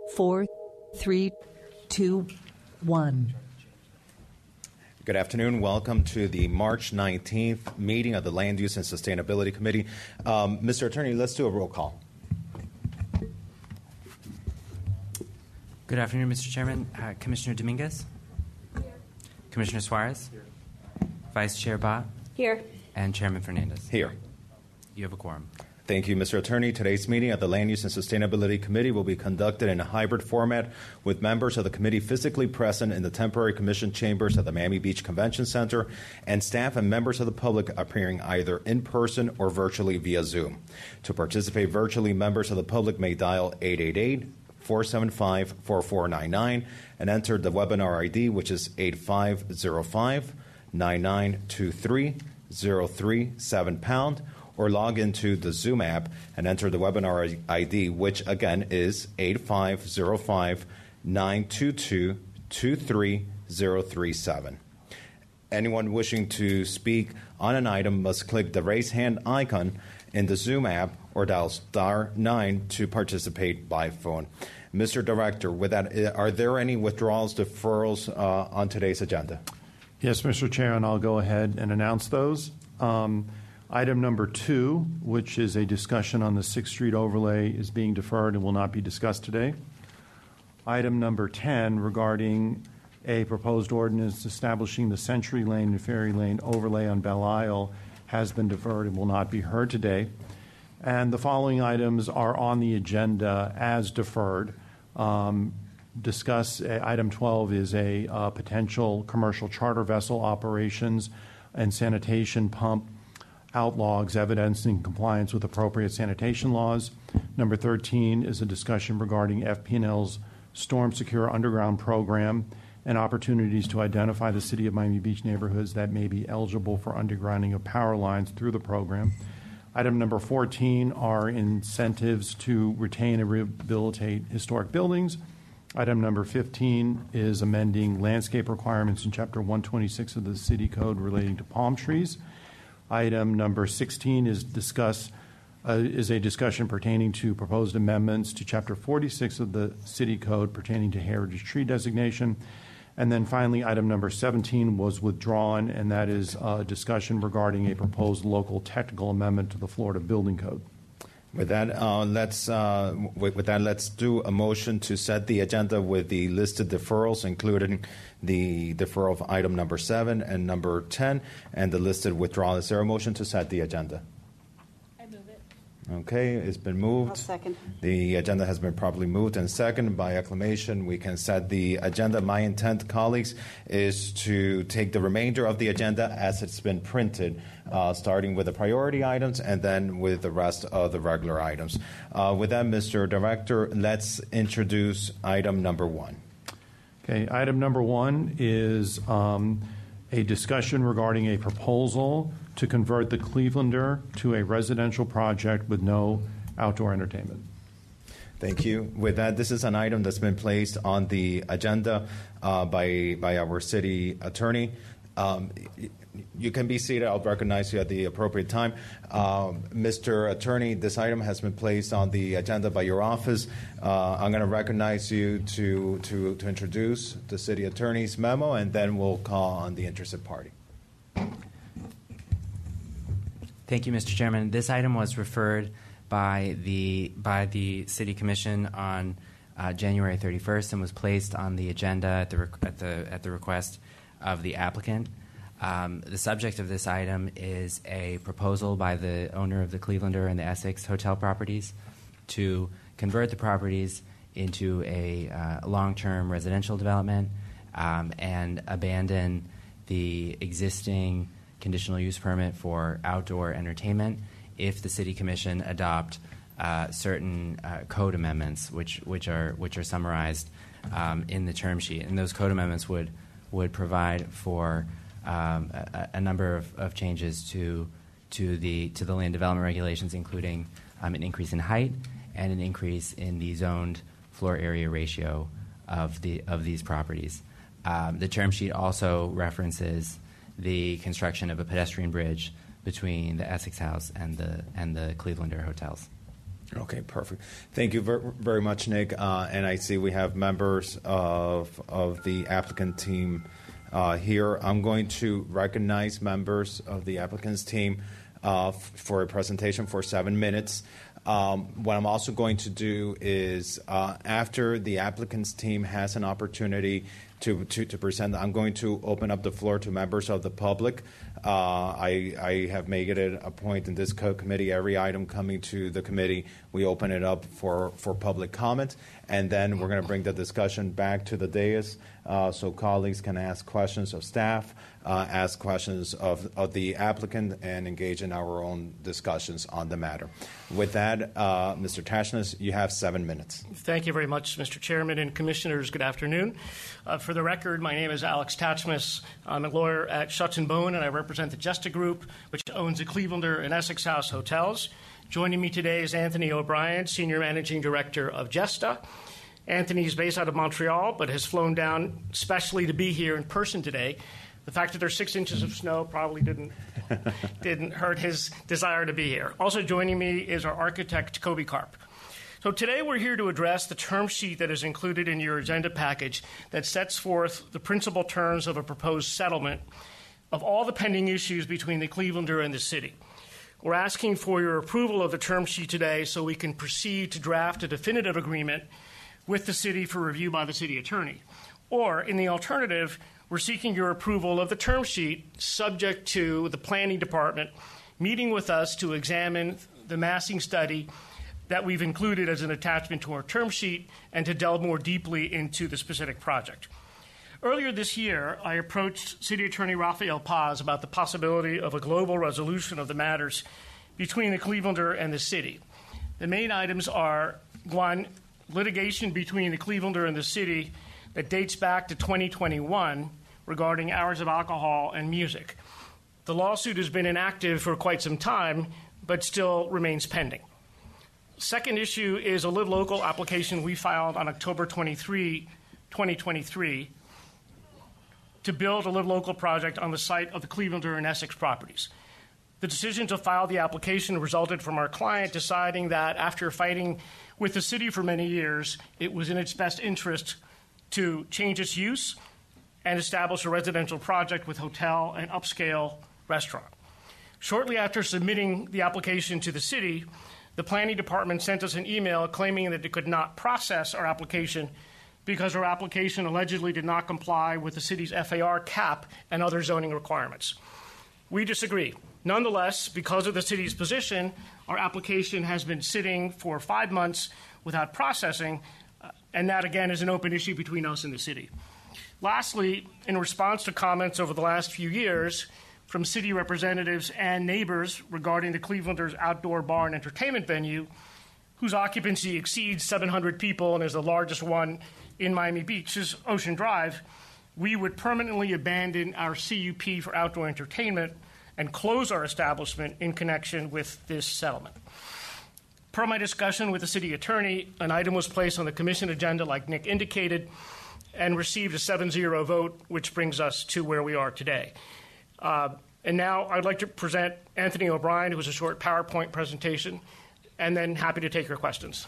4, 3, 2, 1. Good afternoon. Welcome to the March 19th meeting of the Land Use and Sustainability Committee. Mr. Attorney, let's do a roll call. Good afternoon, Mr. Chairman. Commissioner Dominguez? Here. Commissioner Suarez? Here. Vice Chair Bott? Here. And Chairman Fernandez? Here. You have a quorum. Thank you, Mr. Attorney. Today's meeting of the Land Use and Sustainability Committee will be conducted in a hybrid format with members of the committee physically present in the temporary commission chambers at the Miami Beach Convention Center and staff and members of the public appearing either in person or virtually via Zoom. To participate virtually, members of the public may dial 888-475-4499 and enter the webinar ID, which is 8505-9923-037#, or log into the Zoom app and enter the webinar ID, which again is 8505-922-23037. Anyone wishing to speak on an item must click the raise hand icon in the Zoom app or dial *9 to participate by phone. Mr. Director, with that, are there any withdrawals, deferrals on today's agenda? Yes, Mr. Chair, and I'll go ahead and announce those. Item number 2, which is a discussion on the 6th Street overlay, is being deferred and will not be discussed today. Item number 10, regarding a proposed ordinance establishing the Century Lane and Ferry Lane overlay on Belle Isle, has been deferred and will not be heard today. And the following items are on the agenda as deferred. Item 12 is a potential commercial charter vessel operations and sanitation pump outlogs evidencing compliance with appropriate sanitation laws. Number 13 is a discussion regarding FP&L's Storm Secure Underground program and opportunities to identify the City of Miami Beach neighborhoods that may be eligible for undergrounding of power lines through the program. Item number 14 are incentives to retain and rehabilitate historic buildings. Item number 15 is amending landscape requirements in Chapter 126 of the City Code relating to palm trees. Item number 16 is a discussion pertaining to proposed amendments to Chapter 46 of the City Code pertaining to heritage tree designation. And then finally, item number 17 was withdrawn, and that is a discussion regarding a proposed local technical amendment to the Florida Building Code. With that, let's do a motion to set the agenda with the listed deferrals, including the deferral of item number 7 and number 10, and the listed withdrawal. Is there a motion to set the agenda? I move it. Okay, it's been moved. I'll second. The agenda has been properly moved and seconded. By acclamation, we can set the agenda. My intent, colleagues, is to take the remainder of the agenda as it's been printed, starting with the priority items and then with the rest of the regular items. With that, Mr. Director, let's introduce item number 1. Okay, item number 1 is a discussion regarding a proposal to convert the Clevelander to a residential project with no outdoor entertainment. Thank you. With that, this is an item that's been placed on the agenda by our city attorney. You can be seated. I'll recognize you at the appropriate time. Mr. Attorney, this item has been placed on the agenda by your office. I'm going to recognize you to introduce the city attorney's memo, and then we'll call on the interested party. Thank you, Mr. Chairman. This item was referred by the City Commission on January 31st and was placed on the agenda at the request of the applicant. The subject of this item is a proposal by the owner of the Clevelander and the Essex hotel properties to convert the properties into a long-term residential development and abandon the existing conditional use permit for outdoor entertainment if the City Commission adopt certain code amendments, which are summarized in the term sheet. And those code amendments would provide for a number of changes to the land development regulations, including an increase in height and an increase in the zoned floor area ratio of these properties. The term sheet also references the construction of a pedestrian bridge between the Essex House and the Clevelander hotels. Okay, perfect. Thank you very much, Nick. And I see we have members of the applicant team here. I'm going to recognize members of the applicant's team for a presentation for 7 minutes. What I'm also going to do is, after the applicant's team has an opportunity to present, I'm going to open up the floor to members of the public. I have made it a point in this committee, every item coming to the committee, we open it up for public comment, and then we're going to bring the discussion back to the dais so colleagues can ask questions of staff, ask questions of the applicant, and engage in our own discussions on the matter. With that, Mr. Tashnas, you have 7 minutes. Thank you very much, Mr. Chairman and Commissioners. Good afternoon. For the record, my name is Alex Tashnas. I'm a lawyer at Schutz & Bone, and I represent the Jesta Group, which owns the Clevelander and Essex House hotels. Joining me today is Anthony O'Brien, Senior Managing Director of Jesta. Anthony is based out of Montreal, but has flown down specially to be here in person today. The fact that there's 6 inches of snow probably didn't hurt his desire to be here. Also joining me is our architect, Kobe Karp. So today we're here to address the term sheet that is included in your agenda package that sets forth the principal terms of a proposed settlement of all the pending issues between the Clevelander and the city. We're asking for your approval of the term sheet today so we can proceed to draft a definitive agreement with the city for review by the city attorney. Or, in the alternative, we're seeking your approval of the term sheet subject to the planning department meeting with us to examine the massing study that we've included as an attachment to our term sheet and to delve more deeply into the specific project. Earlier this year, I approached City Attorney Rafael Paz about the possibility of a global resolution of the matters between the Clevelander and the city. The main items are, 1, litigation between the Clevelander and the city that dates back to 2021 regarding hours of alcohol and music. The lawsuit has been inactive for quite some time, but still remains pending. Second issue is a Live Local application we filed on October 23, 2023, to build a Live Local project on the site of the Clevelander and Essex properties. The decision to file the application resulted from our client deciding that after fighting with the city for many years, it was in its best interest to change its use and establish a residential project with hotel and upscale restaurant. Shortly after submitting the application to the city, the planning department sent us an email claiming that it could not process our application because our application allegedly did not comply with the city's FAR cap and other zoning requirements. We disagree. Nonetheless, because of the city's position, our application has been sitting for 5 months without processing, and that, again, is an open issue between us and the city. Lastly, in response to comments over the last few years from city representatives and neighbors regarding the Clevelander's outdoor bar and entertainment venue, whose occupancy exceeds 700 people and is the largest one in Miami Beach's Ocean Drive, we would permanently abandon our CUP for outdoor entertainment and close our establishment in connection with this settlement. Per my discussion with the city attorney, an item was placed on the commission agenda, like Nick indicated, and received a 7-0 vote, which brings us to where we are today. And now I'd like to present Anthony O'Brien, who has a short PowerPoint presentation, and then happy to take your questions.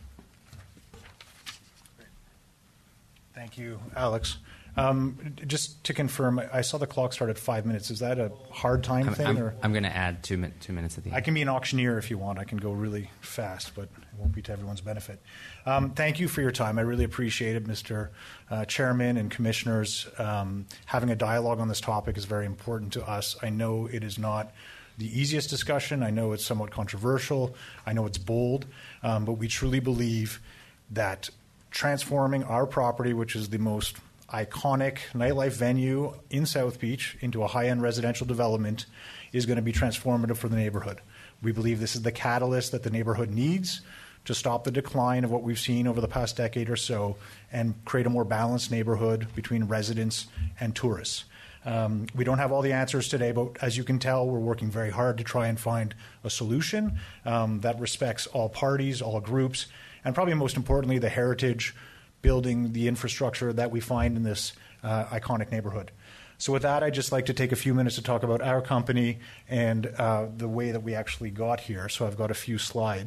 Thank you, Alex. Just to confirm, I saw the clock start at 5 minutes. Is that a hard time thing? I'm going to add 2 minutes at the end. I can be an auctioneer if you want. I can go really fast, but it won't be to everyone's benefit. Thank you for your time. I really appreciate it, Mr. Chairman and Commissioners. Having a dialogue on this topic is very important to us. I know it is not the easiest discussion. I know it's somewhat controversial. I know it's bold, but we truly believe that transforming our property, which is the most iconic nightlife venue in South Beach, into a high-end residential development is going to be transformative for the neighborhood. We believe this is the catalyst that the neighborhood needs to stop the decline of what we've seen over the past decade or so and create a more balanced neighborhood between residents and tourists. We don't have all the answers today, but as you can tell, we're working very hard to try and find a solution that respects all parties, all groups, and probably most importantly, the heritage, building the infrastructure that we find in this iconic neighborhood. So with that, I'd just like to take a few minutes to talk about our company and the way that we actually got here. So I've got a few slides.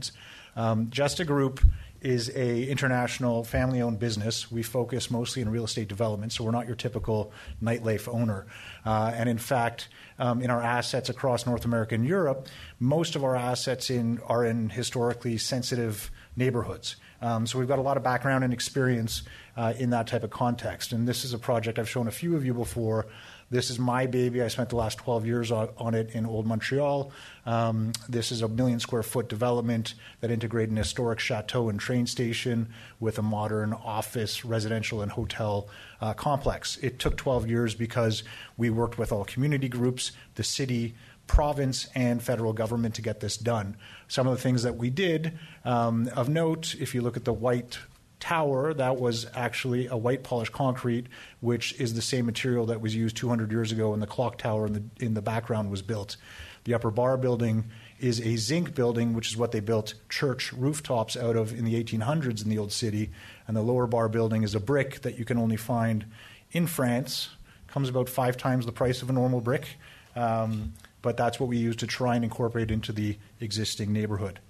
Just a Group is a international family-owned business. We focus mostly in real estate development, so we're not your typical nightlife owner. And in fact, in our assets across North America and Europe, most of our assets are in historically sensitive neighborhoods. So we've got a lot of background and experience in that type of context. And this is a project I've shown a few of you before. This is my baby. I spent the last 12 years on it in Old Montreal. This is a 1 million square foot development that integrated an historic chateau and train station with a modern office, residential, and hotel complex. It took 12 years because we worked with all community groups, the city, province, and federal government to get this done. Some of the things that we did of note, if you look at the white tower, that was actually a white polished concrete, which is the same material that was used 200 years ago when the clock tower in the background was built. The upper bar building is a zinc building, which is what they built church rooftops out of in the 1800s in the old city. And the lower bar building is a brick that you can only find in France. Comes about 5 times the price of a normal brick. But that's what we use to try and incorporate into the existing neighborhood.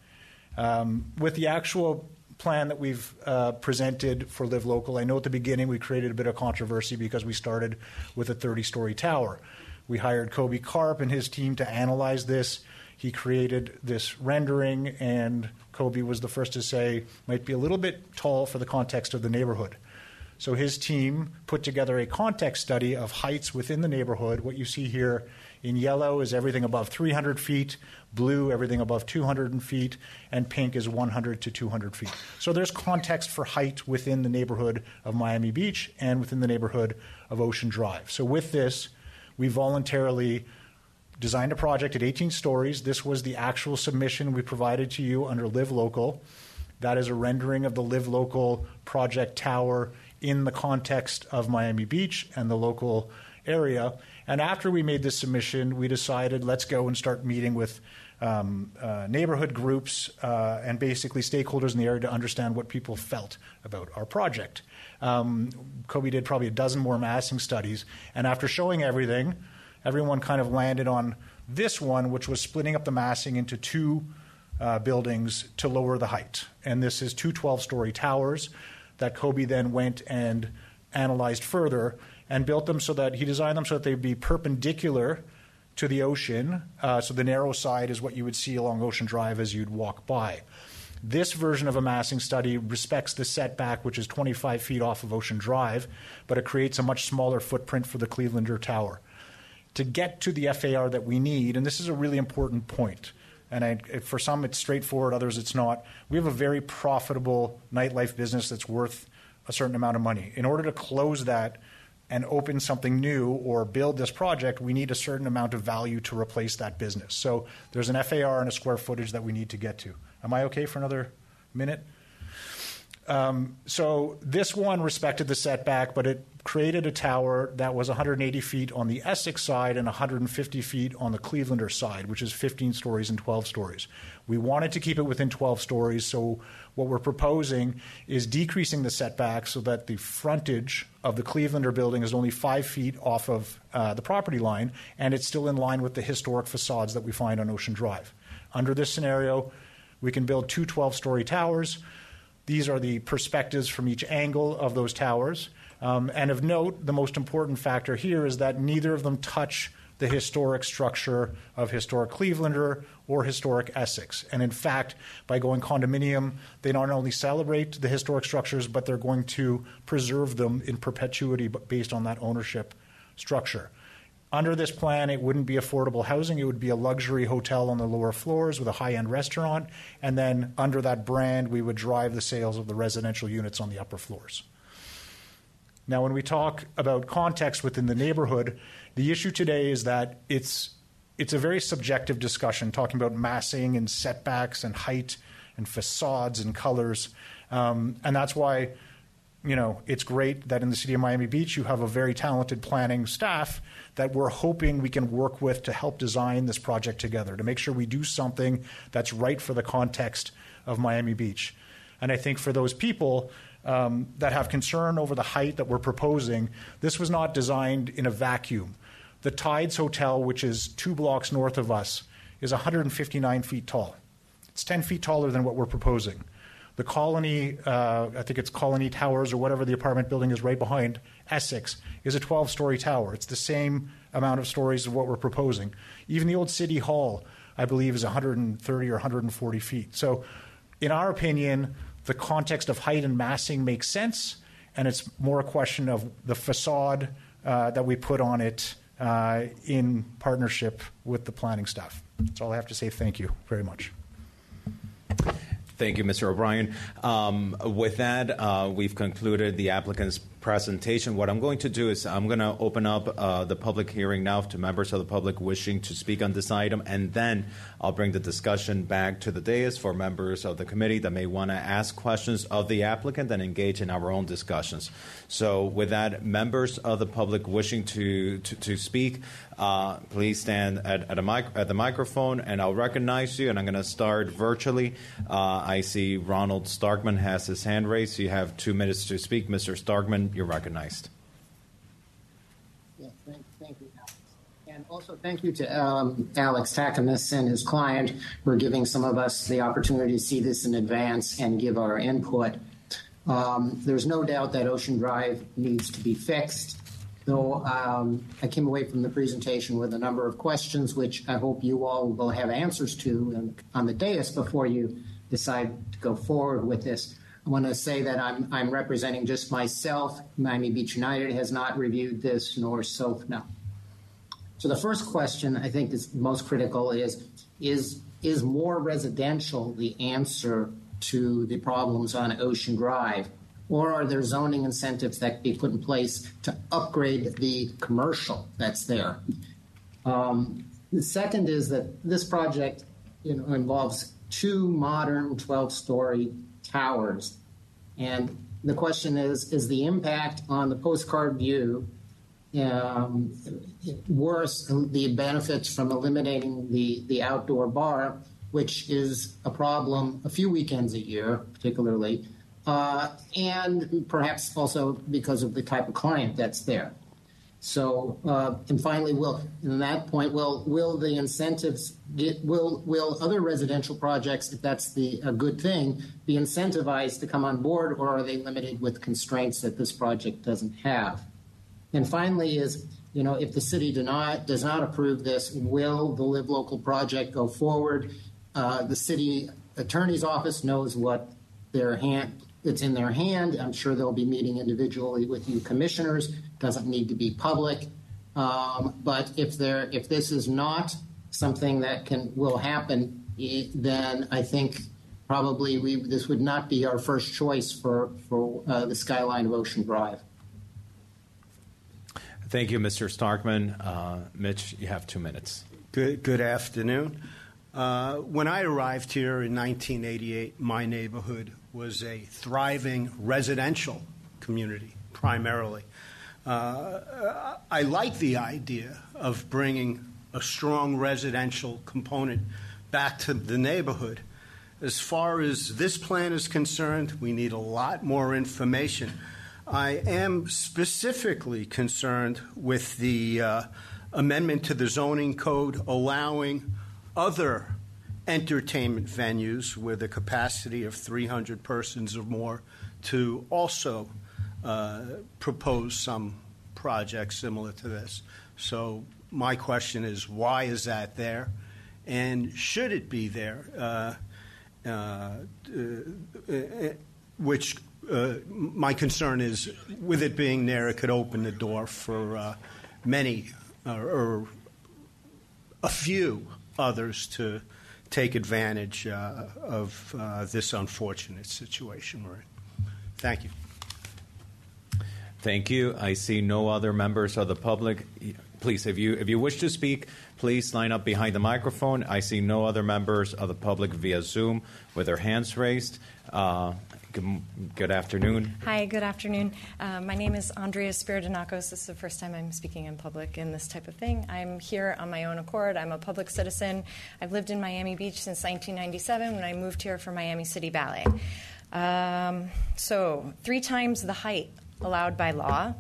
With the actual plan that we've presented for Live Local, I know at the beginning we created a bit of controversy because we started with a 30-story tower. We hired Kobe Karp and his team to analyze this. He created this rendering, and Kobe was the first to say might be a little bit tall for the context of the neighborhood. So his team put together a context study of heights within the neighborhood. What you see here in yellow is everything above 300 feet, blue, everything above 200 feet, and pink is 100 to 200 feet. So there's context for height within the neighborhood of Miami Beach and within the neighborhood of Ocean Drive. So with this, we voluntarily designed a project at 18 stories. This was the actual submission we provided to you under Live Local. That is a rendering of the Live Local project tower in the context of Miami Beach and the local area. And after we made this submission, we decided let's go and start meeting with neighborhood groups and basically stakeholders in the area to understand what people felt about our project. Kobe did probably a dozen more massing studies, and after showing everything, everyone kind of landed on this one, which was splitting up the massing into 2 buildings to lower the height. And this is 2 12-story towers that Kobe then went and analyzed further and built them so that he designed them so that they'd be perpendicular to the ocean. So the narrow side is what you would see along Ocean Drive as you'd walk by. This version of a massing study respects the setback, which is 25 feet off of Ocean Drive, but it creates a much smaller footprint for the Clevelander Tower. To get to the FAR that we need, and this is a really important point, and for some it's straightforward, others it's not. We have a very profitable nightlife business that's worth a certain amount of money. In order to close that and open something new or build this project, we need a certain amount of value to replace that business. So there's an FAR and a square footage that we need to get to. Am I okay for another minute? So this one respected the setback, but it created a tower that was 180 feet on the Essex side and 150 feet on the Clevelander side, which is 15 stories and 12 stories. We wanted to keep it within 12 stories, so what we're proposing is decreasing the setback so that the frontage of the Clevelander building is only 5 feet off of the property line, and it's still in line with the historic facades that we find on Ocean Drive. Under this scenario, we can build 2 12-story towers. These are the perspectives from each angle of those towers. And of note, the most important factor here is that neither of them touch the historic structure of historic Clevelander or historic Essex. And in fact, by going condominium, they not only celebrate the historic structures, but they're going to preserve them in perpetuity based on that ownership structure. Under this plan, it wouldn't be affordable housing. It would be a luxury hotel on the lower floors with a high-end restaurant. And then under that brand, we would drive the sales of the residential units on the upper floors. Now, when we talk about context within the neighborhood, the issue today is that it's a very subjective discussion, talking about massing and setbacks and height and facades and colors. And that's why, it's great that in the city of Miami Beach, you have a very talented planning staff that we're hoping we can work with to help design this project together, to make sure we do something that's right for the context of Miami Beach. And I think for those people that have concern over the height that we're proposing, this was not designed in a vacuum. The Tides Hotel, which is 2 blocks north of us, is 159 feet tall. It's 10 feet taller than what we're proposing. The Colony, I think it's Colony Towers or whatever the apartment building is right behind Essex, is a 12-story tower. It's the same amount of stories of what we're proposing. Even the old City Hall, I believe, is 130 or 140 feet. So in our opinion, the context of height and massing makes sense, and it's more a question of the facade that we put on it in partnership with the planning staff. That's all I have to say. Thank you very much. Thank you, Mr. O'Brien. With that, we've concluded the applicant's presentation. What I'm going to do is I'm going to open up the public hearing now to members of the public wishing to speak on this item, and then I'll bring the discussion back to the dais for members of the committee that may want to ask questions of the applicant and engage in our own discussions. So with that, members of the public wishing to speak, please stand at the microphone, and I'll recognize you, and I'm going to start virtually. I see Ronald Starkman has his hand raised. You have 2 minutes to speak. Mr. Starkman, you're recognized. Yeah, thank you, Alex. And also thank you to Alex Takamis and his client for giving some of us the opportunity to see this in advance and give our input. There's no doubt that Ocean Drive needs to be fixed. Though I came away from the presentation with a number of questions, which I hope you all will have answers to on the dais before you decide to go forward with this. I want to say that I'm representing just myself. Miami Beach United has not reviewed this, nor SOFNA. So the first question I think is most critical is more residential the answer to the problems on Ocean Drive? Or are there zoning incentives that can be put in place to upgrade the commercial that's there? The second is that this project involves 2 modern 12-story towers. And the question is the impact on the postcard view worse the benefits from eliminating the outdoor bar, which is a problem a few weekends a year, particularly, and perhaps also because of the type of client that's there. So, and finally, will the incentives will other residential projects, if that's a good thing, be incentivized to come on board, or are they limited with constraints that this project doesn't have? And finally, if the city does not approve this, will the Live Local project go forward? The city attorney's office knows what it's in their hand. I'm sure they'll be meeting individually with you commissioners. Doesn't need to be public. But if this is not something that will happen, then I think probably this would not be our first choice for the skyline of Ocean Drive. Thank you, Mr. Starkman. Mitch, you have 2 minutes. Good afternoon. When I arrived here in 1988, my neighborhood was a thriving residential community, primarily. I like the idea of bringing a strong residential component back to the neighborhood. As far as this plan is concerned, we need a lot more information. I am specifically concerned with the amendment to the zoning code allowing other entertainment venues with a capacity of 300 persons or more to also propose some projects similar to this. So my question is, why is that there? And should it be there? My concern is, with it being there, it could open the door for many or a few others to take advantage of this unfortunate situation we're in. Thank you. Thank you. I see no other members of the public. Please, if you wish to speak, please line up behind the microphone. I see no other members of the public via Zoom with their hands raised. Good afternoon. Hi, good afternoon. My name is Andrea Spiridonakos. This is the first time I'm speaking in public in this type of thing. I'm here on my own accord. I'm a public citizen. I've lived in Miami Beach since 1997 when I moved here for Miami City Ballet. So 3 times the height allowed by law,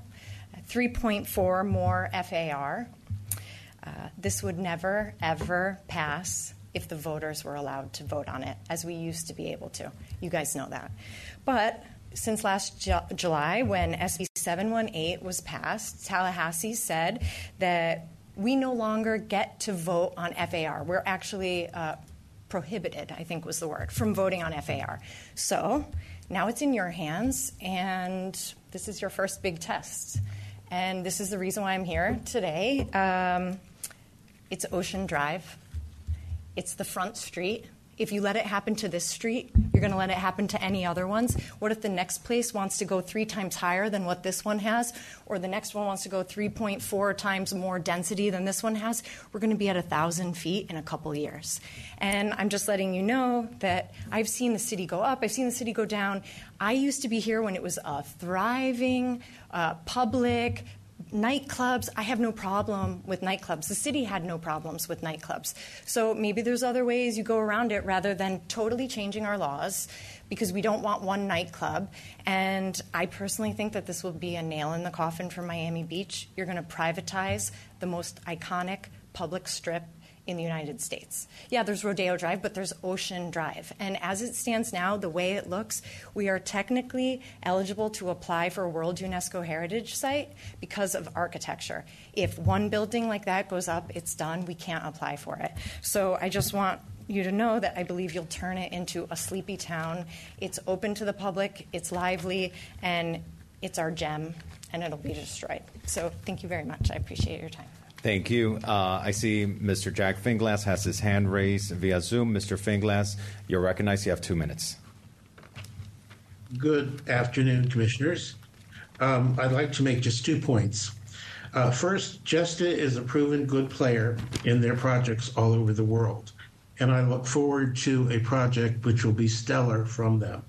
3.4 more FAR. This would never, ever pass if the voters were allowed to vote on it, as we used to be able to. You guys know that. But since last July, when SB 718 was passed, Tallahassee said that we no longer get to vote on FAR. We're actually prohibited, I think was the word, from voting on FAR. So now it's in your hands, and this is your first big test. And this is the reason why I'm here today. It's Ocean Drive. It's the front street. If you let it happen to this street, you're going to let it happen to any other ones. What if the next place wants to go 3 times higher than what this one has, or the next one wants to go 3.4 times more density than this one has? We're going to be at 1,000 feet in a couple years. And I'm just letting you know that I've seen the city go up. I've seen the city go down. I used to be here when it was a thriving, public, nightclubs. I have no problem with nightclubs. The city had no problems with nightclubs. So maybe there's other ways you go around it rather than totally changing our laws, because we don't want one nightclub. And I personally think that this will be a nail in the coffin for Miami Beach. You're going to privatize the most iconic public strip in the United States. Yeah, there's Rodeo Drive, but there's Ocean Drive. And as it stands now, the way it looks, we are technically eligible to apply for a World UNESCO Heritage Site because of architecture. If one building like that goes up, it's done. We can't apply for it. So I just want you to know that I believe you'll turn it into a sleepy town. It's open to the public, it's lively, and it's our gem, and it'll be destroyed. So thank you very much. I appreciate your time. Thank you. I see Mr. Jack Finglass has his hand raised via Zoom. Mr. Finglass, you're recognized. You have 2 minutes. Good afternoon, Commissioners. I'd like to make just 2 points. First, Gesta is a proven good player in their projects all over the world, and I look forward to a project which will be stellar from them.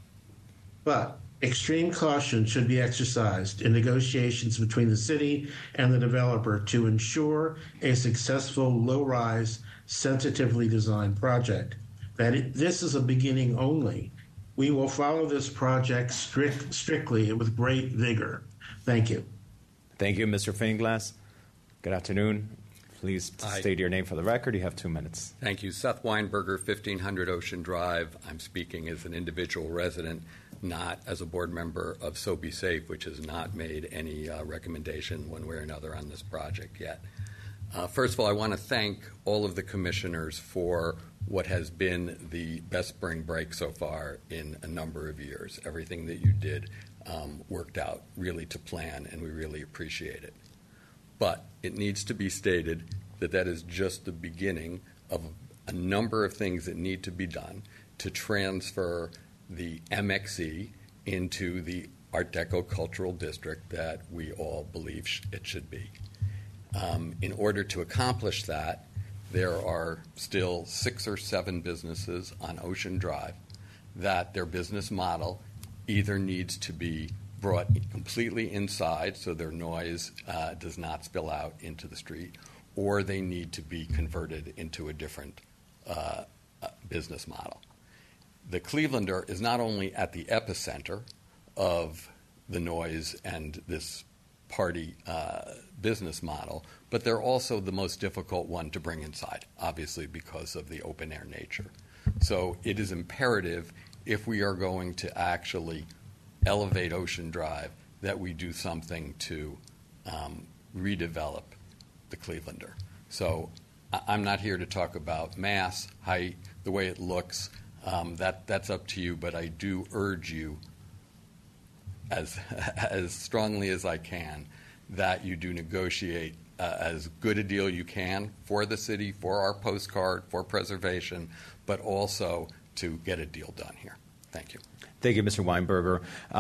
But extreme caution should be exercised in negotiations between the city and the developer to ensure a successful, low-rise, sensitively designed project. This is a beginning only. We will follow this project strictly and with great vigor. Thank you. Thank you, Mr. Finglass. Good afternoon. Please state your name for the record. You have 2 minutes. Thank you. Seth Weinberger, 1500 Ocean Drive. I'm speaking as an individual resident, not as a board member of So Be Safe, which has not made any recommendation one way or another on this project yet. First of all, I want to thank all of the commissioners for what has been the best spring break so far in a number of years. Everything that you did worked out really to plan, and we really appreciate it. But it needs to be stated that that is just the beginning of a number of things that need to be done to transfer the MXE into the Art Deco Cultural District that we all believe it should be. In order to accomplish that, there are still 6 or 7 businesses on Ocean Drive that their business model either needs to be brought completely inside so their noise does not spill out into the street, or they need to be converted into a different business model. The Clevelander is not only at the epicenter of the noise and this party business model, but they're also the most difficult one to bring inside, obviously because of the open-air nature. So it is imperative, if we are going to actually elevate Ocean Drive, that we do something to redevelop the Clevelander. So I'm not here to talk about mass, height, the way it looks. That's up to you, but I do urge you as strongly as I can that you do negotiate as good a deal you can for the city, for our postcard, for preservation, but also to get a deal done here. Thank you. Thank you, Mr. Weinberger.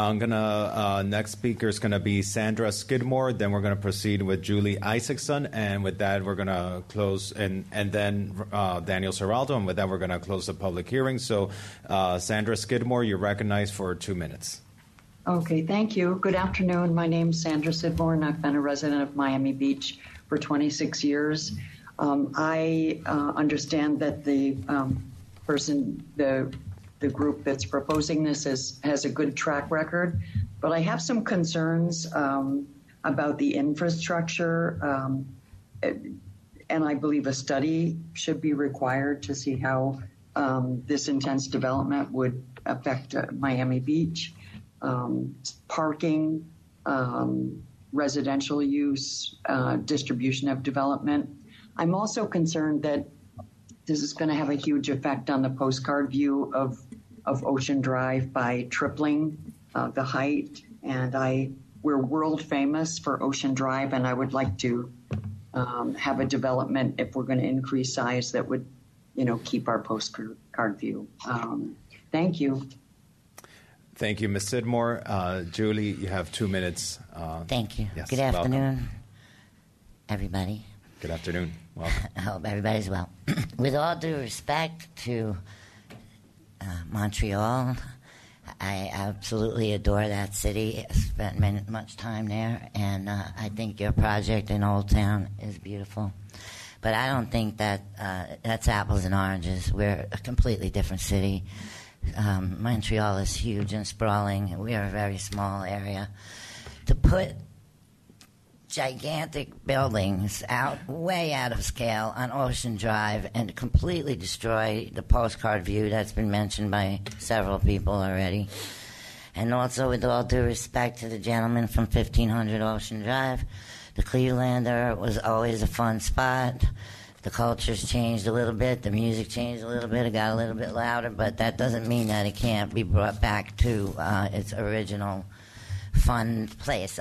Next speaker is going to be Sandra Skidmore. Then we're going to proceed with Julie Isaacson. And with that, we're going to close, and then Daniel Serraldo. And with that, we're going to close the public hearing. So, Sandra Skidmore, you're recognized for 2 minutes. Okay, thank you. Good afternoon. My name is Sandra Skidmore, and I've been a resident of Miami Beach for 26 years. I understand that the group that's proposing this has a good track record, but I have some concerns about the infrastructure And I believe a study should be required to see how this intense development would affect Miami Beach, parking, residential use, distribution of development. I'm also concerned that this is going to have a huge effect on the postcard view of Ocean Drive by tripling the height. And we're world famous for Ocean Drive, and I would like to have a development, if we're going to increase size, that would, keep our postcard view. Thank you. Thank you, Ms. Sidmore. Julie, you have 2 minutes. Thank you. Yes, Good afternoon, welcome. everybody. Good afternoon. Welcome. I hope everybody's well. With all due respect to Montreal, I absolutely adore that city. I spent much time there, and I think your project in Old Town is beautiful. But I don't think that's apples and oranges. We're a completely different city. Montreal is huge and sprawling. We are a very small area. To put gigantic buildings way out of scale on Ocean Drive and completely destroy the postcard view that's been mentioned by several people already. And also, with all due respect to the gentleman from 1500 Ocean Drive, the Clevelander was always a fun spot. The culture's changed a little bit. The music changed a little bit. It got a little bit louder, but that doesn't mean that it can't be brought back to its original fun place.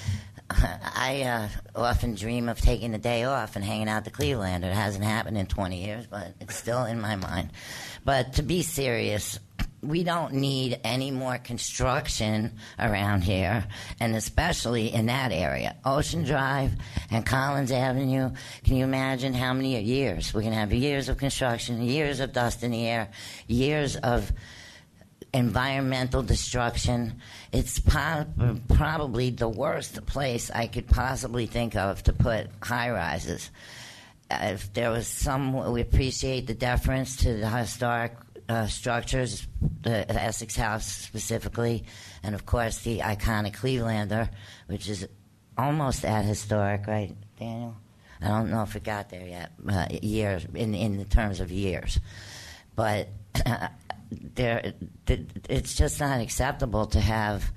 I often dream of taking a day off and hanging out the Clevelander. It hasn't happened in 20 years, but it's still in my mind. But to be serious, we don't need any more construction around here, and especially in that area. Ocean Drive and Collins Avenue, can you imagine how many years? We're going to have years of construction, years of dust in the air, years of environmental destruction. It's probably the worst place I could possibly think of to put high-rises. If there was we appreciate the deference to the historic structures, the Essex House specifically, and of course the iconic Clevelander, which is almost at historic, right, Daniel? I don't know if it got there yet, years, in the terms of years. But it's just not acceptable to have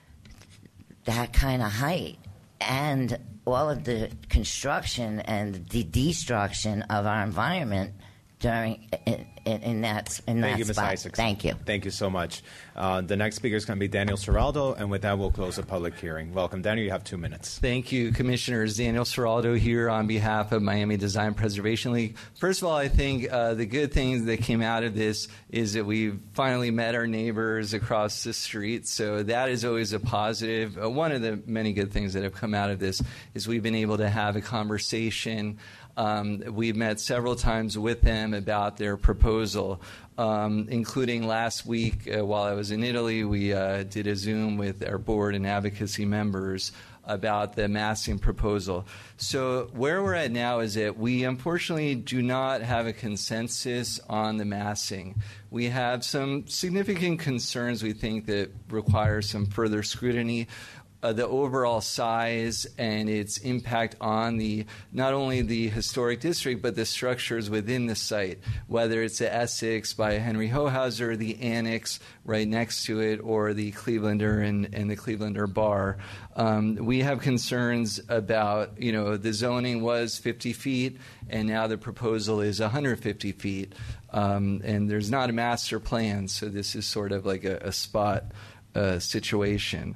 that kind of height and all of the construction and the destruction of our environment in that Thank you, Ms. spot. Isaacs. Thank you. Thank you so much. The next speaker is going to be Daniel Seraldo, and with that, we'll close the public hearing. Welcome, Daniel. You have 2 minutes. Thank you, Commissioners. Daniel Seraldo here on behalf of Miami Design Preservation League. First of all, I think the good things that came out of this is that we've finally met our neighbors across the street, so that is always a positive. One of the many good things that have come out of this is we've been able to have a conversation. We've met several times with them about their proposal, including last week while I was in Italy. We did a Zoom with our board and advocacy members about the massing proposal. So where we're at now is that we unfortunately do not have a consensus on the massing. We have some significant concerns we think that require some further scrutiny. The overall size and its impact on not only the historic district, but the structures within the site, whether it's the Essex by Henry Hohauser, the Annex right next to it, or the Clevelander and the Clevelander Bar. We have concerns about, the zoning was 50 feet, and now the proposal is 150 feet. And there's not a master plan, so this is sort of like a spot situation.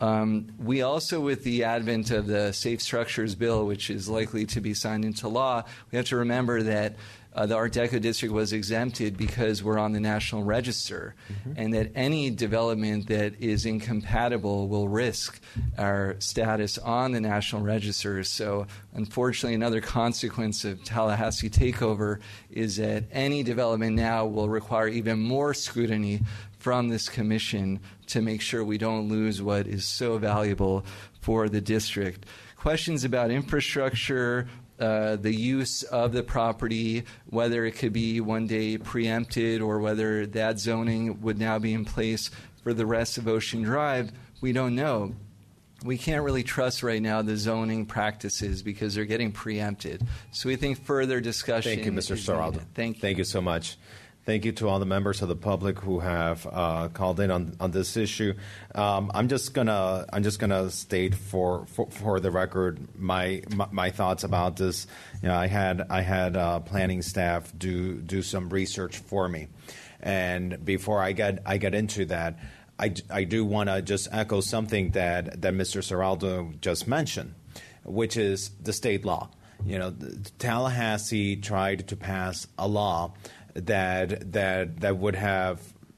We also, with the advent of the Safe Structures Bill, which is likely to be signed into law, we have to remember that the Art Deco district was exempted because we're on the National Register, and that any development that is incompatible will risk our status on the National Register. So, unfortunately, another consequence of Tallahassee takeover is that any development now will require even more scrutiny from this commission to make sure we don't lose what is so valuable for the district. Questions about infrastructure, the use of the property, whether it could be one day preempted or whether that zoning would now be in place for the rest of Ocean Drive, we don't know. we can't really trust right now the zoning practices because they're getting preempted. So we think further discussion. Thank you, Mr. Saraldo. Thank you so much. Thank you to all the members of the public who have called in on this issue. I'm just gonna state for the record my thoughts about this. You know, I had planning staff do some research for me, and before I get into that, I do want to just echo something that Mr. Saraldo just mentioned, which is the state law. You know, Tallahassee tried to pass a law that would have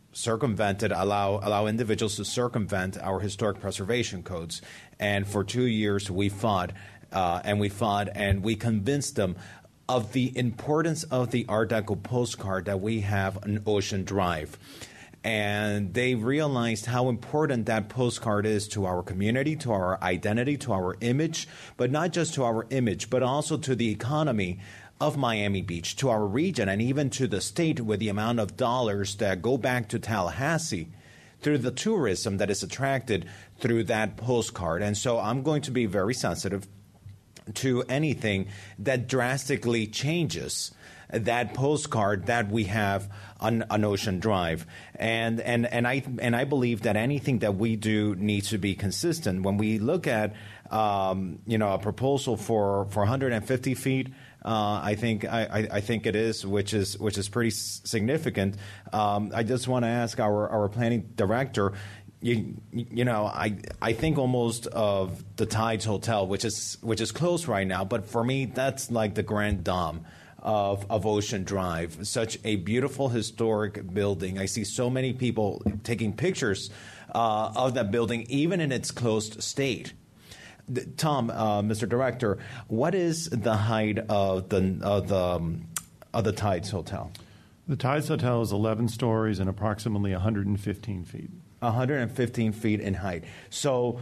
allow individuals to circumvent our historic preservation codes. And for 2 years we fought and we convinced them of the importance of the Art Deco postcard that we have on Ocean Drive. And they realized how important that postcard is to our community, to our identity, to our image, but not just to our image, but also to the economy of Miami Beach, to our region, and even to the state, with the amount of dollars that go back to Tallahassee through the tourism that is attracted through that postcard. And so I'm going to be very sensitive to anything that drastically changes that postcard that we have on Ocean Drive. And I believe that anything that we do needs to be consistent. When we look at a proposal for 150 feet, I think it is, which is pretty significant. I just want to ask our planning director. I think almost of the Tides Hotel, which is closed right now, but for me that's like the Grand Dome of Ocean Drive. Such a beautiful historic building. I see so many people taking pictures of that building, even in its closed state. Tom, Mr. Director, what is the height of the Tides Hotel? The Tides Hotel is 11 stories and approximately 115 feet. 115 feet in height. So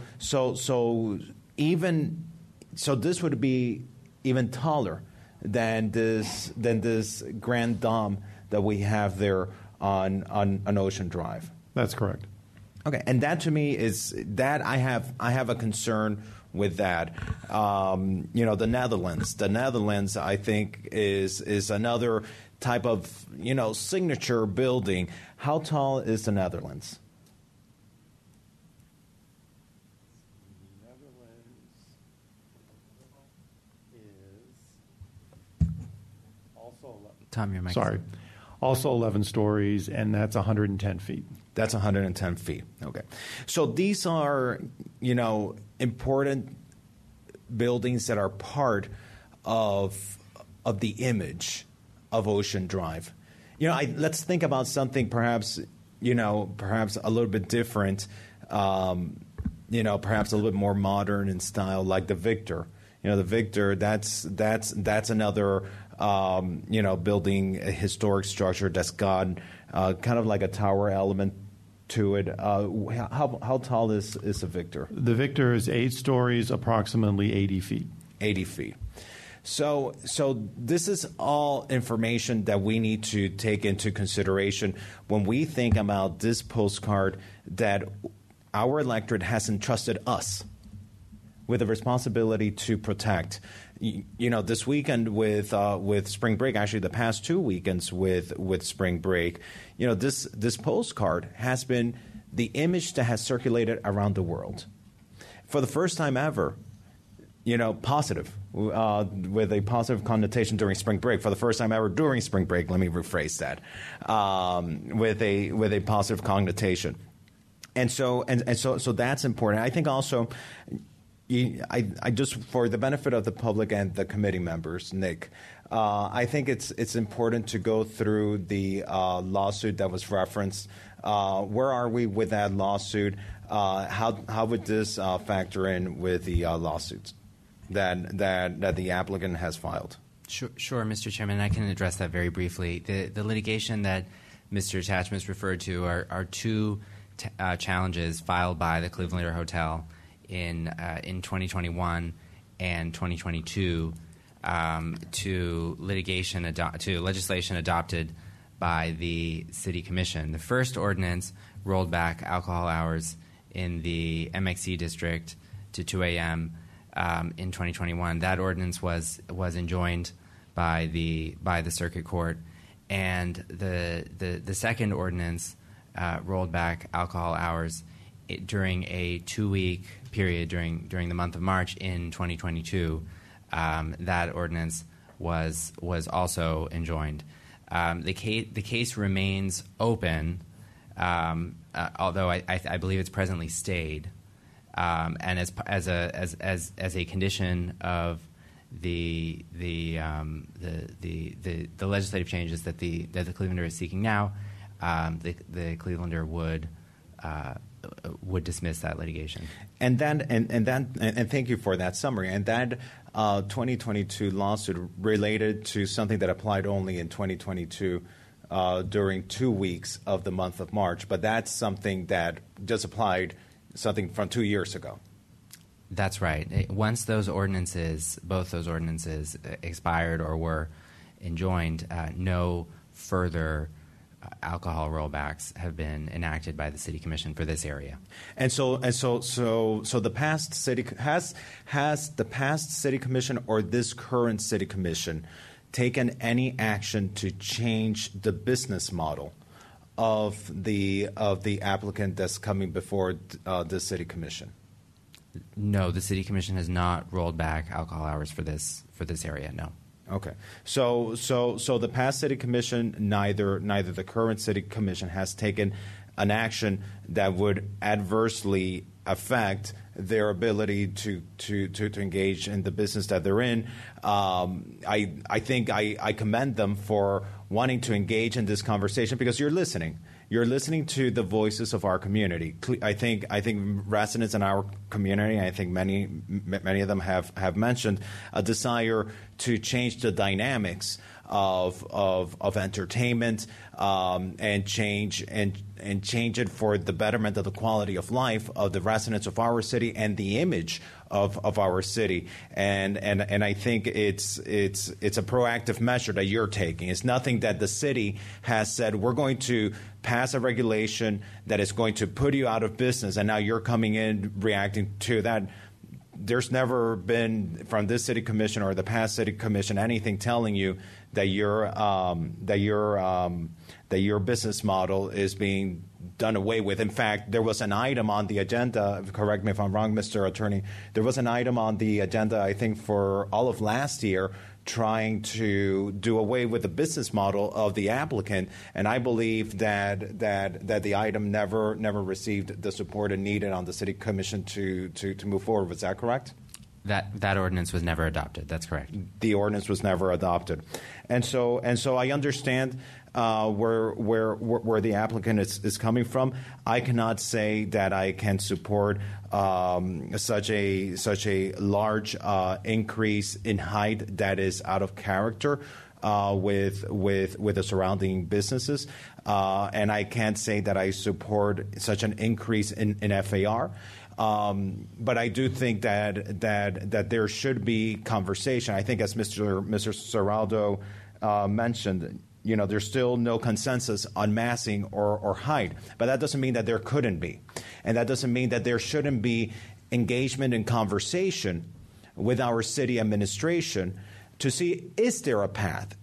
this would be even taller than this Grand Dome that we have there on Ocean Drive. That's correct. Okay, and that to me is that I have a concern with that. The Netherlands, I think is another type of signature building. How tall is the Netherlands? Tom, your mic. Sorry. Also 11 stories, and that's 110 feet. That's 110 feet. Okay. So these are, important buildings that are part of the image of Ocean Drive. Let's think about something perhaps a little bit different, perhaps a little bit more modern in style, like the Victor. The Victor, that's another building, a historic structure that's got kind of like a tower element to it. How tall is the Victor? The Victor is 8 stories, approximately 80 feet. 80 feet. So this is all information that we need to take into consideration when we think about this postcard that our electorate has entrusted us with the responsibility to protect. This weekend with spring break, actually the past 2 weekends with spring break, this postcard has been the image that has circulated around the world. For the first time ever, positive, with a positive connotation during spring break. For the first time ever during spring break, let me rephrase that, with a positive connotation. And so that's important. I think also, I just, for the benefit of the public and the committee members, Nick, I think it's important to go through the lawsuit that was referenced. Where are we with that lawsuit? How would this factor in with the lawsuits that the applicant has filed? Sure, Mr. Chairman. I can address that very briefly. The litigation that Mr. Tatchmas referred to are two challenges filed by the Cleveland Hotel in 2021 and 2022 to legislation adopted by the City Commission. The first ordinance rolled back alcohol hours in the MXC district to 2 a.m. In 2021. That ordinance was enjoined by the circuit court, and the second ordinance rolled back alcohol hours during a 2-week period during the month of March in 2022. That ordinance was also enjoined. The case remains open, although I believe it's presently stayed. And as a condition of the legislative changes that the Clevelander is seeking now, the Clevelander would dismiss that litigation. And thank you for that summary. And that 2022 lawsuit related to something that applied only in 2022 during 2 weeks of the month of March, but that's something that just applied something from 2 years ago. That's right. Once both those ordinances expired or were enjoined, no further alcohol rollbacks have been enacted by the City Commission for this area. And so the past city has the past City Commission or this current City Commission taken any action to change the business model of the applicant that's coming before the City Commission? No, the City Commission has not rolled back alcohol hours for this area. No. Okay. So the past City Commission, neither the current City Commission has taken an action that would adversely affect their ability to engage in the business that they're in. I think I commend them for wanting to engage in this conversation because you're listening. You're listening to the voices of our community. I think residents in our community, I think many of them have mentioned a desire to change the dynamics of entertainment and change it for the betterment of the quality of life of the residents of our city and the image of our city. And I think it's a proactive measure that you're taking. It's nothing that the city has said, we're going to pass a regulation that is going to put you out of business, and now you're coming in reacting to that. There's never been from this City Commission or the past City Commission anything telling you that your business model is being done away with. In fact, there was an item on the agenda, correct me if I'm wrong, Mr. Attorney, there was an item on the agenda, I think, for all of last year trying to do away with the business model of the applicant, and I believe that the item never received the support it needed on the City Commission to move forward. Was that correct? That ordinance was never adopted. That's correct. The ordinance was never adopted, and so I understand where the applicant is coming from. I cannot say that I can support such a large increase in height that is out of character with the surrounding businesses, and I can't say that I support such an increase in FAR. But I do think that there should be conversation. I think, as Mr. Serraldo mentioned, there's still no consensus on massing or height, but that doesn't mean that there couldn't be, and that doesn't mean that there shouldn't be engagement and conversation with our city administration to see, is there a path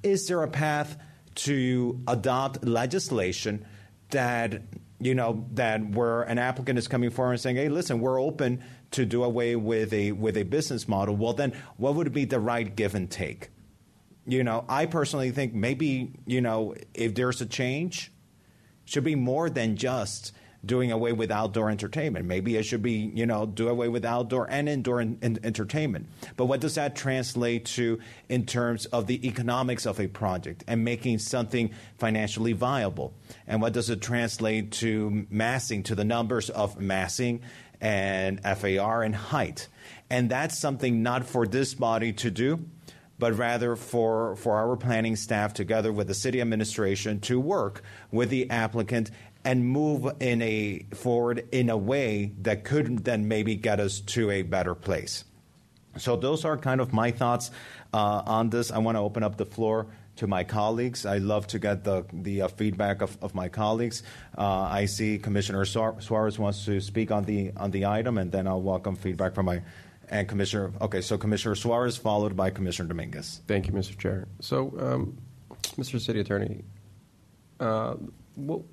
to adopt legislation that where an applicant is coming forward and saying, hey, listen, we're open to do away with a business model. Well, then what would be the right give and take? I personally think maybe, if there's a change, it should be more than just doing away with outdoor entertainment. Maybe it should be, do away with outdoor and indoor entertainment. But what does that translate to in terms of the economics of a project and making something financially viable? And what does it translate to massing, to the numbers of massing and FAR and height? And that's something not for this body to do, but rather for our planning staff together with the city administration to work with the applicant and move forward in a way that could then maybe get us to a better place. So those are kind of my thoughts on this. I want to open up the floor to my colleagues. I love to get the feedback of my colleagues. I see Commissioner Suarez wants to speak on the item, and then I'll welcome feedback from and Commissioner. Okay, so Commissioner Suarez followed by Commissioner Dominguez. Thank you, Mr. Chair. So, Mr. City Attorney, what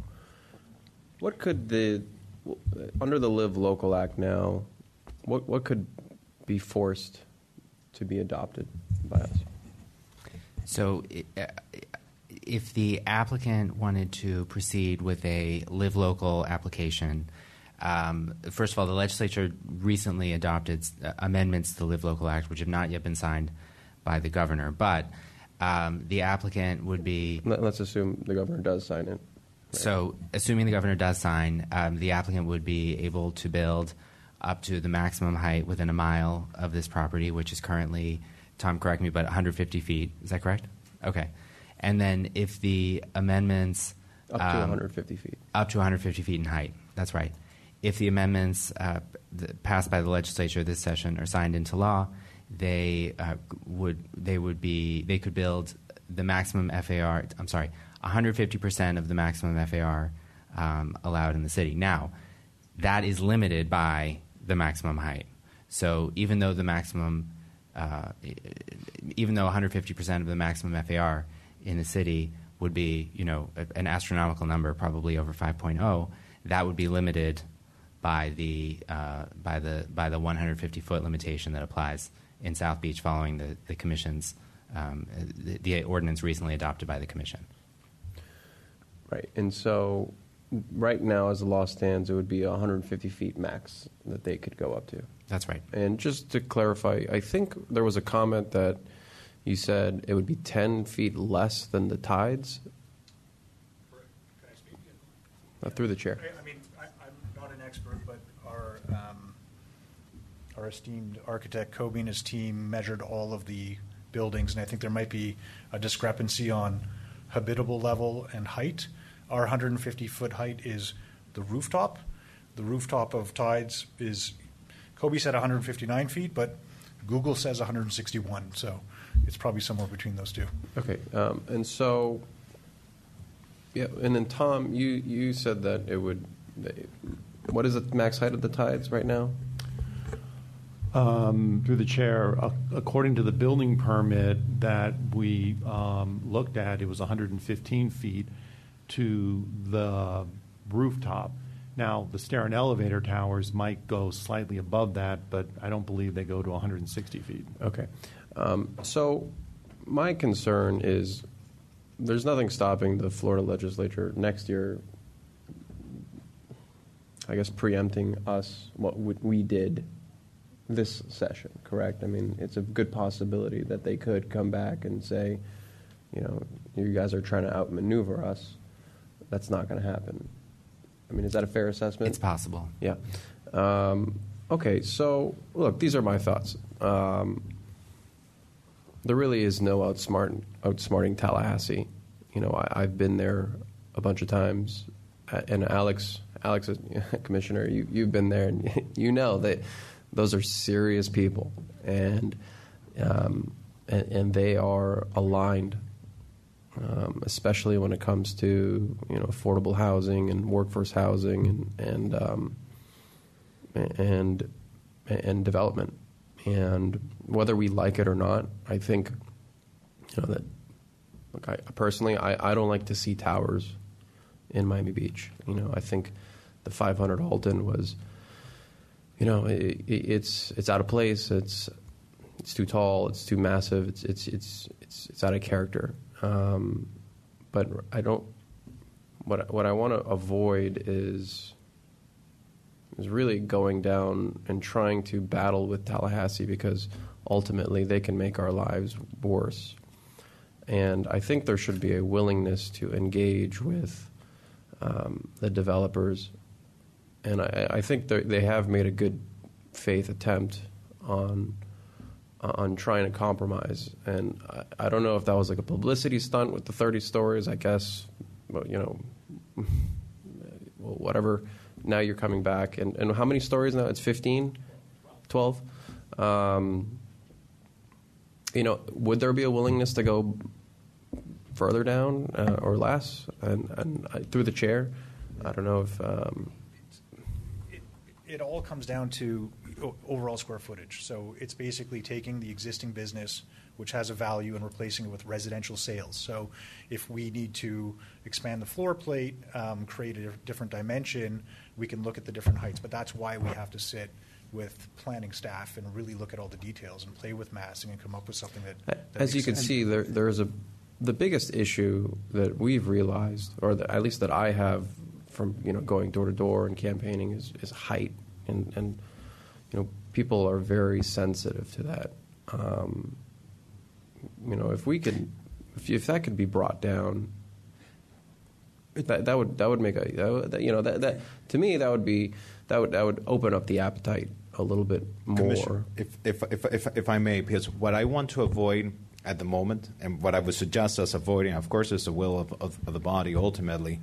could under the Live Local Act now, what could be forced to be adopted by us? So if the applicant wanted to proceed with a Live Local application, first of all, the legislature recently adopted amendments to the Live Local Act, which have not yet been signed by the governor. But the applicant would be... Let's assume the governor does sign it. Right. So assuming the governor does sign, the applicant would be able to build up to the maximum height within a mile of this property, which is currently, Tom, correct me, but 150 feet. Is that correct? Okay. And then if the amendments... Up to 150 feet. Up to 150 feet in height. That's right. If the amendments passed by the legislature this session are signed into law, they could build the maximum FAR. I'm sorry, 150% of the maximum FAR allowed in the city. Now, that is limited by the maximum height. So even though the maximum, even though 150% of the maximum FAR in the city would be, an astronomical number, probably over 5.0, that would be limited by the 150-foot limitation that applies in South Beach following the commission's the ordinance recently adopted by the commission. Right, and so right now, as the law stands, it would be 150 feet max that they could go up to. That's right. And just to clarify, I think there was a comment that you said it would be 10 feet less than the tides. Can I speak? Through the chair. I mean, I'm not an expert, but our esteemed architect Kobe and his team measured all of the buildings, and I think there might be a discrepancy on habitable level and height. Our 150-foot height is the rooftop. The rooftop of Tides is, Kobe said 159 feet, but Google says 161, so it's probably somewhere between those two. Okay, and so, yeah, and then Tom, you said that it would, what is the max height of the Tides right now? Through the chair, according to the building permit that we looked at, it was 115 feet to the rooftop. Now, the stair and elevator towers might go slightly above that, but I don't believe they go to 160 feet. Okay. So my concern is there's nothing stopping the Florida legislature next year, I guess, preempting us, what we did this session, correct? I mean, it's a good possibility that they could come back and say, you guys are trying to outmaneuver us. That's not going to happen. I mean, is that a fair assessment? It's possible. Yeah. Okay, so, look, these are my thoughts. There really is no outsmarting Tallahassee. I've been there a bunch of times, and Alex, Commissioner, you've been there, and you know that those are serious people, and they are aligned, especially when it comes to affordable housing and workforce housing and development. And whether we like it or not, I think that. Look, I personally don't like to see towers in Miami Beach. I think the 500 Alton was. It's out of place. It's too tall. It's too massive. It's out of character. But I don't. What I want to avoid is really going down and trying to battle with Tallahassee, because ultimately they can make our lives worse. And I think there should be a willingness to engage with the developers. And I think they have made a good faith attempt on trying to compromise. And I don't know if that was like a publicity stunt with the 30 stories, I guess. But, whatever. Now you're coming back. And how many stories now? It's 15? 12? Would there be a willingness to go further down or less? And through the chair, I don't know if. It all comes down to overall square footage. So it's basically taking the existing business, which has a value, and replacing it with residential sales. So if we need to expand the floor plate, create a different dimension, we can look at the different heights. But that's why we have to sit with planning staff and really look at all the details and play with massing and come up with something that as you can see, there's the biggest issue that we've realized, or at least that I have from going door to door and campaigning, is height, and people are very sensitive to that. If that could be brought down, that would make that to me that would open up the appetite a little bit more. If I may, because what I want to avoid at the moment, and what I would suggest us avoiding, of course, is the will of the body ultimately.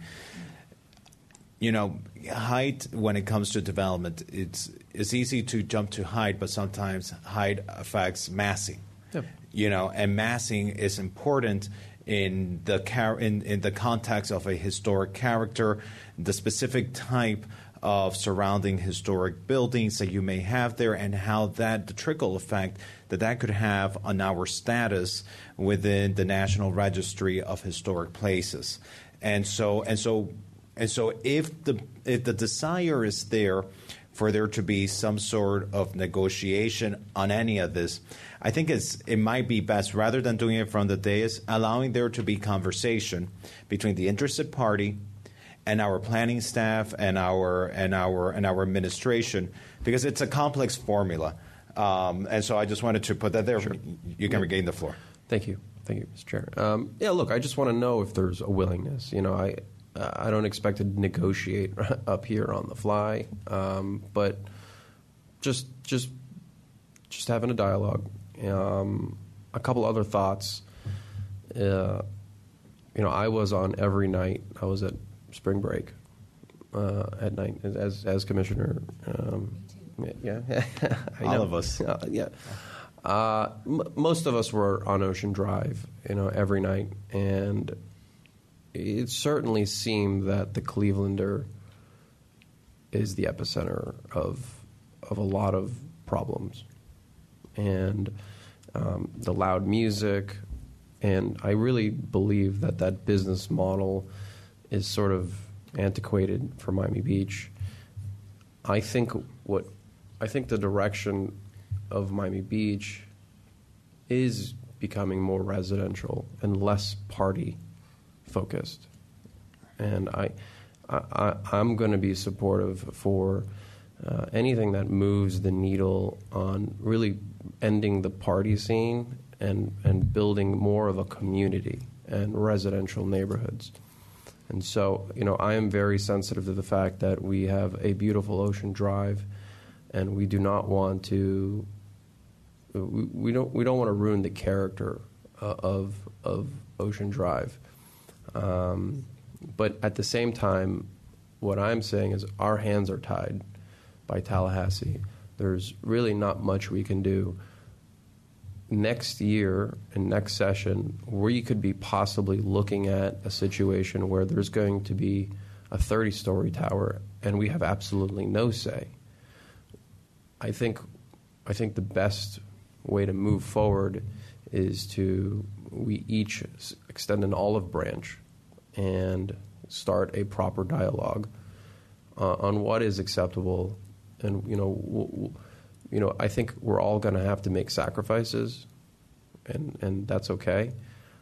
Height, when it comes to development, it's easy to jump to height, but sometimes height affects massing. Yep. And massing is important in the context of a historic character, the specific type of surrounding historic buildings that you may have there, and how the trickle effect that could have on our status within the National Registry of Historic Places. And so if the desire is there for there to be some sort of negotiation on any of this, I think it might be best, rather than doing it from the dais, allowing there to be conversation between the interested party and our planning staff and our administration, because it's a complex formula. And so I just wanted to put that there. Sure. You can regain the floor. Thank you, Mr. Chair. Look, I just want to know if there's a willingness. I don't expect to negotiate up here on the fly, but just having a dialogue. A couple other thoughts. I was on every night. I was at spring break at night as commissioner. Yeah, all of us. Yeah. Most of us were on Ocean Drive, every night, and it certainly seemed that the Clevelander is the epicenter of a lot of problems, and the loud music, and I really believe that business model is sort of antiquated for Miami Beach. I think the direction of Miami Beach is becoming more residential and less party focused, and I'm going to be supportive for anything that moves the needle on really ending the party scene and building more of a community and residential neighborhoods. And so, I am very sensitive to the fact that we have a beautiful Ocean Drive, and we do not want to. We don't want to ruin the character of Ocean Drive. But at the same time, what I'm saying is our hands are tied by Tallahassee. There's really not much we can do. Next year and next session, we could be possibly looking at a situation where there's going to be a 30-story tower and we have absolutely no say. I think the best way to move forward is we each extend an olive branch and start a proper dialogue on what is acceptable. And I think we're all going to have to make sacrifices, and that's okay,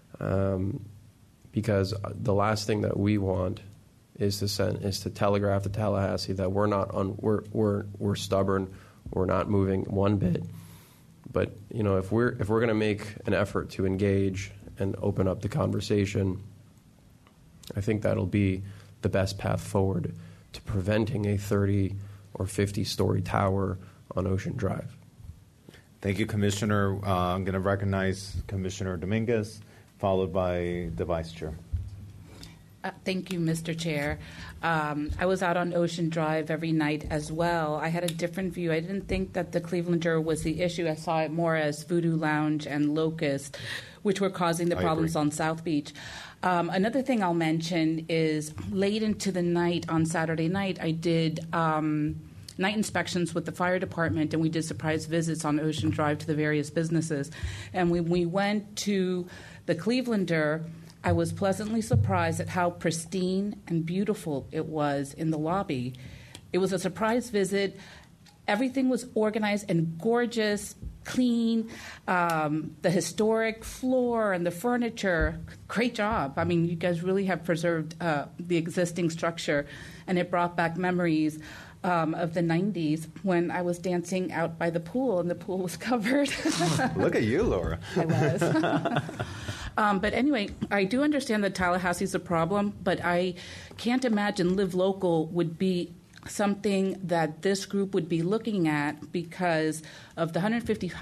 because the last thing that we want is to telegraph to Tallahassee that we're stubborn, we're not moving one bit. But if we're going to make an effort to engage and open up the conversation, I think that'll be the best path forward to preventing a 30 or 50-story tower on Ocean Drive. Thank you, Commissioner. I'm going to recognize Commissioner Dominguez, followed by the Vice Chair. Thank you, Mr. Chair. I was out on Ocean Drive every night as well. I had a different view. I didn't think that the Clevelander was the issue. I saw it more as Voodoo Lounge and Locust, which were causing the problems on South Beach. Another thing I'll mention is late into the night on Saturday night, I did night inspections with the fire department, and we did surprise visits on Ocean Drive to the various businesses. And when we went to the Clevelander, I was pleasantly surprised at how pristine and beautiful it was in the lobby. It was a surprise visit. Everything was organized and gorgeous, clean. The historic floor and the furniture, great job. I mean, you guys really have preserved the existing structure, and it brought back memories of the 90s when I was dancing out by the pool, and the pool was covered. Look at you, Laura. I was. But anyway, I do understand that Tallahassee's a problem, but I can't imagine Live Local would be something that this group would be looking at because of the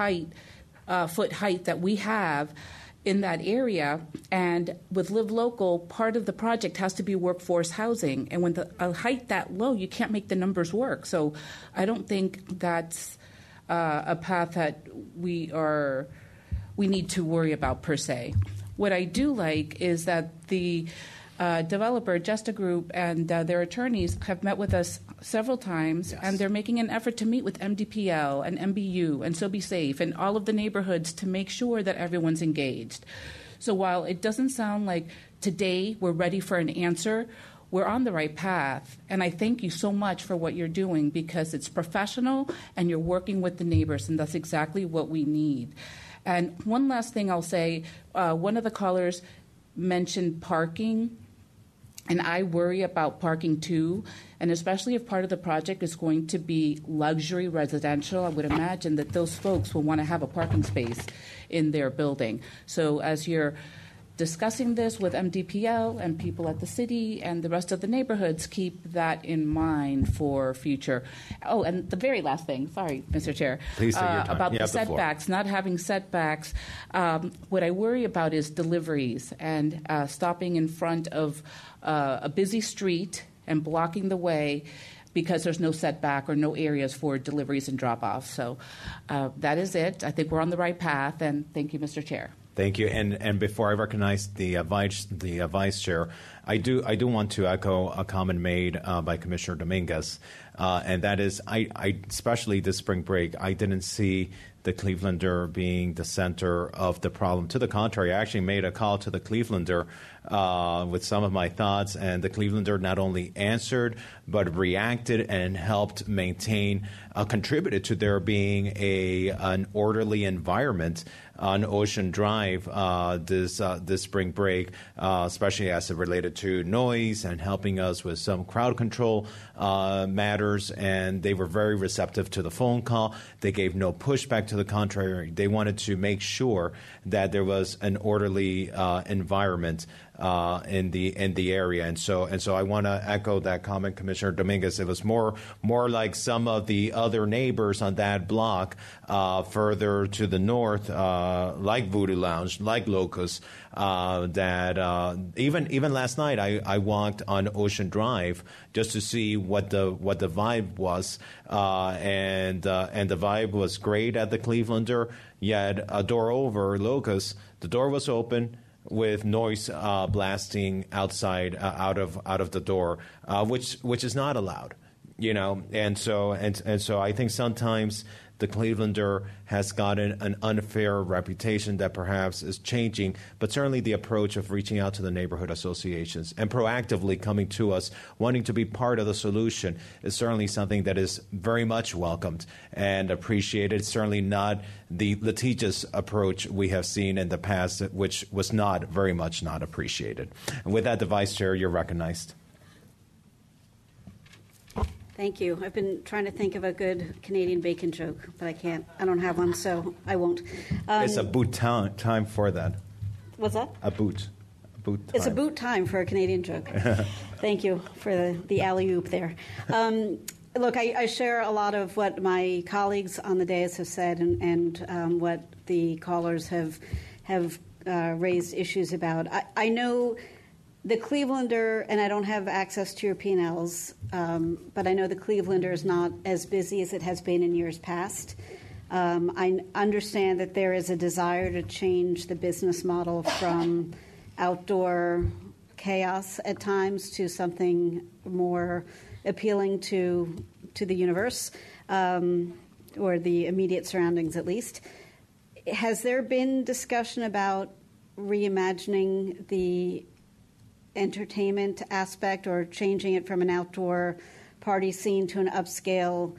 150-foot height that we have in that area. And with Live Local, part of the project has to be workforce housing. And when a height that low, you can't make the numbers work. So I don't think that's a path that we need to worry about per se. What I do like is that the developer, Justa Group, and their attorneys have met with us several times, and they're making an effort to meet with MDPL and MBU and So Be Safe and all of the neighborhoods to make sure that everyone's engaged. So while it doesn't sound like today we're ready for an answer, we're on the right path. And I thank you so much for what you're doing because it's professional and you're working with the neighbors, and that's exactly what we need. And one last thing I'll say, one of the callers mentioned parking, and I worry about parking too, and especially if part of the project is going to be luxury residential, I would imagine that those folks will want to have a parking space in their building. So as you're discussing this with MDPL and people at the city and the rest of the neighborhoods, keep that in mind for future. Oh, and the very last thing, sorry, Mr. Chair, Please take your time. about You the have the floor. setbacks, not having setbacks. What I worry about is deliveries and stopping in front of a busy street and blocking the way because there's no setback or no areas for deliveries and drop-offs. So that is it. I think we're on the right path, and thank you, Mr. Chair. Thank you. And before I recognize the vice chair, I do want to echo a comment made by Commissioner Dominguez, and that is, I especially this spring break, I didn't see the Clevelander being the center of the problem. To the contrary, I actually made a call to the Clevelander with some of my thoughts, and the Clevelander not only answered but reacted and helped maintain, contributed to there being an orderly environment on Ocean Drive this spring break, especially as it related to noise and helping us with some crowd control matters. And they were very receptive to the phone call. They gave no pushback. To the contrary, they wanted to make sure that there was an orderly environment in the area, and so I want to echo that comment, Commissioner Dominguez. It was more like some of the other neighbors on that block further to the north, like Voodoo Lounge, like Locust. That even last night, I walked on Ocean Drive just to see what the vibe was, and the vibe was great at the Clevelander. Yet a door over Locust, the door was open, with noise blasting outside out of the door, which is not allowed, and so I think sometimes the Clevelander has gotten an unfair reputation that perhaps is changing, but certainly the approach of reaching out to the neighborhood associations and proactively coming to us, wanting to be part of the solution, is certainly something that is very much welcomed and appreciated. Certainly not the litigious approach we have seen in the past, which was not very much not appreciated. And with that, the Vice Chair, you're recognized. Thank you. I've been trying to think of a good Canadian bacon joke, but I can't. I don't have one, so I won't. It's a boot time for that. What's that? A boot. Time. It's a boot time for a Canadian joke. Thank you for the alley-oop there. Look, I share a lot of what my colleagues on the dais have said and what the callers have raised issues about. I know The Clevelander, and I don't have access to your P&Ls, but I know the Clevelander is not as busy as it has been in years past. I understand that there is a desire to change the business model from outdoor chaos at times to something more appealing to the universe, or the immediate surroundings at least. Has there been discussion about reimagining the entertainment aspect or changing it from an outdoor party scene to an upscale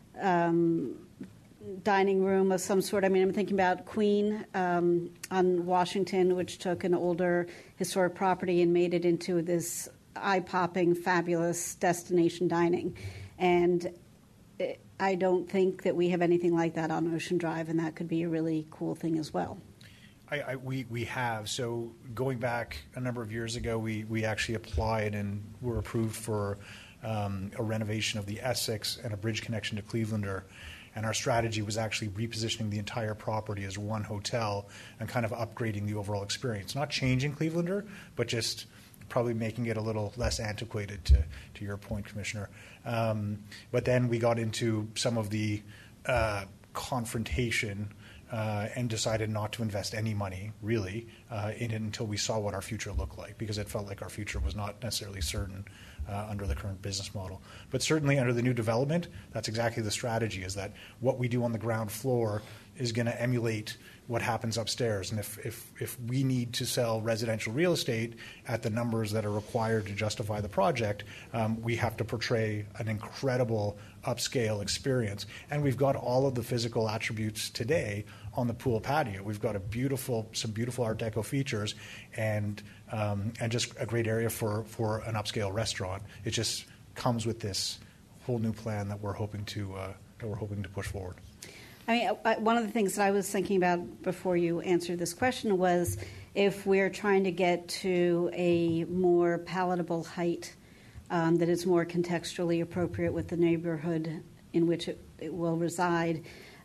dining room of some sort? I mean, I'm thinking about Queen on Washington, which took an older historic property and made it into this eye-popping, fabulous destination dining. And I don't think that we have anything like that on Ocean Drive, and that could be a really cool thing as well. We have. So going back a number of years ago, we actually applied and were approved for a renovation of the Essex and a bridge connection to Clevelander. And our strategy was actually repositioning the entire property as one hotel and kind of upgrading the overall experience. Not changing Clevelander, but just probably making it a little less antiquated, to your point, Commissioner. But then we got into some of the confrontation and decided not to invest any money, really, in it until we saw what our future looked like, because it felt like our future was not necessarily certain under the current business model. But certainly under the new development, that's exactly the strategy, is that what we do on the ground floor is going to emulate what happens upstairs. And if we need to sell residential real estate at the numbers that are required to justify the project, we have to portray an incredible upscale experience. And we've got all of the physical attributes today on the pool patio. We've got some beautiful Art Deco features and just a great area for an upscale restaurant. It just comes with this whole new plan that we're hoping to push forward. I mean, one of the things that I was thinking about before you answered this question was if we're trying to get to a more palatable height that is more contextually appropriate with the neighborhood in which it will reside,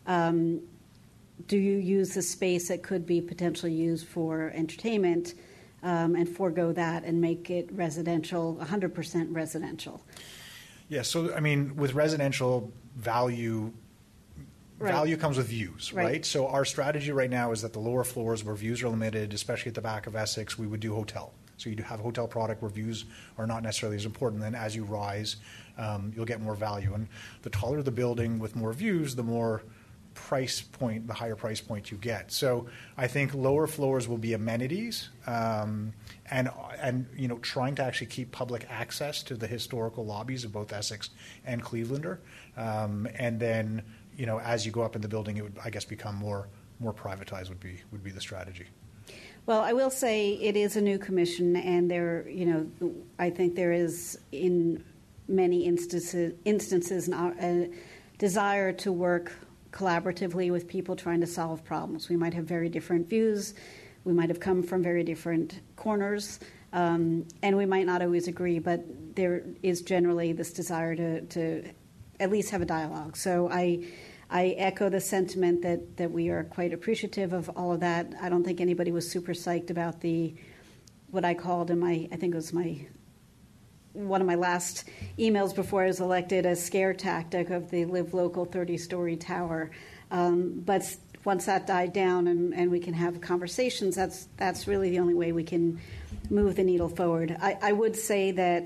do you use the space that could be potentially used for entertainment and forego that and make it residential, 100% residential? Yeah, so I mean, with residential value comes with views, right? So our strategy right now is that the lower floors where views are limited, especially at the back of Essex, we would do hotel. So you do have a hotel product where views are not necessarily as important. Then as you rise, you'll get more value. And the taller the building with more views, the more price point, the higher price point you get. So I think lower floors will be amenities, and trying to actually keep public access to the historical lobbies of both Essex and Clevelander, and then as you go up in the building, it would, I guess, become more privatized would be the strategy. Well, I will say it is a new commission, and I think there is in many instances a desire to work collaboratively with people trying to solve problems. We might have very different views, we might have come from very different corners, and we might not always agree, but there is generally this desire to at least have a dialogue. So I echo the sentiment that we are quite appreciative of all of that. I don't think anybody was super psyched about what I called I think it was one of my last emails before I was elected, a scare tactic of the Live Local 30-story tower. But once that died down and we can have conversations, that's really the only way we can move the needle forward. I would say that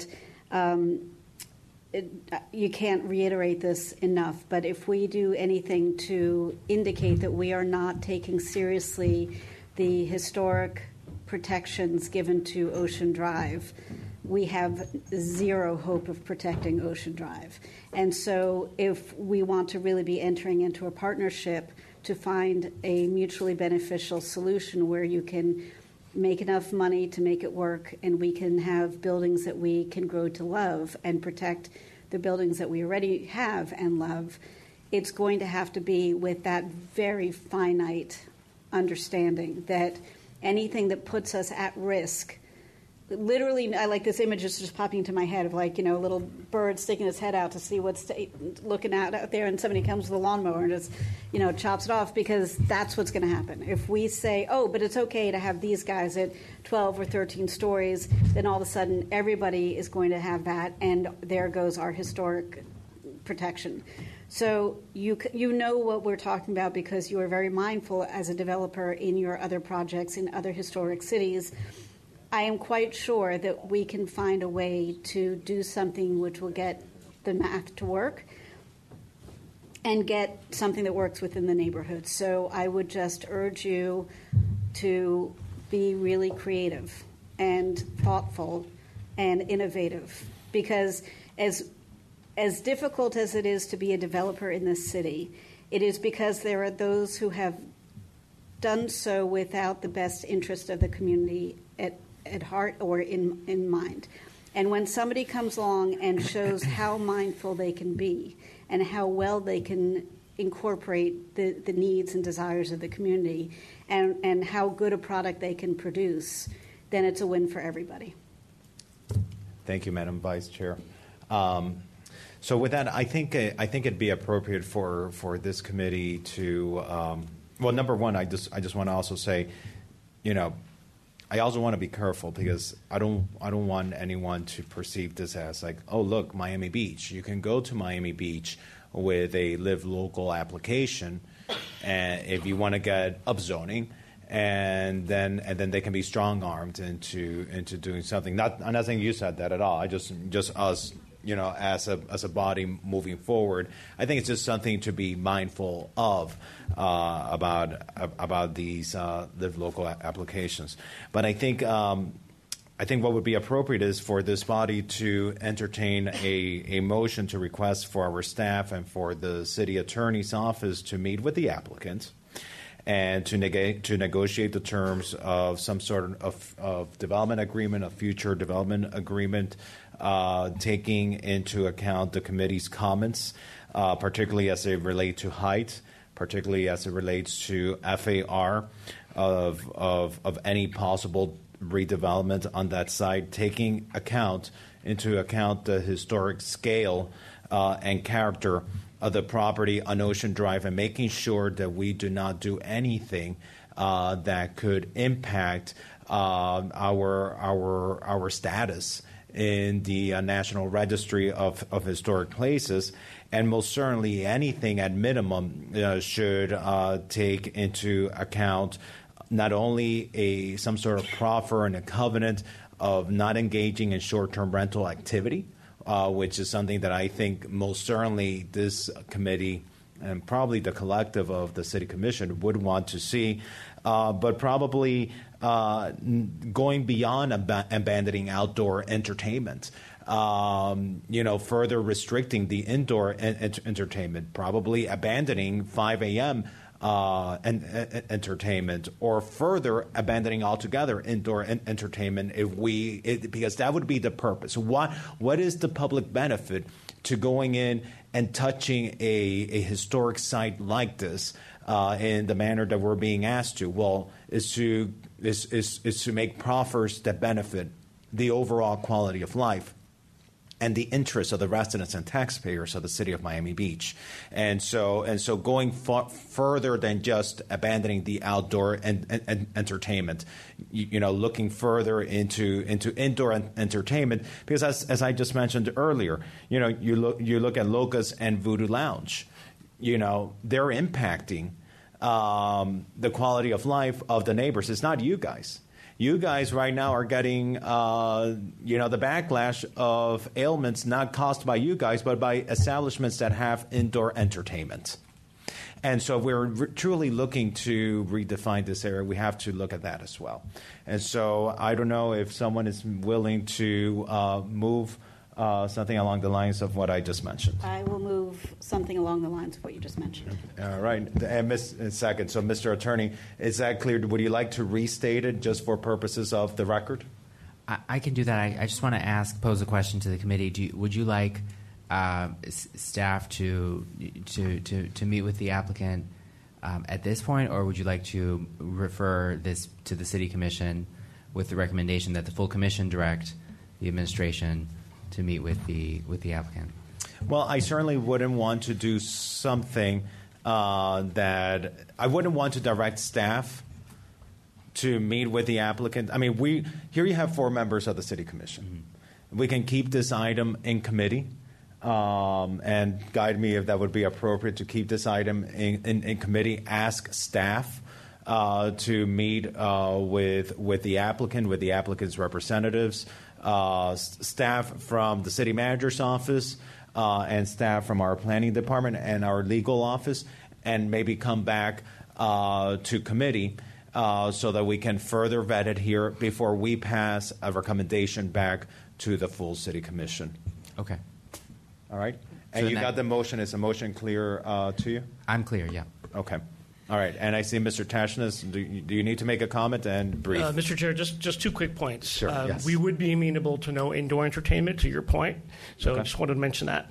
you can't reiterate this enough, but if we do anything to indicate that we are not taking seriously the historic protections given to Ocean Drive, we have zero hope of protecting Ocean Drive. And so if we want to really be entering into a partnership to find a mutually beneficial solution where you can make enough money to make it work and we can have buildings that we can grow to love and protect the buildings that we already have and love, it's going to have to be with that very finite understanding that anything that puts us at risk literally, I like this image is just popping into my head of like, a little bird sticking its head out to see what's looking out there, and somebody comes with a lawnmower and just, chops it off, because that's what's going to happen. If we say, oh, but it's okay to have these guys at 12 or 13 stories, then all of a sudden everybody is going to have that, and there goes our historic protection. So you know what we're talking about, because you are very mindful as a developer in your other projects in other historic cities. I am quite sure that we can find a way to do something which will get the math to work and get something that works within the neighborhood. So I would just urge you to be really creative and thoughtful and innovative, because as difficult as it is to be a developer in this city, it is because there are those who have done so without the best interest of the community at heart or in mind. And when somebody comes along and shows how mindful they can be and how well they can incorporate the needs and desires of the community, and how good a product they can produce, then it's a win for everybody. Thank you, Madam Vice Chair. So with that, I think it'd be appropriate for this committee to well, number one, I just want to also say, I also want to be careful, because I don't want anyone to perceive this as like, oh, look, Miami Beach. You can go to Miami Beach with a live local application, and if you want to get upzoning, and then they can be strong armed into doing something. I'm not saying you said that at all. I just us, as a body moving forward, I think it's just something to be mindful of about these live local applications. But I think what would be appropriate is for this body to entertain a motion to request for our staff and for the city attorney's office to meet with the applicant and to negotiate the terms of some sort of development agreement, a future development agreement, taking into account the committee's comments, particularly as they relate to height, particularly as it relates to FAR of any possible redevelopment on that site, taking into account the historic scale and character of the property on Ocean Drive, and making sure that we do not do anything that could impact our status in the National Registry of Historic Places, and most certainly anything at minimum should take into account not only some sort of proffer and a covenant of not engaging in short-term rental activity, which is something that I think most certainly this committee and probably the collective of the City Commission would want to see, but probably going beyond abandoning outdoor entertainment, further restricting the indoor entertainment, probably abandoning 5 a.m. Entertainment, or further abandoning altogether indoor entertainment because that would be the purpose. What is the public benefit to going in and touching a historic site like this in the manner that we're being asked to? Well, is to make proffers that benefit the overall quality of life and the interests of the residents and taxpayers of the city of Miami Beach, and so going further than just abandoning the outdoor entertainment, looking further into indoor entertainment, because as I just mentioned earlier, you look at Locust and Voodoo Lounge, they're impacting the quality of life of the neighbors. It's not you guys. You guys right now are getting, the backlash of ailments not caused by you guys, but by establishments that have indoor entertainment. And so if we're truly looking to redefine this area, we have to look at that as well. And so I don't know if someone is willing to move something along the lines of what I just mentioned. I will move something along the lines of what you just mentioned. All right. And second, so Mr. Attorney, is that clear? Would you like to restate it just for purposes of the record? I can do that. I just want to pose a question to the committee. Would you like staff to meet with the applicant at this point, or would you like to refer this to the City Commission with the recommendation that the full commission direct the administration to meet with the applicant. Well, I certainly wouldn't want to do something that I wouldn't want to direct staff to meet with the applicant. I mean, here you have 4 members of the City Commission. Mm-hmm. We can keep this item in committee and guide me if that would be appropriate to keep this item in committee. Ask staff to meet with the applicant, with the applicant's representatives, staff from the city manager's office, and staff from our planning department and our legal office, and maybe come back to committee so that we can further vet it here before we pass a recommendation back to the full city commission. Okay. All right. And So you that- got the motion. Is the motion clear to you? I'm clear, yeah. Okay. All right. And I see Mr. Tashnas. Do you need to make a comment and brief? Mr. Chair, just 2 quick points. Sure, yes. We would be amenable to no indoor entertainment, to your point. So I just wanted to mention that.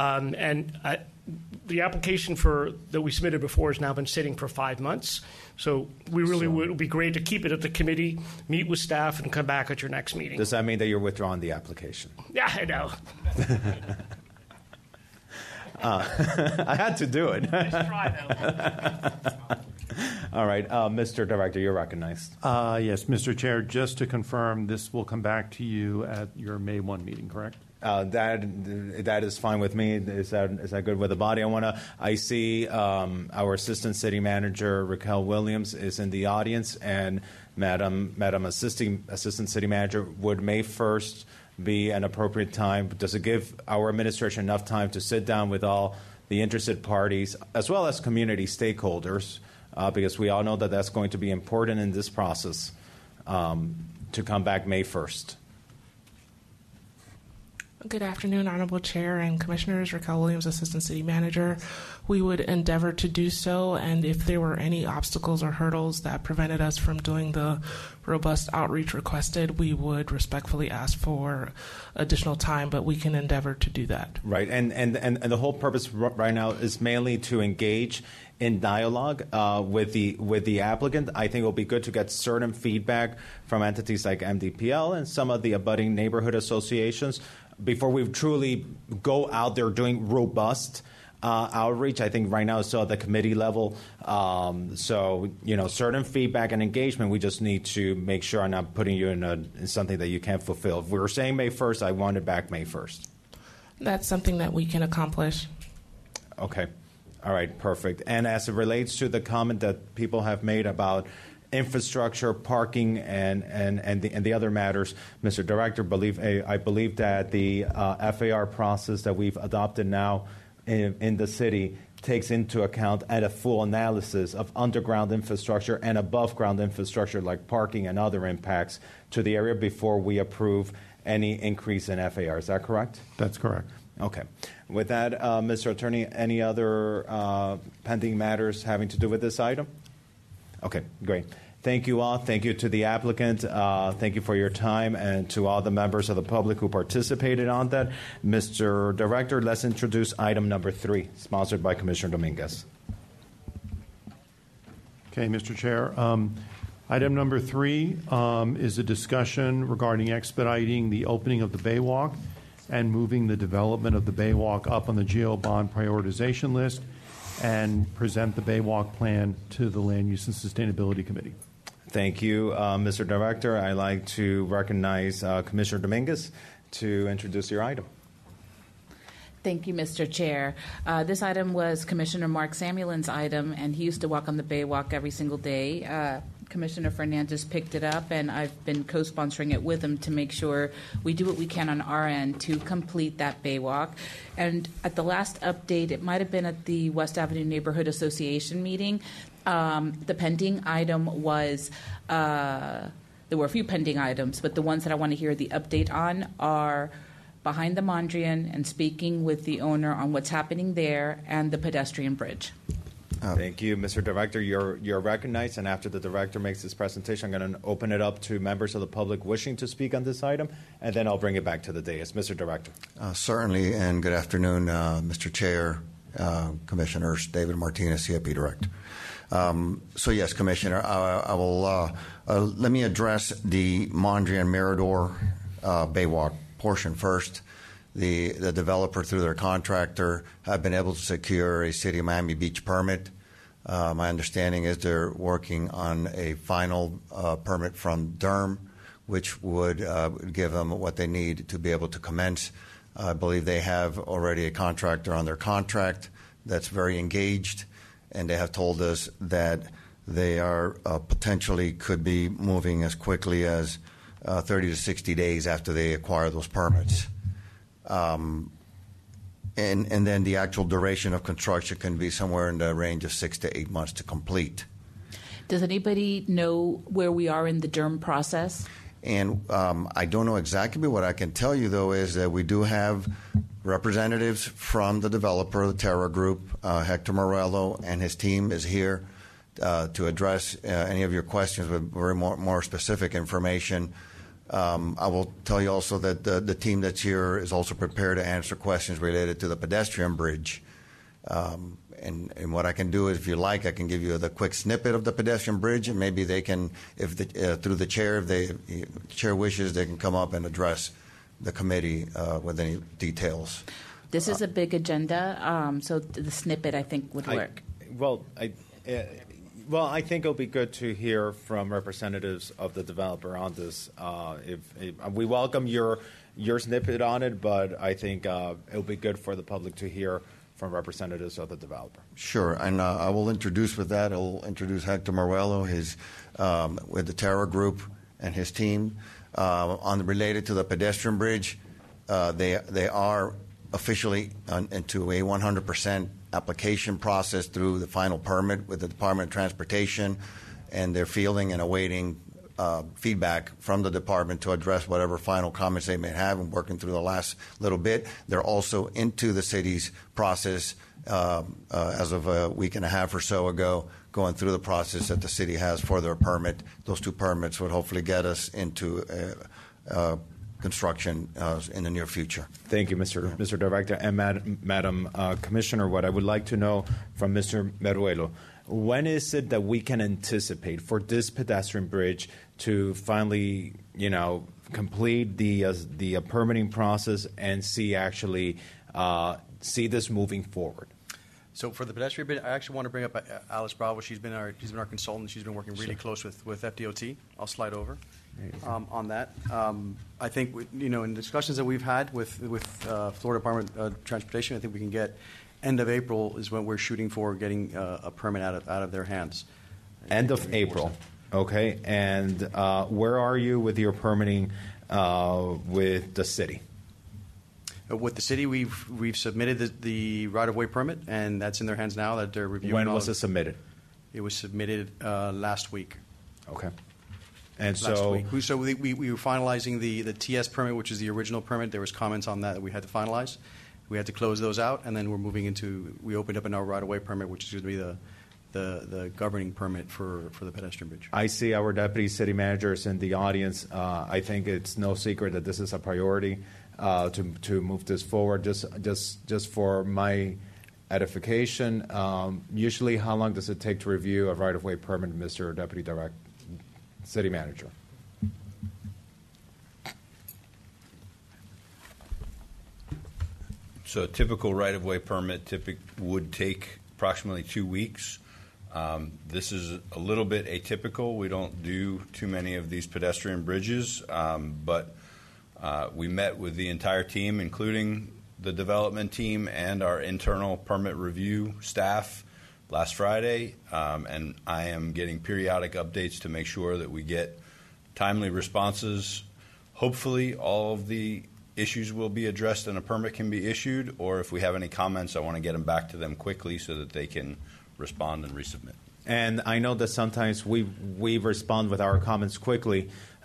The application that we submitted before has now been sitting for 5 months. So we really would, it would be great to keep it at the committee, meet with staff, and come back at your next meeting. Does that mean that you're withdrawing the application? Yeah, I know. I had to do it. Nice try, though. All right. Mr. Director, you're recognized. Yes, Mr. Chair, just to confirm, this will come back to you at your May 1 meeting, correct? That is fine with me. Is that good with the body? I see our Assistant City Manager Raquel Williams is in the audience, and Madam Assistant City Manager, would May 1st be an appropriate time? Does it give our administration enough time to sit down with all the interested parties as well as community stakeholders? Because we all know that that's going to be important in this process to come back May 1st. Good afternoon, Honorable Chair and Commissioners. Raquel Williams, Assistant City Manager. We would endeavor to do so, and if there were any obstacles or hurdles that prevented us from doing the robust outreach requested, we would respectfully ask for additional time, but we can endeavor to do that. Right, and the whole purpose right now is mainly to engage in dialogue with the applicant. I think it will be good to get certain feedback from entities like MDPL and some of the abutting neighborhood associations before we truly go out there doing robust outreach. I think right now it's still at the committee level. So, certain feedback and engagement, we just need to make sure I'm not putting you in something that you can't fulfill. If we were saying May 1st, I want it back May 1st. That's something that we can accomplish. Okay. All right, perfect. And as it relates to the comment that people have made about infrastructure, parking, and the other matters, Mr. Director, I believe that the FAR process that we've adopted now in the city takes into account a full analysis of underground infrastructure and above ground infrastructure like parking and other impacts to the area before we approve any increase in FAR. Is that correct? That's correct. Okay. With that, Mr. Attorney, any other pending matters having to do with this item? Okay, great. Thank you all. Thank you to the applicant. Thank you for your time, and to all the members of the public who participated on that. Mr. Director, let's introduce item number 3, sponsored by Commissioner Dominguez. Okay, Mr. Chair. Item number 3 is a discussion regarding expediting the opening of the Baywalk and moving the development of the Baywalk up on the GO bond prioritization list, and present the Baywalk plan to the Land Use and Sustainability Committee. Thank you, Mr. Director. I'd like to recognize Commissioner Dominguez to introduce your item. Thank you, Mr. Chair. This item was Commissioner Mark Samuelin's item, and he used to walk on the Baywalk every single day. Commissioner Fernandez picked it up, and I've been co-sponsoring it with him to make sure we do what we can on our end to complete that Baywalk. And at the last update, it might have been at the West Avenue Neighborhood Association meeting, the pending item was, there were a few pending items, but the ones that I want to hear the update on are behind the Mondrian and speaking with the owner on what's happening there and the pedestrian bridge. Thank you, Mr. Director. You're recognized, and after the Director makes his presentation, I'm going to open it up to members of the public wishing to speak on this item, and then I'll bring it back to the dais. Mr. Director. Certainly, and good afternoon, Mr. Chair, Commissioners, David Martinez, CIP Director. So yes, Commissioner, I will let me address the Mondrian Mirador Baywalk portion first. The developer, through their contractor, have been able to secure a City of Miami Beach permit. My understanding is they're working on a final permit from DERM, which would give them what they need to be able to commence. I believe they have already a contractor on their contract that's very engaged, and they have told us that they are potentially could be moving as quickly as 30 to 60 days after they acquire those permits. And then the actual duration of construction can be somewhere in the range of 6 to 8 months to complete. Does anybody know where we are in the DERM process? And I don't know exactly, but what I can tell you, though, is that we do have representatives from the developer, the Terra Group. Hector Morello and his team is here to address any of your questions with very more specific information. I will tell you also that the team that's here is also prepared to answer questions related to the pedestrian bridge. And what I can do is, if you like, I can give you the quick snippet of the pedestrian bridge, and maybe they can, through the chair, if the chair wishes, they can come up and address the committee with any details. This is a big agenda, so the snippet, I think, would work. Well, I think it'll be good to hear from representatives of the developer on this. If we welcome your snippet on it, but I think it'll be good for the public to hear from representatives of the developer. Sure, and I will introduce with that. I'll introduce Hector Morello, with the Terra Group and his team. Related to the pedestrian bridge, they are officially into a 100% application process through the final permit with the Department of Transportation, and they're fielding and awaiting feedback from the department to address whatever final comments they may have, and working through the last little bit. They're also into the city's process as of a week and a half or so ago, going through the process that the city has for their permit. Those two permits would hopefully get us into construction in the near future. Thank you, Mr. Director. And Madam Commissioner, what I would like to know from Mr. Meruelo, when is it that we can anticipate for this pedestrian bridge to finally, complete the permitting process and see this moving forward? So for the pedestrian bridge, I actually want to bring up Alice Bravo. She's been our consultant. She's been working really close with FDOT. I'll slide over on that. I think in discussions that we've had with Florida Department of Transportation, I think we can get end of April is when we're shooting for getting a permit out of their hands. End of April. Okay. And where are you with your permitting with the city? With the city, we've submitted the right-of-way permit, and that's in their hands now that they're reviewing. When was it submitted? It was submitted last week. Okay. And so we were finalizing the TS permit, which is the original permit. There was comments on that we had to finalize. We had to close those out, and then we opened up another right-of-way permit, which is going to be the governing permit for the pedestrian bridge. I see our deputy city managers in the audience. I think it's no secret that this is a priority to move this forward. Just for my edification, usually how long does it take to review a right-of-way permit, Mr. Deputy City Manager? So a typical right-of-way permit would take approximately 2 weeks. This is a little bit atypical. We don't do too many of these pedestrian bridges, but we met with the entire team, including the development team and our internal permit review staff last Friday, and I am getting periodic updates to make sure that we get timely responses. Hopefully all of the issues will be addressed and a permit can be issued, or if we have any comments, I want to get them back to them quickly so that they can respond and resubmit. And I know that sometimes we respond with our comments quickly.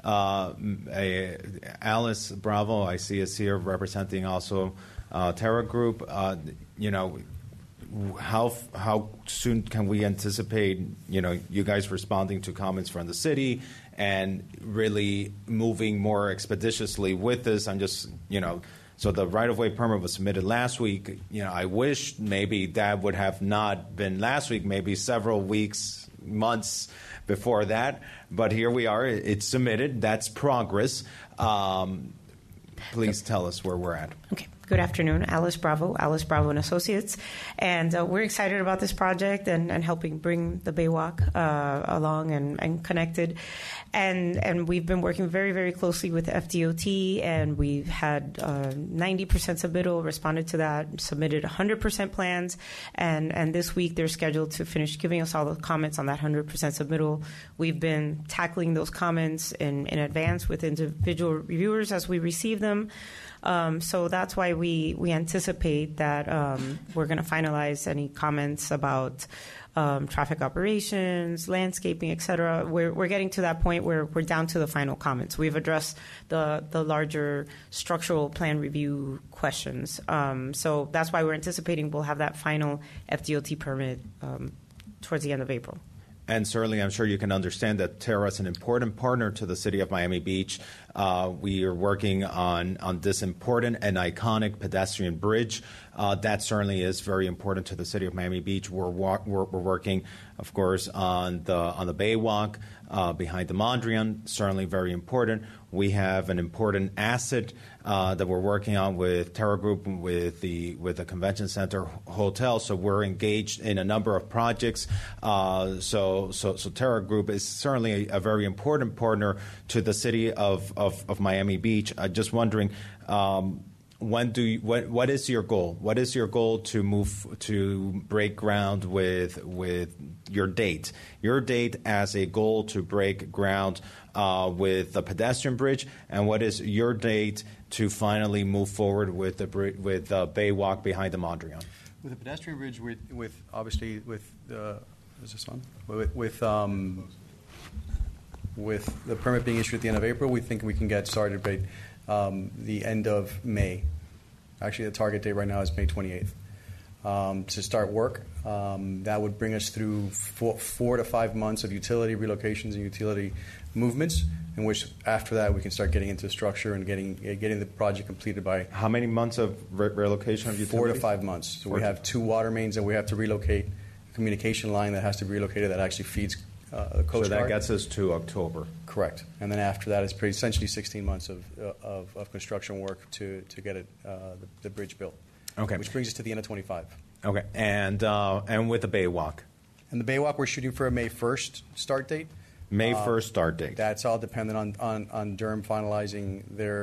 Alice Bravo, I see, is here representing also Terra Group. How soon can we anticipate you guys responding to comments from the city and really moving more expeditiously with this? I'm just So the right-of-way permit was submitted last week. I wish maybe that would have not been last week, maybe several weeks, months before that. But here we are. It's submitted. That's progress. Please tell us where we're at. Okay. Good afternoon. Alice Bravo and Associates. And we're excited about this project and helping bring the Baywalk along and connected. And we've been working very, very closely with FDOT, and we've had 90% submittal, responded to that, submitted 100% plans. And this week they're scheduled to finish giving us all the comments on that 100% submittal. We've been tackling those comments in advance with individual reviewers as we receive them. So that's why we anticipate that we're going to finalize any comments about traffic operations, landscaping, et cetera. We're getting to that point where we're down to the final comments. We've addressed the larger structural plan review questions. So that's why we're anticipating we'll have that final FDOT permit towards the end of April. And certainly, I'm sure you can understand that Terra is an important partner to the city of Miami Beach. We are working on this important and iconic pedestrian bridge. That certainly is very important to the city of Miami Beach. We're working, of course, on the Baywalk behind the Mondrian. Certainly very important. We have an important asset that we're working on with Terra Group, with the Convention Center Hotel. So we're engaged in a number of projects. So Terra Group is certainly a very important partner to the city of Miami Beach. Just wondering, what is your goal? What is your goal to break ground with your date? Your date as a goal to break ground with the pedestrian bridge, and what is your date to finally move forward with the Baywalk behind the Mondrian? With the pedestrian bridge, with the permit being issued at the end of April, we think we can get started by the end of May. Actually, the target date right now is May 28th. To start work, that would bring us through 4 to 5 months of utility relocations and utility movements, in which after that we can start getting into structure and getting the project completed by. How many months of relocation of utility? 4 to 5 months. So we have 2 water mains that we have to relocate, a communication line that has to be relocated that actually feeds the Coast Guard. So that gets us to October. Correct. And then after that, it's essentially 16 months of construction work to get the bridge built. Okay. Which brings us to the end of 25. Okay. And with the Baywalk? And the Baywalk, we're shooting for a May 1st start date. May 1st start date. That's all dependent on Durham finalizing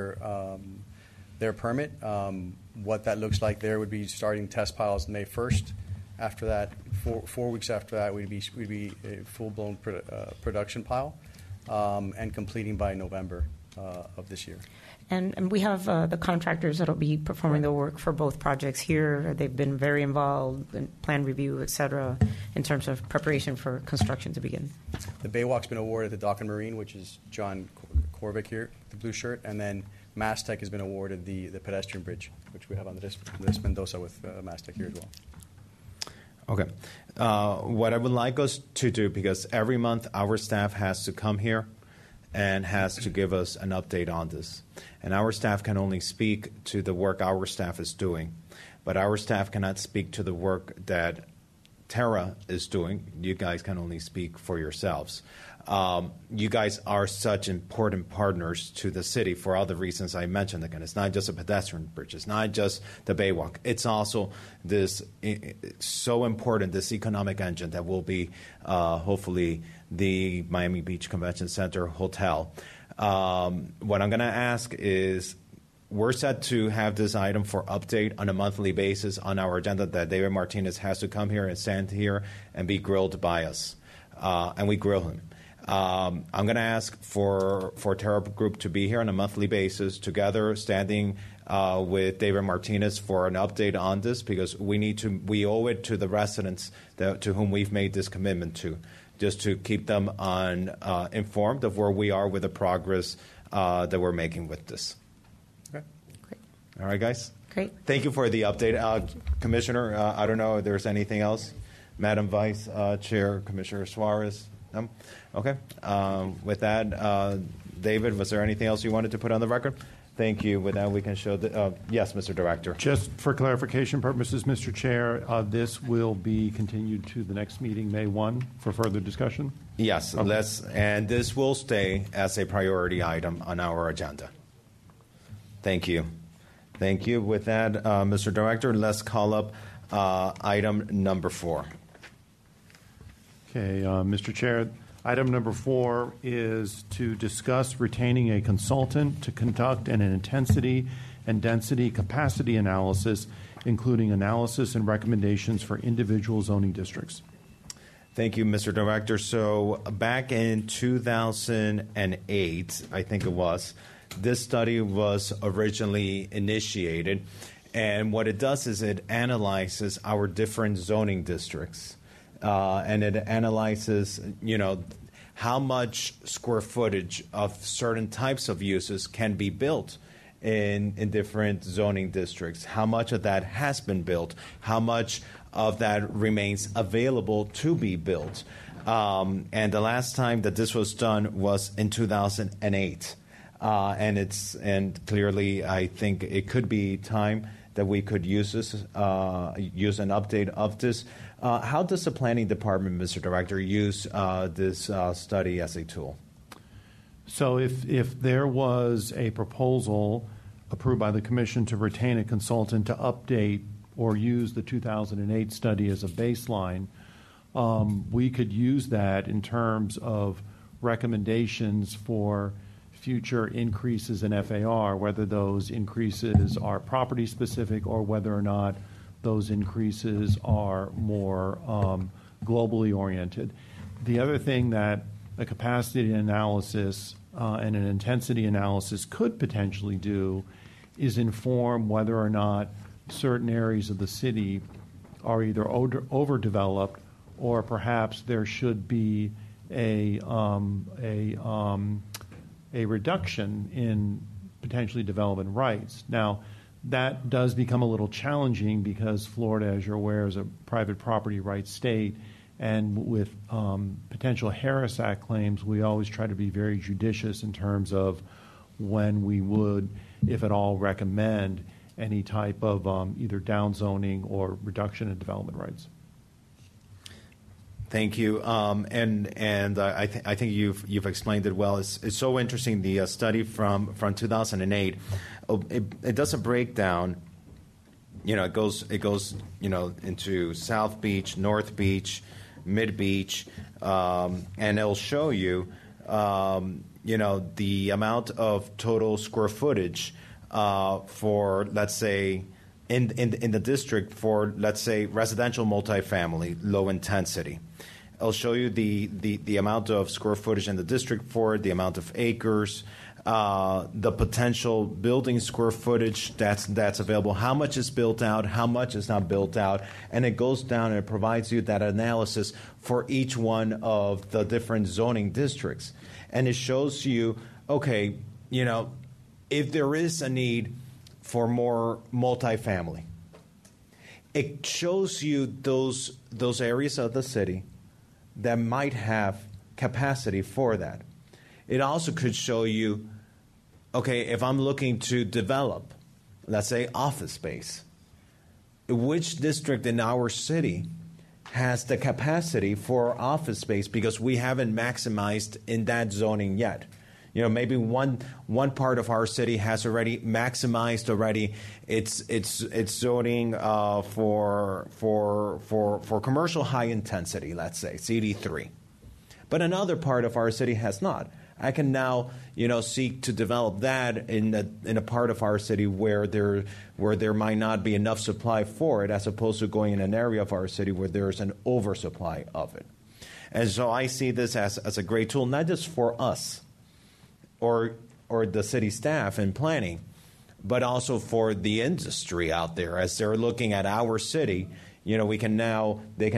their permit. What that looks like there would be starting test piles May 1st. After that, 4 weeks after that, we'd be a full-blown production pile, and completing by November of this year. And we have the contractors that will be performing the work for both projects here. They've been very involved in plan review, et cetera, in terms of preparation for construction to begin. The Baywalk's been awarded the Dock and Marine, which is John Korvick here, the blue shirt, and then Mastech has been awarded the pedestrian bridge, which we have on this Mendoza with Mastech here as well. Okay. What I would like us to do, because every month our staff has to come here and has to give us an update on this. And our staff can only speak to the work our staff is doing. But our staff cannot speak to the work that Terra is doing. You guys can only speak for yourselves. You guys are such important partners to the city for all the reasons I mentioned. Again, it's not just a pedestrian bridge. It's not just the Baywalk. It's also this so important, this economic engine that will be hopefully the Miami Beach Convention Center Hotel. What I'm going to ask is, we're set to have this item for update on a monthly basis on our agenda, that David Martinez has to come here and stand here and be grilled by us. And we grill him. I'm going to ask for Terra Group to be here on a monthly basis together, standing with David Martinez for an update on this, because we owe it to the residents to whom we've made this commitment to, just to keep them informed of where we are with the progress that we're making with this. Okay. Great. All right, guys? Great. Thank you for the update. Commissioner, I don't know if there's anything else. Madam Vice Chair, Commissioner Suarez? No? Okay. With that, David, was there anything else you wanted to put on the record? Thank you. With that, we can show the, yes, Mr. Director. Just for clarification purposes, Mr. Chair, this will be continued to the next meeting, May 1, for further discussion? Yes, and this will stay as a priority item on our agenda. Thank you. Thank you. With that, Mr. Director, let's call up item number 4. Okay, Mr. Chair, item number 4 is to discuss retaining a consultant to conduct an intensity and density capacity analysis, including analysis and recommendations for individual zoning districts. Thank you, Mr. Director. So back in 2008, I think it was, this study was originally initiated. And what it does is it analyzes our different zoning districts. And it analyzes, how much square footage of certain types of uses can be built in different zoning districts. How much of that has been built? How much of that remains available to be built? And the last time that this was done was in 2008. And clearly, I think it could be time that we could use this, use an update of this. How does the planning department, Mr. Director, use this study as a tool? So if there was a proposal approved by the commission to retain a consultant to update or use the 2008 study as a baseline, we could use that in terms of recommendations for future increases in FAR, whether those increases are property specific or whether or not those increases are more globally oriented. The other thing that a capacity analysis and an intensity analysis could potentially do is inform whether or not certain areas of the city are either overdeveloped or perhaps there should be a reduction in potentially development rights. Now, that does become a little challenging because Florida, as you're aware, is a private property rights state. And with potential Harris Act claims, we always try to be very judicious in terms of when we would, if at all, recommend any type of either downzoning or reduction in development rights. Thank you, and I think you've explained it well. It's so interesting. The study from 2008, it does a breakdown. It goes into South Beach, North Beach, Mid Beach, and it'll show you the amount of total square footage for, let's say, in the district for, let's say, residential multifamily, low intensity. It'll show you the amount of square footage in the district for it, the amount of acres, the potential building square footage that's available, how much is built out, how much is not built out, and it goes down and it provides you that analysis for each one of the different zoning districts. And it shows you, okay, if there is a need for more multifamily, it shows you those areas of the city that might have capacity for that. It also could show you, okay, if I'm looking to develop, let's say, office space, which district in our city has the capacity for office space because we haven't maximized in that zoning yet. Maybe one part of our city has already maximized its zoning for commercial high intensity, let's say CD3, but another part of our city has not. I can now seek to develop that in a part of our city where there might not be enough supply for it, as opposed to going in an area of our city where there's an oversupply of it. And so I see this as a great tool, not just for us or the city staff and planning, but also for the industry out there as they're looking at our city. They can now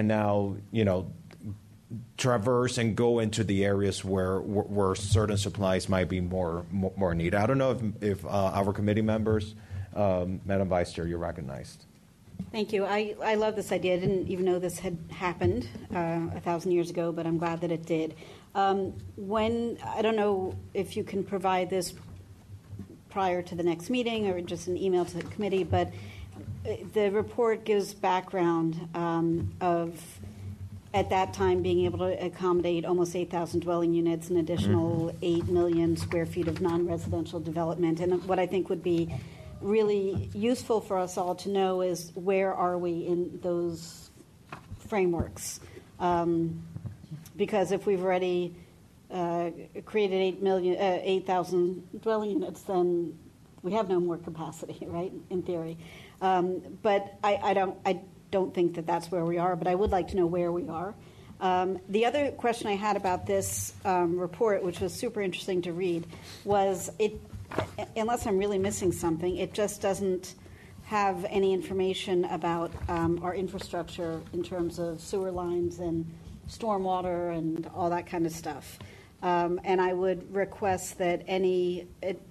traverse and go into the areas where certain supplies might be more needed. I don't know if our committee members, Madam Vice Chair, you're recognized. Thank you. I love this idea. I didn't even know this had happened 1,000 years ago, but I'm glad that it did. I don't know if you can provide this prior to the next meeting or just an email to the committee, but the report gives background of, at that time, being able to accommodate almost 8,000 dwelling units, an additional 8 million square feet of non-residential development. And what I think would be really useful for us all to know is where are we in those frameworks. Because if we've already created 8,000 dwelling units, then we have no more capacity, right, in theory. But I don't think that that's where we are, but I would like to know where we are. The other question I had about this report, which was super interesting to read, was unless I'm really missing something, it just doesn't have any information about our infrastructure in terms of sewer lines and stormwater and all that kind of stuff. And I would request that any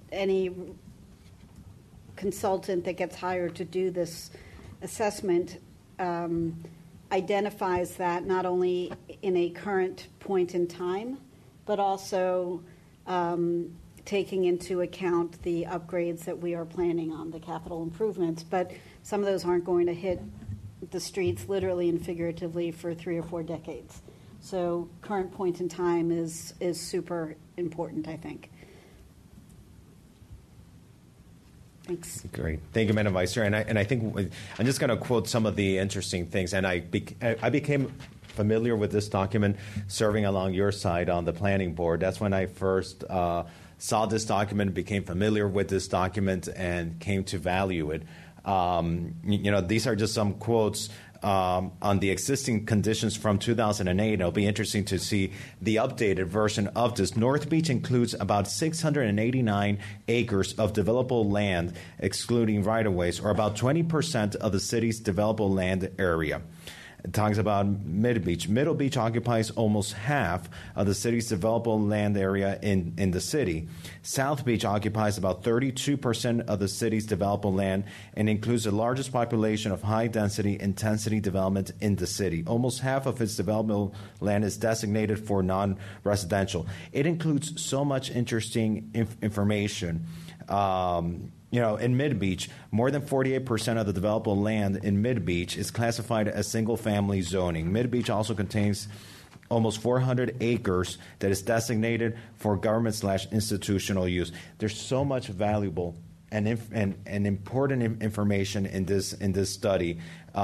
consultant that gets hired to do this assessment identifies that not only in a current point in time, but also taking into account the upgrades that we are planning on, the capital improvements. But some of those aren't going to hit the streets literally and figuratively for 3 or 4 decades. So current point in time is super important, I think. Thanks. Great. Thank you, Madam Vice Chair. And I think I'm just going to quote some of the interesting things. And I became familiar with this document serving along your side on the planning board. That's when I first saw this document, became familiar with this document, and came to value it. These are just some quotes on the existing conditions from 2008. It'll be interesting to see the updated version of this. North Beach includes about 689 acres of developable land, excluding right-of-ways, or about 20% of the city's developable land area. It talks about Mid Beach. Middle Beach occupies almost half of the city's developable land area in the city. South Beach occupies about 32% of the city's developable land and includes the largest population of high-density, intensity development in the city. Almost half of its developable land is designated for non-residential. It includes so much interesting information. In Mid Beach, more than 48% of the developable land in Mid Beach is classified as single-family zoning. Mid Beach also contains almost 400 acres that is designated for government/institutional use. There's so much valuable and important information in this study,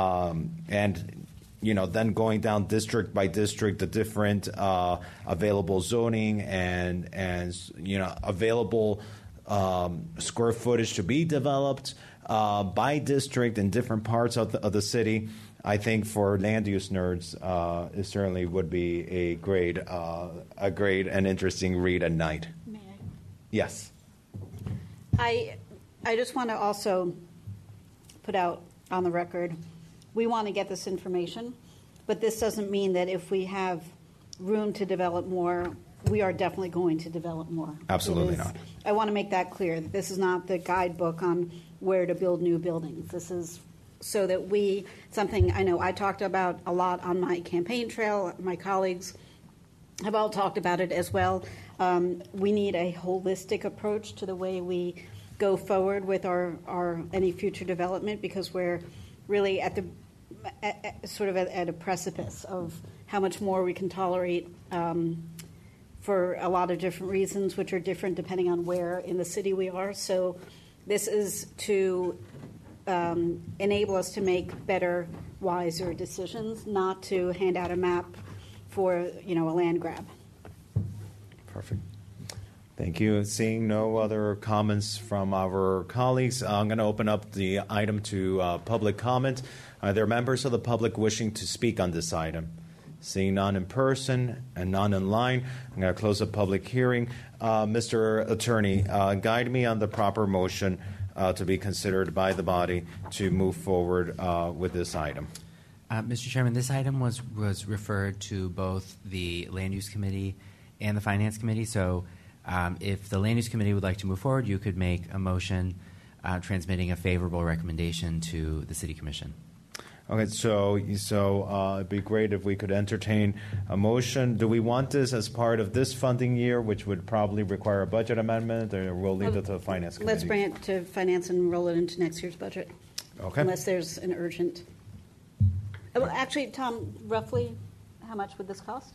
and then going down district by district, the different available zoning and available square footage to be developed by district in different parts of the city. I think for land use nerds, it certainly would be a great and interesting read at night. May I? Yes. I just want to also put out on the record, we want to get this information, but this doesn't mean that if we have room to develop more, we are definitely going to develop more. Absolutely not. I want to make that clear. This is not the guidebook on where to build new buildings. This is so that something I know I talked about a lot on my campaign trail. My colleagues have all talked about it as well. We need a holistic approach to the way we go forward with our any future development, because we're really at a precipice of how much more we can tolerate for a lot of different reasons, which are different depending on where in the city we are. So this is to enable us to make better, wiser decisions, not to hand out a map for a land grab. Perfect. Thank you. Seeing no other comments from our colleagues, I'm going to open up the item to public comment. Are there members of the public wishing to speak on this item? Seeing none in person and none online, I'm going to close the public hearing. Mr. Attorney, guide me on the proper motion to be considered by the body to move forward with this item. Mr. Chairman, this item was referred to both the Land Use Committee and the Finance Committee. So if the Land Use Committee would like to move forward, you could make a motion transmitting a favorable recommendation to the City Commission. Okay, so it'd be great if we could entertain a motion. Do we want this as part of this funding year, which would probably require a budget amendment, or we'll leave it to the Finance Committee? Let's bring it to Finance and roll it into next year's budget. Okay. Unless there's an urgent. Well, actually, Tom, roughly how much would this cost?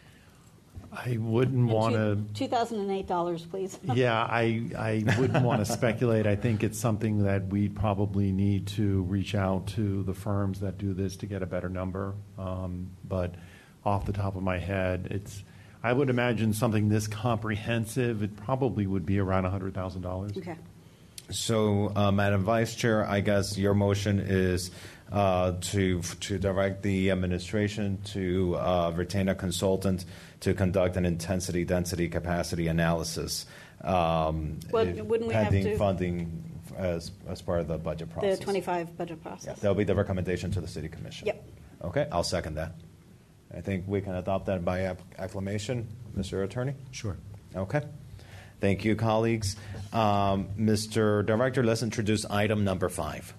I wouldn't want to. $2,008, please. Yeah, I wouldn't want to speculate. I think it's something that we probably need to reach out to the firms that do this to get a better number. But off the top of my head, I would imagine something this comprehensive, it probably would be around $100,000. Okay. So, Madam Vice Chair, I guess your motion is to direct the administration to retain a consultant to conduct an intensity density capacity analysis. Wouldn't we have pending to funding as part of the budget process? The 25 budget process. Yeah, that'll be the recommendation to the City Commission. Yep. Okay, I'll second that. I think we can adopt that by acclamation, Mr. Attorney. Sure. Okay. Thank you, colleagues. Mr. Director, let's introduce item number 5.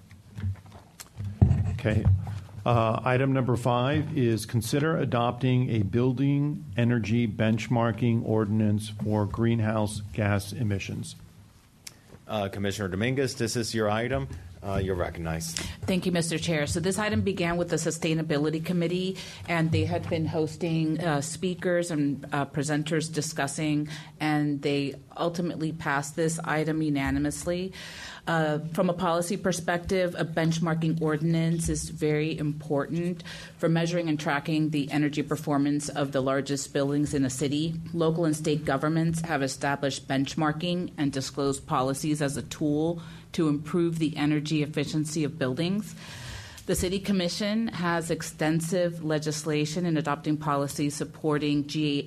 Okay. Item number 5 is consider adopting a building energy benchmarking ordinance for greenhouse gas emissions. Commissioner Dominguez, this is your item. You're recognized. Thank you, Mr. Chair. So this item began with the Sustainability Committee, and they had been hosting speakers and presenters discussing, and they ultimately passed this item unanimously. From a policy perspective, a benchmarking ordinance is very important for measuring and tracking the energy performance of the largest buildings in a city. Local and state governments have established benchmarking and disclosed policies as a tool to improve the energy efficiency of buildings. The City Commission has extensive legislation in adopting policies supporting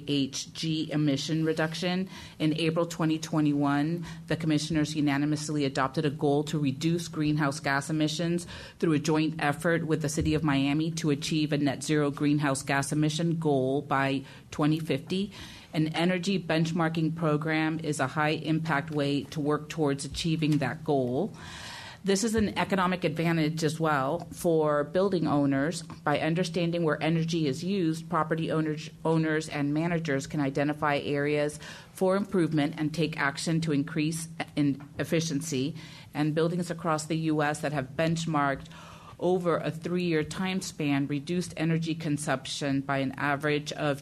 GHG emission reduction. In April 2021, the Commissioners unanimously adopted a goal to reduce greenhouse gas emissions through a joint effort with the City of Miami to achieve a net zero greenhouse gas emission goal by 2050. An energy benchmarking program is a high-impact way to work towards achieving that goal. This is an economic advantage as well for building owners. By understanding where energy is used, property owners and managers can identify areas for improvement and take action to increase in efficiency. And buildings across the U.S. that have benchmarked over a 3-year time span reduced energy consumption by an average of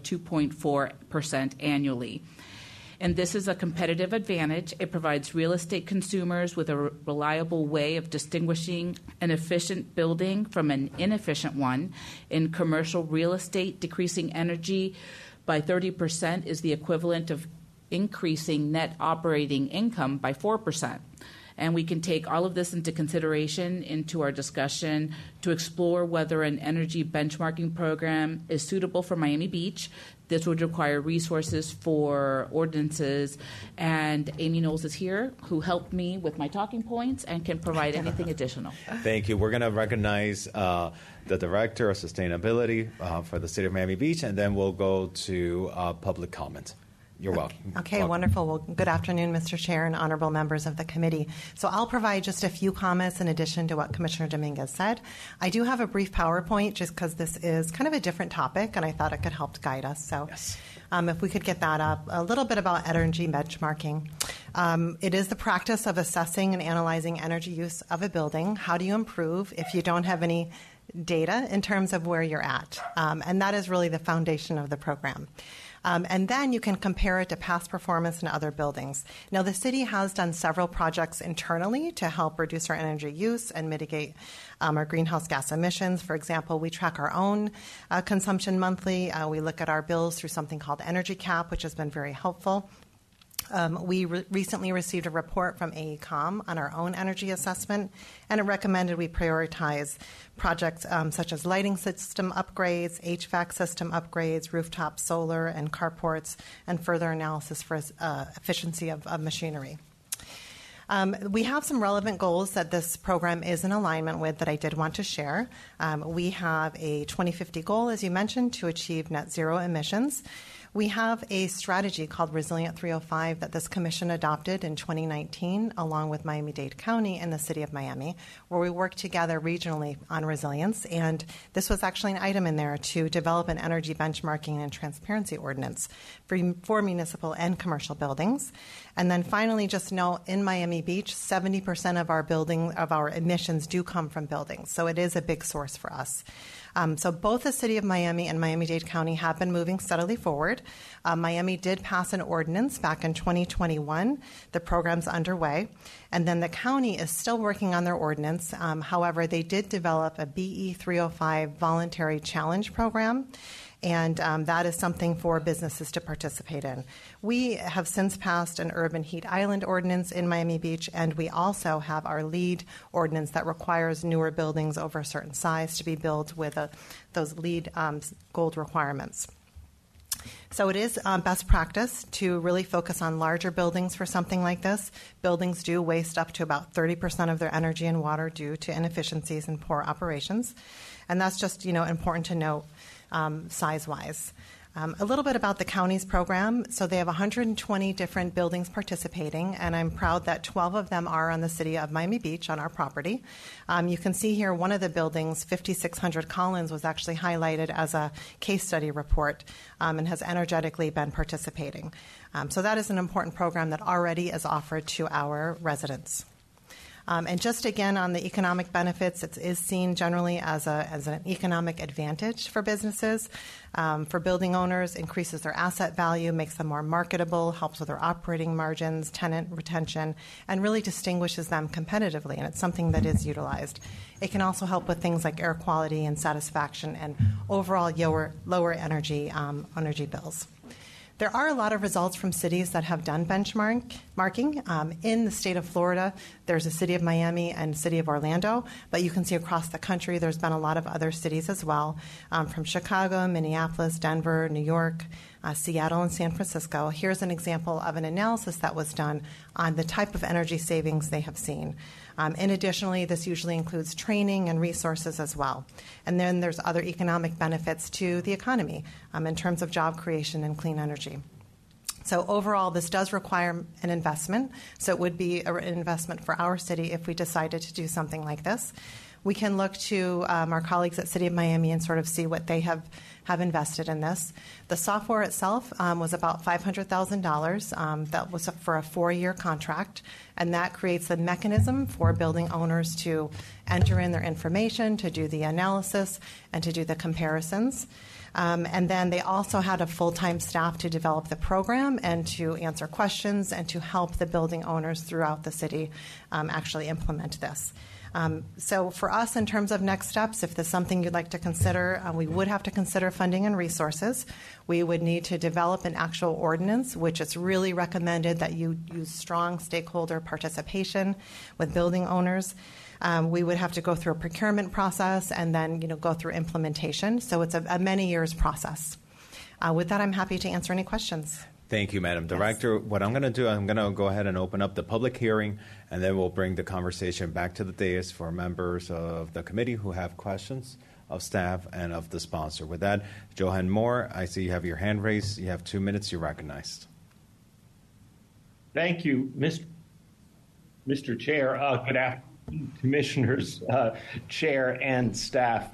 2.4% annually. And this is a competitive advantage. It provides real estate consumers with a reliable way of distinguishing an efficient building from an inefficient one. In commercial real estate, decreasing energy by 30% is the equivalent of increasing net operating income by 4%. And we can take all of this into consideration into our discussion to explore whether an energy benchmarking program is suitable for Miami Beach. This would require resources for ordinances. And Amy Knowles is here, who helped me with my talking points and can provide anything additional. Thank you. We're going to recognize the Director of Sustainability for the City of Miami Beach, and then we'll go to public comment. You're welcome. Okay, wonderful. Well, good afternoon, Mr. Chair and honorable members of the committee. So I'll provide just a few comments in addition to what Commissioner Dominguez said. I do have a brief PowerPoint just because this is kind of a different topic, and I thought it could help guide us. So if we could get that up. A little bit about energy benchmarking. It is the practice of assessing and analyzing energy use of a building. How do you improve if you don't have any data in terms of where you're at? And that is really the foundation of the program. And then you can compare it to past performance in other buildings. Now, the city has done several projects internally to help reduce our energy use and mitigate our greenhouse gas emissions. For example, we track our own consumption monthly. We look at our bills through something called Energy Cap, which has been very helpful. We recently received a report from AECOM on our own energy assessment, and it recommended we prioritize projects such as lighting system upgrades, HVAC system upgrades, rooftop solar and carports, and further analysis for efficiency of machinery. We have some relevant goals that this program is in alignment with that I did want to share. We have a 2050 goal, as you mentioned, to achieve net zero emissions. We have a strategy called Resilient 305 that this commission adopted in 2019 along with Miami-Dade County and the City of Miami, where we work together regionally on resilience. And this was actually an item in there to develop an energy benchmarking and transparency ordinance for municipal and commercial buildings. And then finally, just note, in Miami Beach, 70% of our emissions do come from buildings. So it is a big source for us. So both the City of Miami and Miami-Dade County have been moving steadily forward. Miami did pass an ordinance back in 2021. The program's underway. And then the county is still working on their ordinance. However, they did develop a BE 305 voluntary challenge program. And that is something for businesses to participate in. We have since passed an urban heat island ordinance in Miami Beach, and we also have our LEED ordinance that requires newer buildings over a certain size to be built with those LEED gold requirements. So it is best practice to really focus on larger buildings for something like this. Buildings do waste up to about 30% of their energy and water due to inefficiencies and poor operations. And that's just, important to note size-wise. A little bit about the county's program. So they have 120 different buildings participating, and I'm proud that 12 of them are on the City of Miami Beach on our property. You can see here one of the buildings, 5600 Collins, was actually highlighted as a case study report and has energetically been participating. So that is an important program that already is offered to our residents. And just again on the economic benefits, it is seen generally as an economic advantage for businesses. For building owners, increases their asset value, makes them more marketable, helps with their operating margins, tenant retention, and really distinguishes them competitively, and it's something that is utilized. It can also help with things like air quality and satisfaction and overall lower energy bills. There are a lot of results from cities that have done benchmarking. In the state of Florida, there's a City of Miami and City of Orlando, but you can see across the country there's been a lot of other cities as well, from Chicago, Minneapolis, Denver, New York, Seattle, and San Francisco. Here's an example of an analysis that was done on the type of energy savings they have seen. And additionally, this usually includes training and resources as well. And then there's other economic benefits to the economy in terms of job creation and clean energy. So overall, this does require an investment. So it would be an investment for our city if we decided to do something like this. We can look to our colleagues at City of Miami and sort of see what they have invested in this. The software itself was about $500,000. That was for a 4-year contract, and that creates a mechanism for building owners to enter in their information, to do the analysis, and to do the comparisons. And then they also had a full-time staff to develop the program and to answer questions and to help the building owners throughout the city actually implement this. So for us, in terms of next steps, if there's something you'd like to consider, we would have to consider funding and resources. We would need to develop an actual ordinance, which it's really recommended that you use strong stakeholder participation with building owners. We would have to go through a procurement process and then go through implementation. So it's a many years process. With that, I'm happy to answer any questions. Thank you, Madam Director. What I'm going to do, I'm going to go ahead and open up the public hearing, and then we'll bring the conversation back to the dais for members of the committee who have questions of staff and of the sponsor. With that, Johan Moore, I see you have your hand raised. You have 2 minutes. You're recognized. Thank you, Mr. Chair. Good afternoon, Commissioners, Chair, and staff.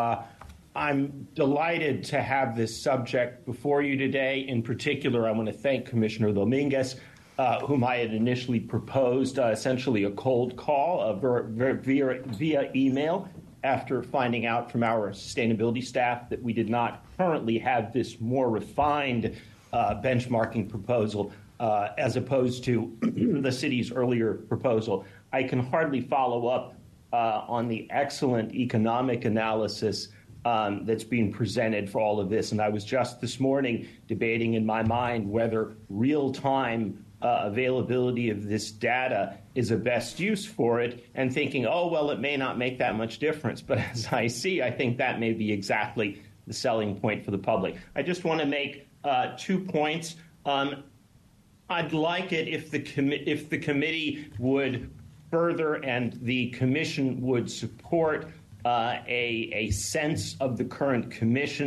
I'm delighted to have this subject before you today. In particular, I want to thank Commissioner Dominguez, whom I had initially proposed essentially a cold call via email after finding out from our sustainability staff that we did not currently have this more refined benchmarking proposal as opposed to the city's earlier proposal. I can hardly follow up on the excellent economic analysis that's being presented for all of this. And I was just this morning debating in my mind whether real-time availability of this data is a best use for it, and thinking, oh, well, it may not make that much difference. But as I see, I think that may be exactly the selling point for the public. I just want to make 2 points. I'd like it if the committee would further and the commission would support a sense of the current commission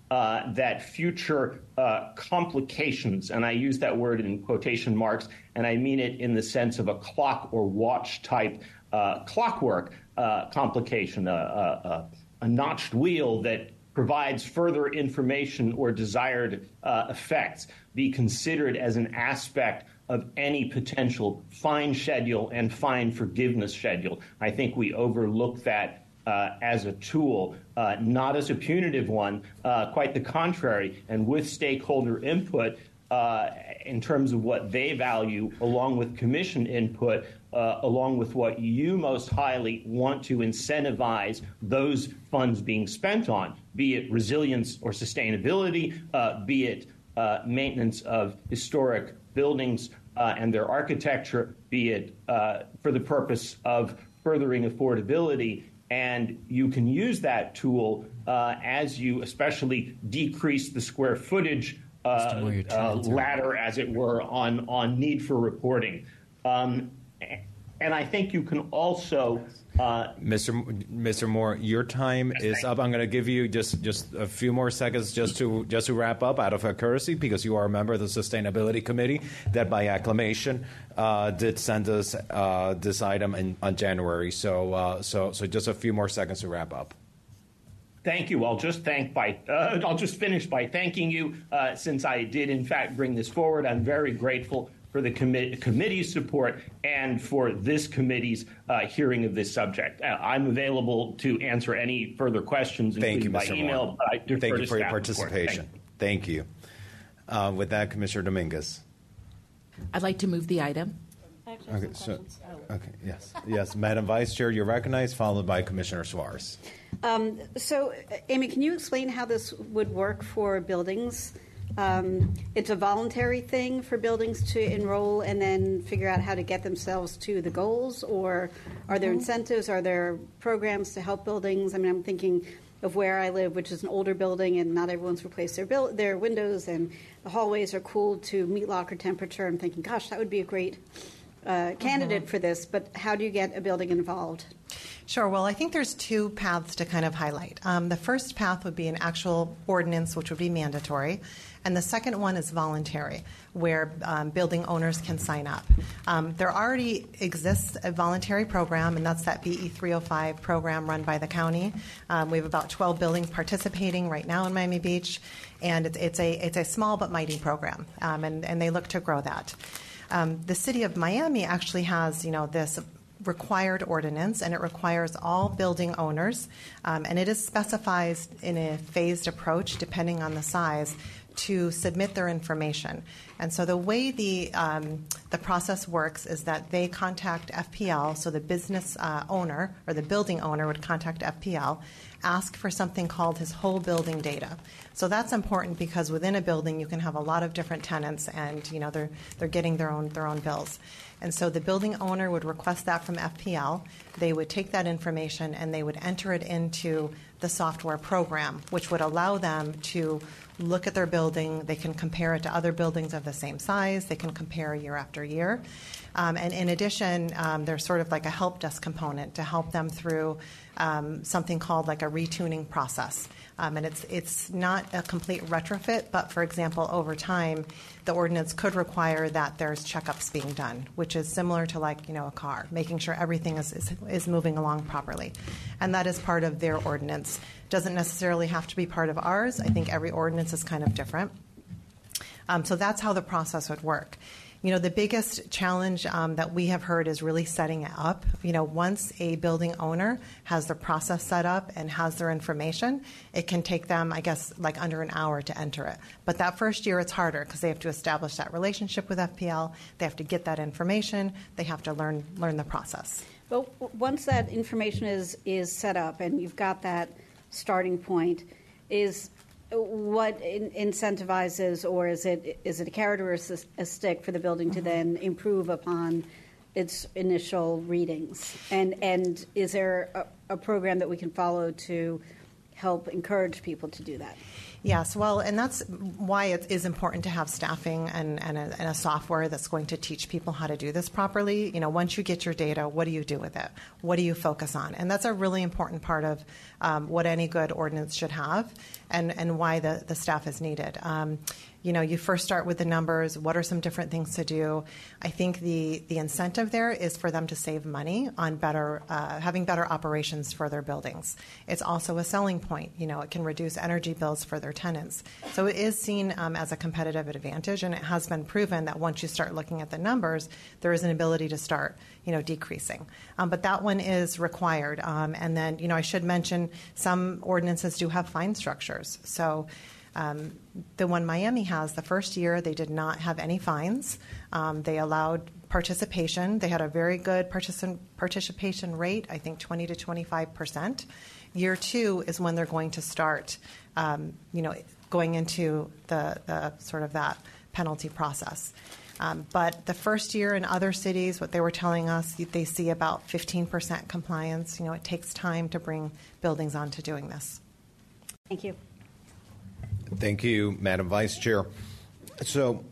that future complications, and I use that word in quotation marks, and I mean it in the sense of a clock or watch type clockwork complication, a notched wheel that provides further information or desired effects, be considered as an aspect of any potential fine schedule and fine forgiveness schedule. I think we overlook that as a tool, not as a punitive one, quite the contrary, and with stakeholder input in terms of what they value, along with commission input, along with what you most highly want to incentivize those funds being spent on, be it resilience or sustainability, be it maintenance of historic buildings and their architecture, be it for the purpose of furthering affordability. And you can use that tool as you especially decrease the square footage ladder, as it were, on need for reporting. And I think you can also... Mr. Moore, your time is up. I'm going to give you just a few more seconds just to wrap up out of a courtesy, because you are a member of the Sustainability Committee that by acclamation did send us this item on January. So just a few more seconds to wrap up. Thank you. I'll just finish by thanking you since I did in fact bring this forward. I'm very grateful for the committee's support and for this committee's hearing of this subject. I'm available to answer any further questions, including by email. But I defer Thank you to for your staff participation. Thank you. With that, Commissioner Dominguez. I'd like to move the item. Yes, Madam Vice Chair, you're recognized, followed by Commissioner Suarez. So, Amy, can you explain how this would work for buildings? It's a voluntary thing for buildings to enroll and then figure out how to get themselves to the goals, or are there incentives? Are there programs to help buildings? I mean, I'm thinking of where I live, which is an older building, and not everyone's replaced their windows, and the hallways are cooled to meat locker temperature. I'm thinking, gosh, that would be a great candidate for this, but how do you get a building involved? Sure. Well, I think there's two paths to kind of highlight. The first path would be an actual ordinance, which would be mandatory, and the second one is voluntary, where building owners can sign up. There already exists a voluntary program, and that's that BE 305 program run by the county. We have about 12 buildings participating right now in Miami Beach, and it's a small but mighty program, and they look to grow that. The city of Miami actually has, this required ordinance, and it requires all building owners, and it is specified in a phased approach depending on the size to submit their information. And so the way the process works is that they contact FPL, so the business owner or the building owner would contact FPL, ask for something called his whole building data. So that's important because within a building you can have a lot of different tenants, and they're getting their own bills. And so the building owner would request that from FPL. They would take that information and they would enter it into the software program, which would allow them to look at their building. They can compare it to other buildings of the same size. They can compare year after year. And in addition, there's sort of like a help desk component to help them through something called like a retuning process. And it's not a complete retrofit, but for example, over time, the ordinance could require that there's checkups being done, which is similar to like, a car, making sure everything is moving along properly. And that is part of their ordinance. Doesn't necessarily have to be part of ours. I think every ordinance is kind of different. So that's how the process would work. The biggest challenge that we have heard is really setting it up. Once a building owner has the process set up and has their information, it can take them, I guess, like under an hour to enter it. But that first year, it's harder because they have to establish that relationship with FPL. They have to get that information. They have to learn the process. Well, once that information is set up and you've got that starting point, is what incentivizes, or is it a carrot or a stick for the building to then improve upon its initial readings? And is there a program that we can follow to help encourage people to do that? Yes, well, and that's why it is important to have staffing and a software that's going to teach people how to do this properly. You know, once you get your data, what do you do with it? What do you focus on? And that's a really important part of what any good ordinance should have, and why the staff is needed. You know, you first start with the numbers. What are some different things to do? I think the incentive there is for them to save money on having better operations for their buildings. It's also a selling point. You know, it can reduce energy bills for their tenants. So it is seen as a competitive advantage, and it has been proven that once you start looking at the numbers, there is an ability to start, you know, decreasing. But that one is required. And then, you know, I should mention some ordinances do have fine structures. So the one Miami has, the first year they did not have any fines. They allowed participation. They had a very good participation rate, I think 20 to 25%. Year 2 is when they're going to start, you know, going into the sort of that penalty process. But the first year in other cities, what they were telling us, they see about 15% compliance. You know, it takes time to bring buildings onto doing this. Thank you. Thank you, Madam Vice Chair. So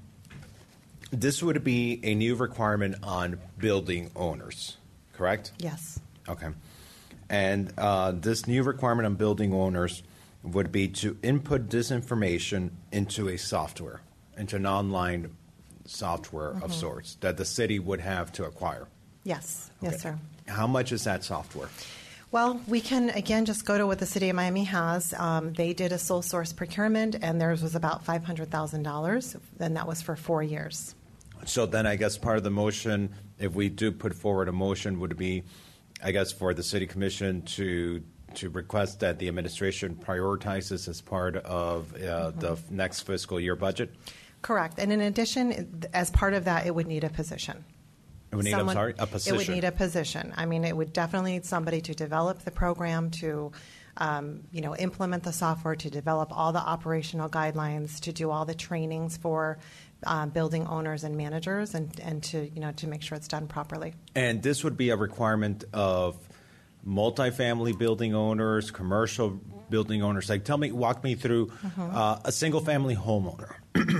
this would be a new requirement on building owners, correct? Yes. Okay. And this new requirement on building owners would be to input this information into a software, into an online software of sorts that the city would have to acquire. Yes. Okay. Yes, sir. How much is that software? Well, we can, again, just go to what the City of Miami has. They did a sole source procurement, and theirs was about $500,000, and that was for 4 years. So then I guess part of the motion, if we do put forward a motion, would be, I guess, for the City Commission to request that the administration prioritizes as part of the next fiscal year budget? Correct. And in addition, as part of that, it would need a position. It would need, a position. It would need a position. I mean, it would definitely need somebody to develop the program, to you know, implement the software, to develop all the operational guidelines, to do all the trainings for building owners and managers, and to, you know, to make sure it's done properly. And this would be a requirement of multifamily building owners, commercial building owners. Like, walk me through a single family homeowner.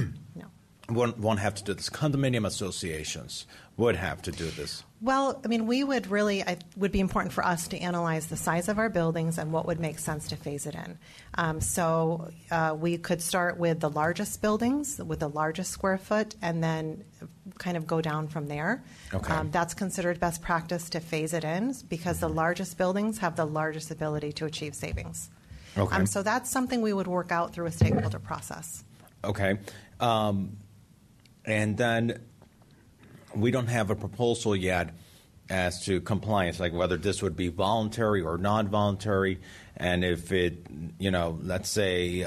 Won't have to do this. Condominium associations would have to do this. Well, I mean, it would be important for us to analyze the size of our buildings and what would make sense to phase it in. So we could start with the largest buildings, with the largest square foot, and then kind of go down from there. Okay. That's considered best practice to phase it in, because the largest buildings have the largest ability to achieve savings. Okay. So that's something we would work out through a stakeholder process. Okay. And then we don't have a proposal yet as to compliance, like whether this would be voluntary or non-voluntary, and if it, you know, let's say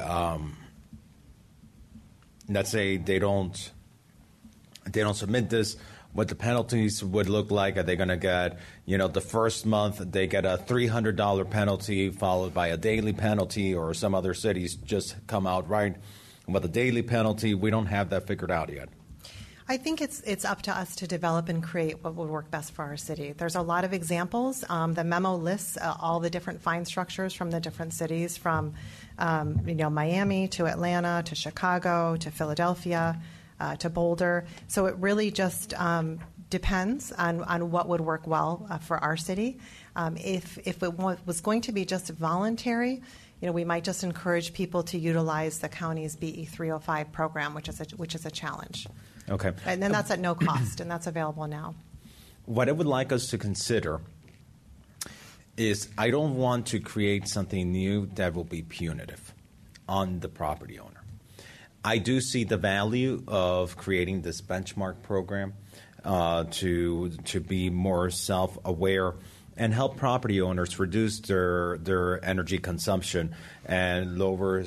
they don't submit this, what the penalties would look like. Are they going to get, you know, the first month they get a $300 penalty followed by a daily penalty, or some other cities just come out right with a daily penalty? We don't have that figured out yet. I think it's up to us to develop and create what would work best for our city. There's a lot of examples. The memo lists all the different fine structures from the different cities, from you know, Miami to Atlanta to Chicago to Philadelphia to Boulder. So it really just depends on what would work well for our city. If it was going to be just voluntary, you know, we might just encourage people to utilize the county's BE 305 program, which is a challenge. Okay. And then that's at no cost, and that's available now. What I would like us to consider is, I don't want to create something new that will be punitive on the property owner. I do see the value of creating this benchmark program to be more self-aware and help property owners reduce their energy consumption and lower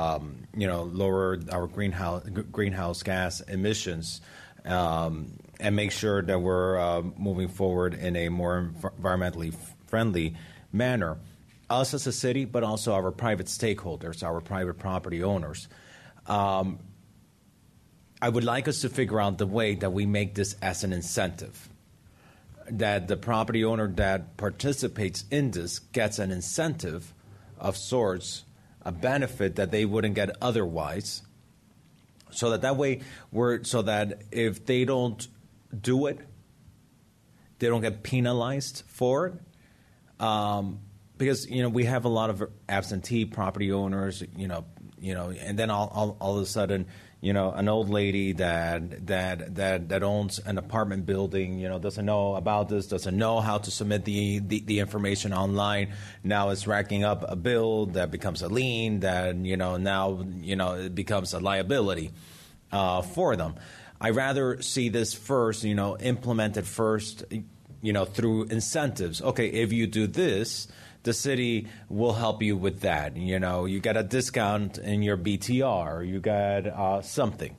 our greenhouse gas emissions, and make sure that we're moving forward in a more environmentally friendly manner. Us as a city, but also our private stakeholders, our private property owners. I would like us to figure out the way that we make this as an incentive, that the property owner that participates in this gets an incentive of sorts a benefit that they wouldn't get otherwise. So that way, so that if they don't do it, they don't get penalized for it. Because we have a lot of absentee property owners, and then all of a sudden, an old lady that owns an apartment building, doesn't know about this, doesn't know how to submit the information online. Now it's racking up a bill that becomes a lien that now it becomes a liability for them. I rather see this first, implemented first, through incentives. Okay, if you do this, the city will help you with that. You get a discount in your BTR. You get something.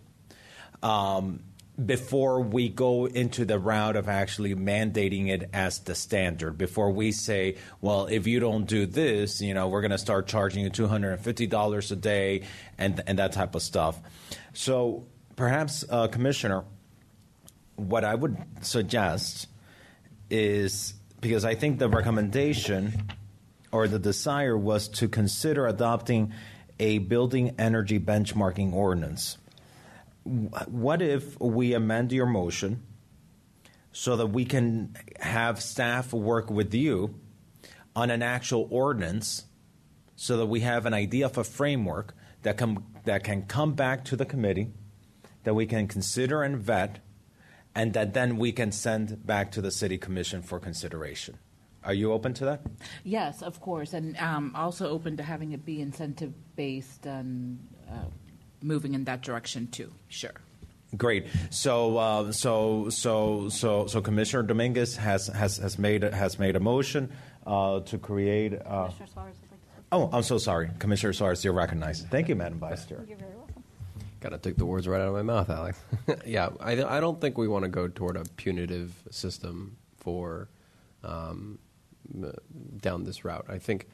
Before we go into the route of actually mandating it as the standard, before we say, well, if you don't do this, we're going to start charging you $250 a day and that type of stuff. So perhaps, Commissioner, what I would suggest is, because I think the recommendation or the desire was to consider adopting a building energy benchmarking ordinance. What if we amend your motion so that we can have staff work with you on an actual ordinance so that we have an idea of a framework that can come back to the committee, that we can consider and vet, and that then we can send back to the City Commission for consideration. Are you open to that? Yes, of course, and also open to having it be incentive-based and moving in that direction too. Sure. Great. So Commissioner Dominguez has made a motion to create. Commissioner Suarez would like to say. Oh, I'm so sorry, Commissioner Suarez. You're recognized. Thank you, Madam Vice Chair. You're very welcome. Kind of took the words right out of my mouth, Alex. Yeah, I don't think we want to go toward a punitive system for down this route. I think,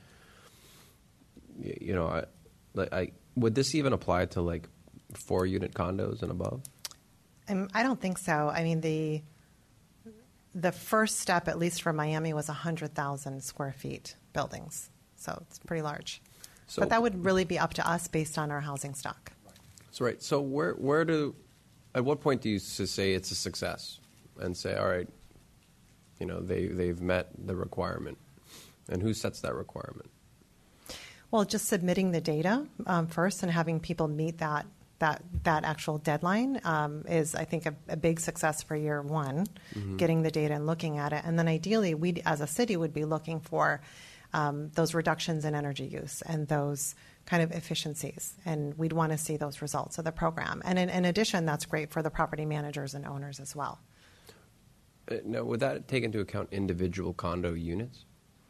would this even apply to 4-unit condos and above? I don't think so. I mean, the first step, at least for Miami, was 100,000 square feet buildings. So it's pretty large. But that would really be up to us based on our housing stock. That's right. So at what point do you say it's a success and say, all right, they've met the requirement? And who sets that requirement? Well, just submitting the data first and having people meet that actual deadline is, I think, a big success for year one, getting the data and looking at it. And then ideally, we as a city would be looking for those reductions in energy use and those kind of efficiencies. And we'd want to see those results of the program. And in addition, that's great for the property managers and owners as well. Now, would that take into account individual condo units?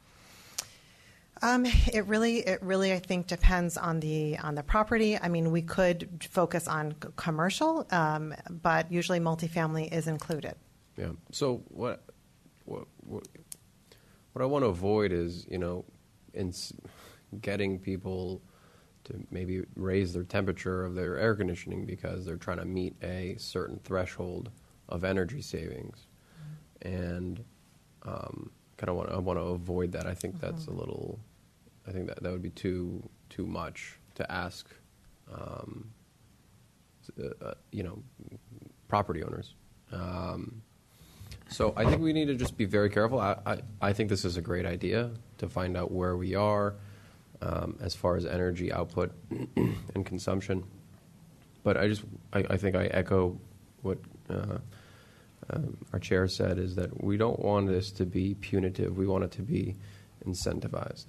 It really, I think, depends on the property. I mean, we could focus on commercial, but usually multifamily is included. Yeah. So what I want to avoid is, in getting people to maybe raise their temperature of their air conditioning because they're trying to meet a certain threshold of energy savings, and I want to avoid that. I think that's a little. I think that would be too much to ask, property owners. So I think we need to just be very careful. I think this is a great idea to find out where we are as far as energy output and consumption. But I think I echo what our chair said, is that we don't want this to be punitive. We want it to be incentivized.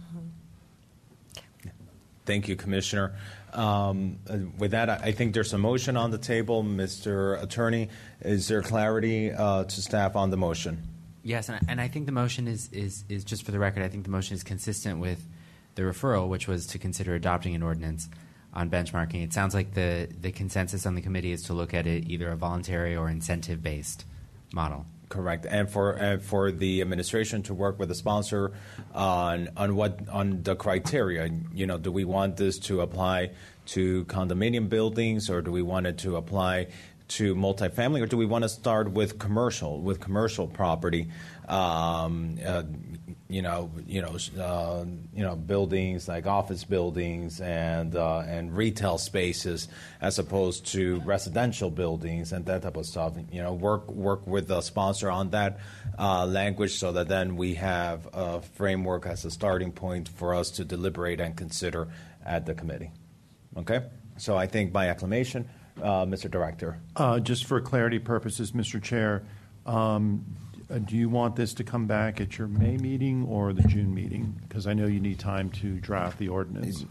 Thank you, Commissioner. With that, I think there's a motion on the table. Mr. Attorney, is there clarity to staff on the motion? Yes, and I think the motion is just for the record, I think the motion is consistent with the referral, which was to consider adopting an ordinance on benchmarking. It sounds like the consensus on the committee is to look at it either a voluntary or incentive-based model. Correct, and for the administration to work with the sponsor on the criteria. Do we want this to apply to condominium buildings, or do we want it to apply to multifamily, or do we want to start with commercial property? Buildings like office buildings and retail spaces, as opposed to residential buildings and that type of stuff. Work with the sponsor on that language, so that then we have a framework as a starting point for us to deliberate and consider at the committee. Okay, so I think by acclamation, Mr. Director. Just for clarity purposes, Mr. Chair. Do you want this to come back at your May meeting or the June meeting? Because I know you need time to draft the ordinance.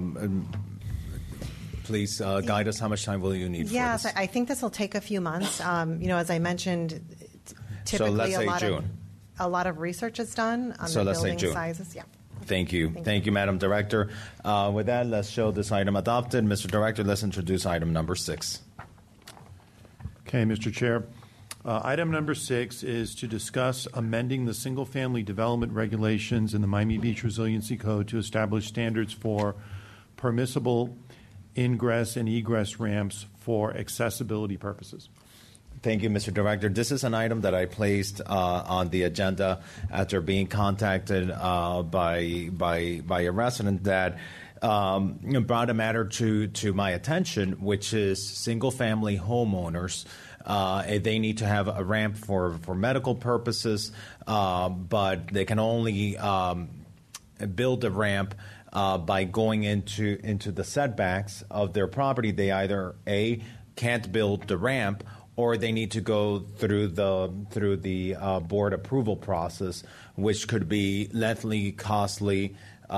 Please guide us. How much time will you need for this? Yes, I think this will take a few months. As I mentioned, typically so let's say a lot of research is done on the building sizes. Yeah. Thank you. Thank you, Madam Director. With that, let's show this item adopted. Mr. Director, let's introduce item number 6. Okay, Mr. Chair. Item number 6 is to discuss amending the single-family development regulations in the Miami Beach Resiliency Code to establish standards for permissible ingress and egress ramps for accessibility purposes. Thank you, Mr. Director. This is an item that I placed on the agenda after being contacted by a resident that brought a matter to my attention, which is single-family homeowners. They need to have a ramp for medical purposes, but they can only build a ramp by going into the setbacks of their property. They either can't build the ramp, or they need to go through the board approval process, which could be lengthy, costly,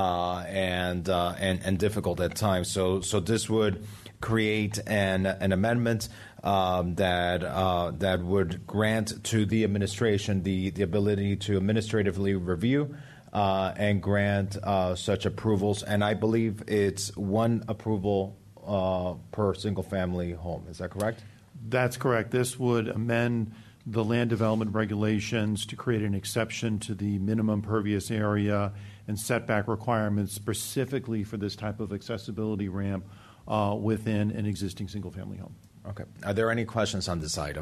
and difficult at times. So this would create an amendment that would grant to the administration the ability to administratively review and grant such approvals. And I believe it's one approval per single-family home. Is that correct? That's correct. This would amend the land development regulations to create an exception to the minimum pervious area and setback requirements specifically for this type of accessibility ramp within an existing single-family home. Okay. Are there any questions on this item?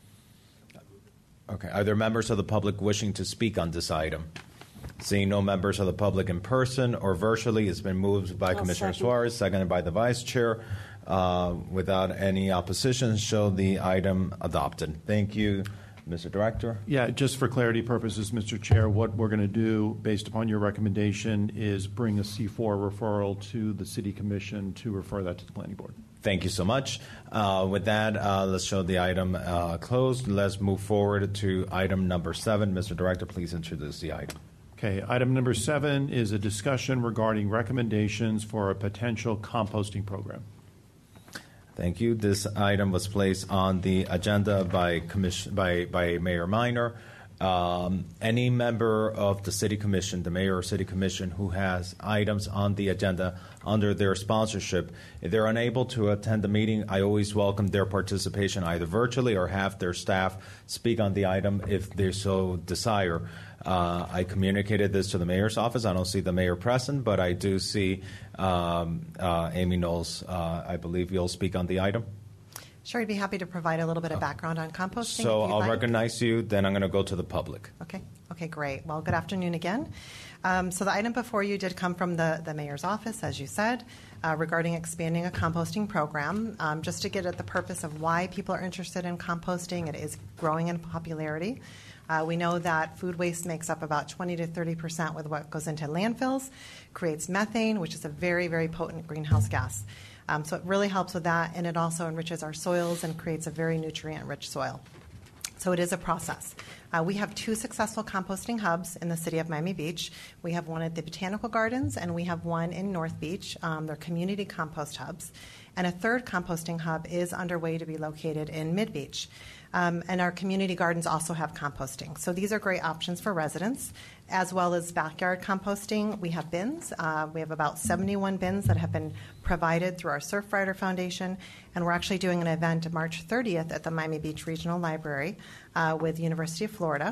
Okay. Are there members of the public wishing to speak on this item? Seeing no members of the public in person or virtually, it's been moved by Commissioner Suarez, seconded by the Vice Chair. Without any opposition, show the item adopted. Thank you, Mr. Director. Yeah, just for clarity purposes, Mr. Chair, what we're going to do, based upon your recommendation, is bring a C4 referral to the City Commission to refer that to the Planning Board. Thank you so much. With that, let's show the item closed. Let's move forward to item number 7. Mr. Director, please introduce the item. Okay, item number 7 is a discussion regarding recommendations for a potential composting program. Thank you. This item was placed on the agenda by Mayor Minor. Any member of the City Commission, the Mayor or City Commission, who has items on the agenda under their sponsorship, if they're unable to attend the meeting, I always welcome their participation either virtually or have their staff speak on the item if they so desire. I communicated this to the mayor's office. I don't see the mayor present, but I do see Amy Knowles. I believe you'll speak on the item. Sure, I'd be happy to provide a little bit of background on composting. So I'll recognize you, then I'm going to go to the public. Okay, great. Well, good afternoon again. So the item before you did come from the mayor's office, as you said, regarding expanding a composting program. Just to get at the purpose of why people are interested in composting, it is growing in popularity. We know that food waste makes up about 20 to 30% with what goes into landfills, creates methane, which is a very, very potent greenhouse gas. So it really helps with that, and it also enriches our soils and creates a very nutrient-rich soil. So it is a process. We have 2 successful composting hubs in the city of Miami Beach. We have one at the Botanical Gardens, and we have one in North Beach. They're community compost hubs. And a 3rd composting hub is underway to be located in Mid-Beach. And our community gardens also have composting. So these are great options for residents, as well as backyard composting. We have bins. We have about 71 bins that have been provided through our Surfrider Foundation. And we're actually doing an event March 30th at the Miami Beach Regional Library with University of Florida.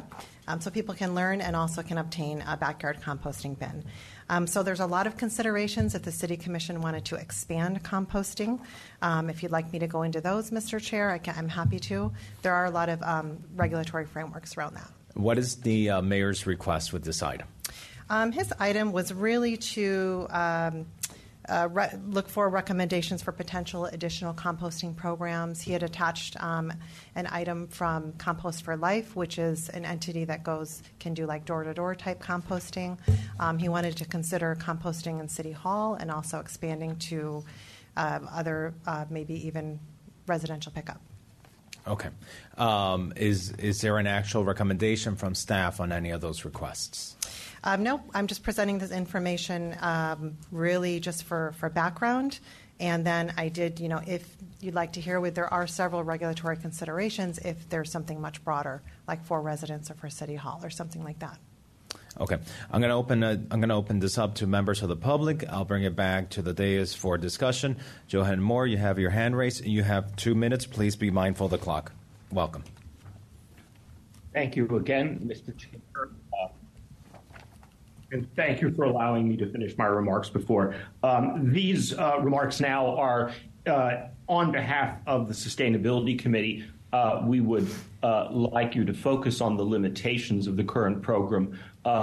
so people can learn and also can obtain a backyard composting bin. So there's a lot of considerations if the City Commission wanted to expand composting. If you'd like me to go into those, Mr. Chair, I'm happy to. There are a lot of regulatory frameworks around that. What is the mayor's request with this item? His item was really to look for recommendations for potential additional composting programs. He had attached an item from Compost for Life, which is an entity that can do like door-to-door type composting. He wanted to consider composting in City Hall and also expanding to other, maybe even residential pickup. Okay. Is there an actual recommendation from staff on any of those requests? No, I'm just presenting this information really just for background. And then I did, if you'd like to hear, there are several regulatory considerations if there's something much broader, like for residents or for City Hall or something like that. Okay, I'm going to open this up to members of the public. I'll bring it back to the dais for discussion. Johan Moore, you have your hand raised. You have 2 minutes. Please be mindful of the clock. Welcome. Thank you again, Mr. Chair. And thank you for allowing me to finish my remarks before. These remarks now are on behalf of the Sustainability Committee. We would like you to focus on the limitations of the current program.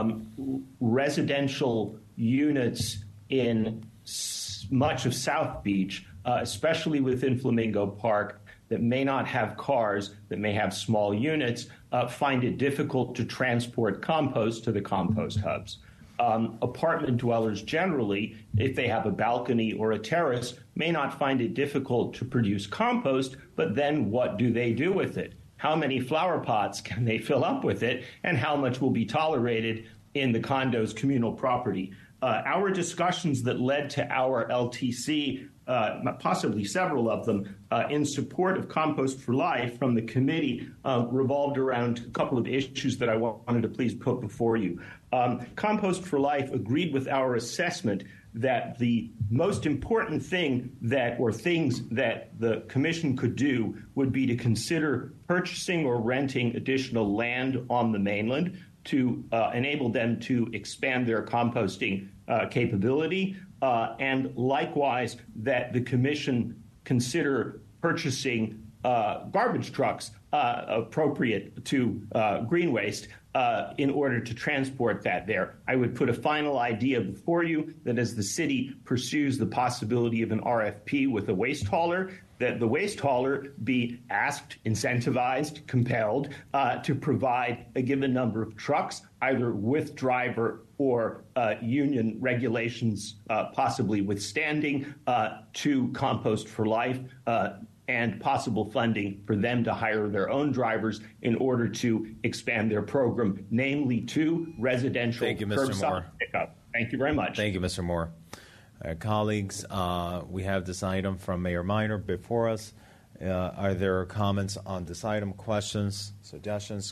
Residential units in much of South Beach, especially within Flamingo Park, that may not have cars, that may have small units, find it difficult to transport compost to the compost hubs. Apartment dwellers generally, if they have a balcony or a terrace, may not find it difficult to produce compost, but then what do they do with it? How many flower pots can they fill up with it, and how much will be tolerated in the condo's communal property? Our discussions that led to our LTC, possibly several of them, in support of Compost for Life from the committee revolved around a couple of issues that I wanted to please put before you. Compost for Life agreed with our assessment that the most important thing things that the commission could do would be to consider purchasing or renting additional land on the mainland to enable them to expand their composting capability, and likewise that the commission consider purchasing garbage trucks appropriate to green waste in order to transport that there. I would put a final idea before you that as the city pursues the possibility of an RFP with a waste hauler, that the waste hauler be asked, incentivized, compelled to provide a given number of trucks, either with driver or union regulations possibly withstanding, to Compost for Life, and possible funding for them to hire their own drivers in order to expand their program, namely to residential curbside pickup. Thank you very much. Thank you, Mr. Moore. Colleagues, we have this item from Mayor Minor before us. Are there comments on this item, questions, suggestions?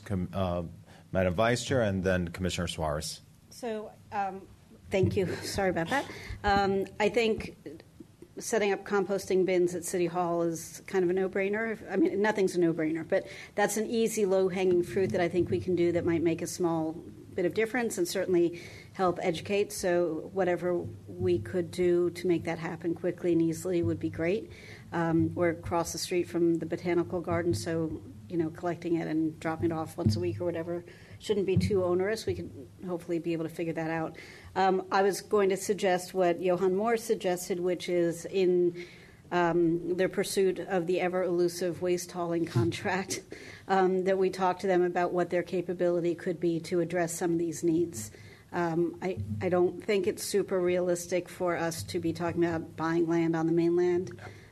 Madam Vice Chair, and then Commissioner Suarez. So, thank you. Sorry about that. I think setting up composting bins at City Hall is kind of a no-brainer. I mean, nothing's a no-brainer, but that's an easy, low-hanging fruit that I think we can do that might make a small bit of difference and certainly help educate. So whatever we could do to make that happen quickly and easily would be great. We're across the street from the Botanical Garden, so collecting it and dropping it off once a week or whatever shouldn't be too onerous. We could hopefully be able to figure that out. I was going to suggest what Johan Moore suggested, which is in their pursuit of the ever-elusive waste hauling contract, that we talk to them about what their capability could be to address some of these needs. I don't think it's super realistic for us to be talking about buying land on the mainland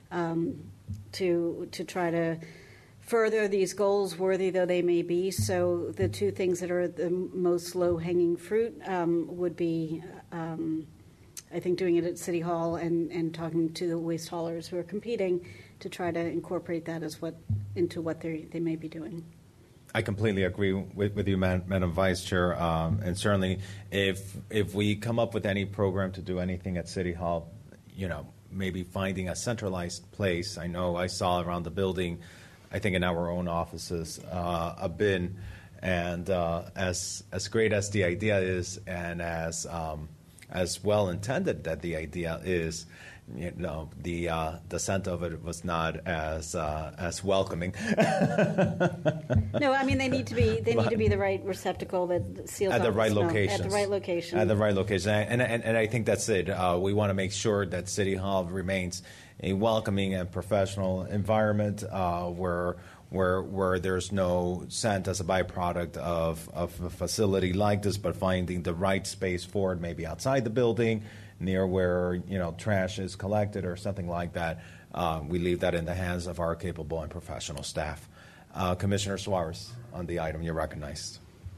to try to further these goals, worthy though they may be. So the two things that are the most low-hanging fruit would be, I think, doing it at City Hall and talking to the waste haulers who are competing to try to incorporate that into what they may be doing. I completely agree with you, Madam Vice Chair, and certainly if we come up with any program to do anything at City Hall, maybe finding a centralized place. I know I saw around the building, I think in our own offices, a bin, And as great as the idea is, and as well intended that the idea is, the scent of it was not as welcoming. No, I mean they need to be the right receptacle that seals at the right location. At the right location. At the right location, and I think that's it. We want to make sure that City Hall remains a welcoming and professional environment where there's no scent as a byproduct of a facility like this, but finding the right space for it, maybe outside the building, near where trash is collected or something like that. We leave that in the hands of our capable and professional staff. Commissioner Suarez, on the item, you're recognized.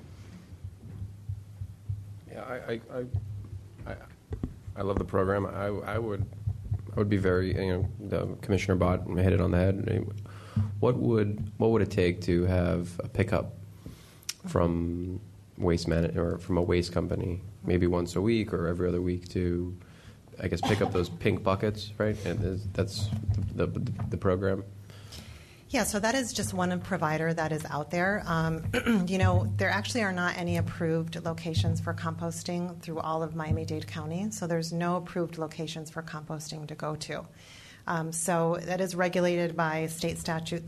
Yeah, I love the program. I would be very, the Commissioner Bott hit it on the head. What would it take to have a pickup from waste or from a waste company, maybe once a week or every other week, to, I guess, pick up those pink buckets, right? And that's the program. Yeah, so that is just one provider that is out there. There actually are not any approved locations for composting through all of Miami-Dade County, so there's no approved locations for composting to go to. So that is regulated by State Statute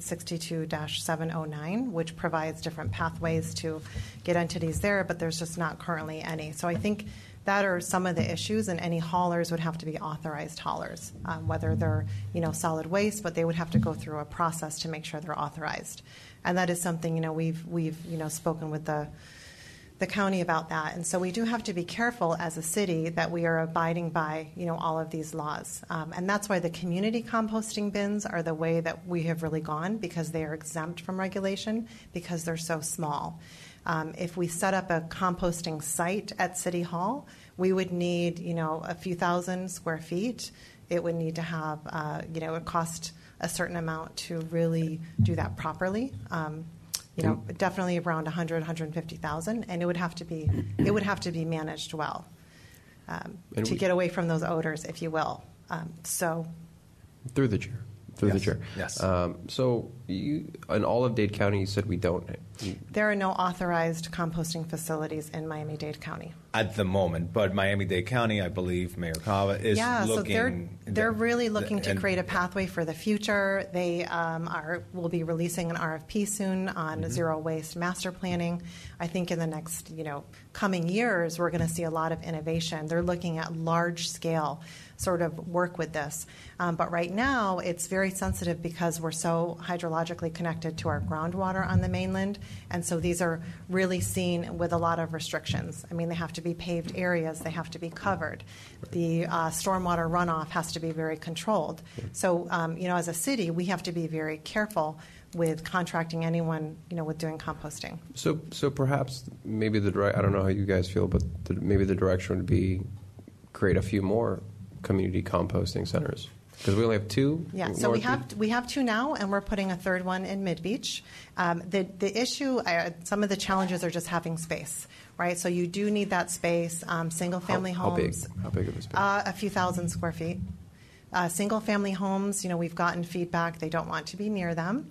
62-709, which provides different pathways to get entities there, but there's just not currently any. So I think that are some of the issues, and any haulers would have to be authorized haulers, whether they're solid waste, but they would have to go through a process to make sure they're authorized. And that is something we've spoken with the county about that. And so we do have to be careful as a city that we are abiding by all of these laws. And that's why the community composting bins are the way that we have really gone, because they are exempt from regulation because they're so small. If we set up a composting site at City Hall, we would need, a few thousand square feet. It would need to have, it would cost a certain amount to really do that properly. Definitely around 100, 150,000, and it would have to be managed well to get away from those odors, if you will. Through the chair. Yes. So in all of Dade County, you said we don't. There are no authorized composting facilities in Miami-Dade County at the moment, but Miami-Dade County, I believe, Mayor Cava is looking. So they're really looking to create a pathway for the future. They will be releasing an RFP soon on zero waste master planning. I think in the next coming years, we're going to see a lot of innovation. They're looking at large scale sort of work with this. But right now, it's very sensitive because we're so hydrologically connected to our groundwater on the mainland. And so these are really seen with a lot of restrictions. I mean, they have to be paved areas. They have to be covered. The stormwater runoff has to be very controlled. So, as a city, we have to be very careful with contracting anyone, with doing composting. So perhaps maybe I don't know how you guys feel, but maybe the direction would be create a few more community composting centers, because we only have two. Yeah, so we have two now, and we're putting a third one in Mid-Beach. The issue, some of the challenges are just having space, right? So you do need that space. Single-family homes. How big of a space? A few thousand square feet. Single-family homes, we've gotten feedback they don't want to be near them.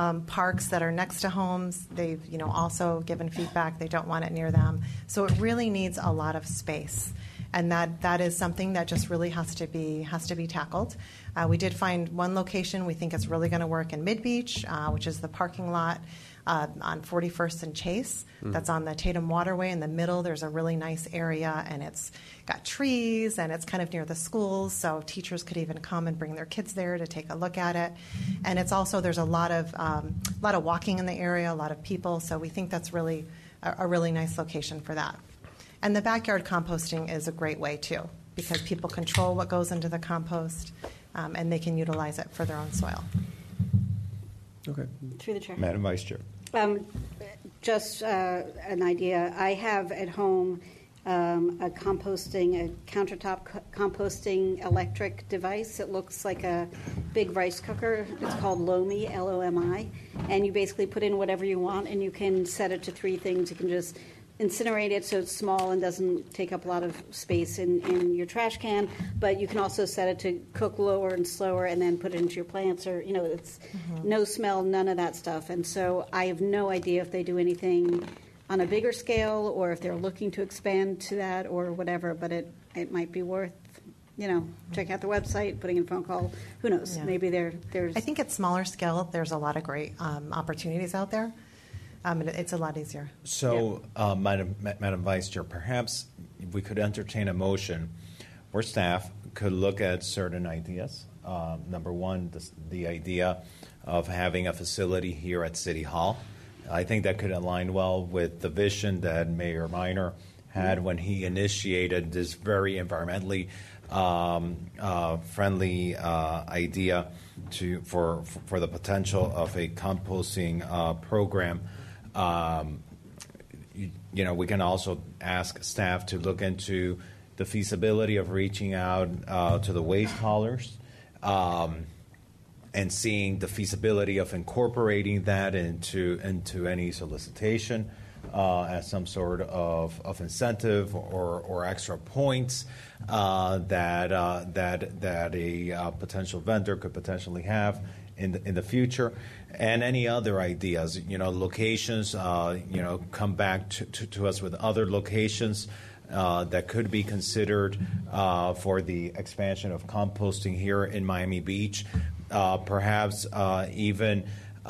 Parks that are next to homes, they've also given feedback they don't want it near them. So it really needs a lot of space. And that is something that just really has to be tackled. We did find one location we think is really going to work in Mid-Beach, which is the parking lot on 41st and Chase. That's on the Tatum Waterway in the middle. There's a really nice area, and it's got trees, and it's kind of near the schools, so teachers could even come and bring their kids there to take a look at it. And it's also, there's a lot of walking in the area, a lot of people, so we think that's really a really nice location for that. And the backyard composting is a great way, too, because people control what goes into the compost, and they can utilize it for their own soil. Okay. Through the chair. Madam Vice Chair. Just an idea. I have at home a countertop composting electric device. It looks like a big rice cooker. It's called Lomi, Lomi, and you basically put in whatever you want, and you can set it to 3 things. You can just incinerate it so it's small and doesn't take up a lot of space in your trash can, but you can also set it to cook lower and slower and then put it into your plants, or, it's no smell, none of that stuff. And so I have no idea if they do anything on a bigger scale or if they're looking to expand to that or whatever, but it might be worth, checking out the website, putting in a phone call. Who knows? Yeah. Maybe there's... I think at smaller scale, there's a lot of great opportunities out there. It's a lot easier. So, Madam Vice Chair, perhaps we could entertain a motion where staff could look at certain ideas. Number one, the idea of having a facility here at City Hall. I think that could align well with the vision that Mayor Miner had when he initiated this very environmentally friendly idea for the potential of a composting program. We can also ask staff to look into the feasibility of reaching out to the waste haulers and seeing the feasibility of incorporating that into any solicitation as some sort of incentive or extra points that a potential vendor could potentially have in the future, and any other ideas, locations, come back to us with other locations that could be considered for the expansion of composting here in Miami Beach. Perhaps even,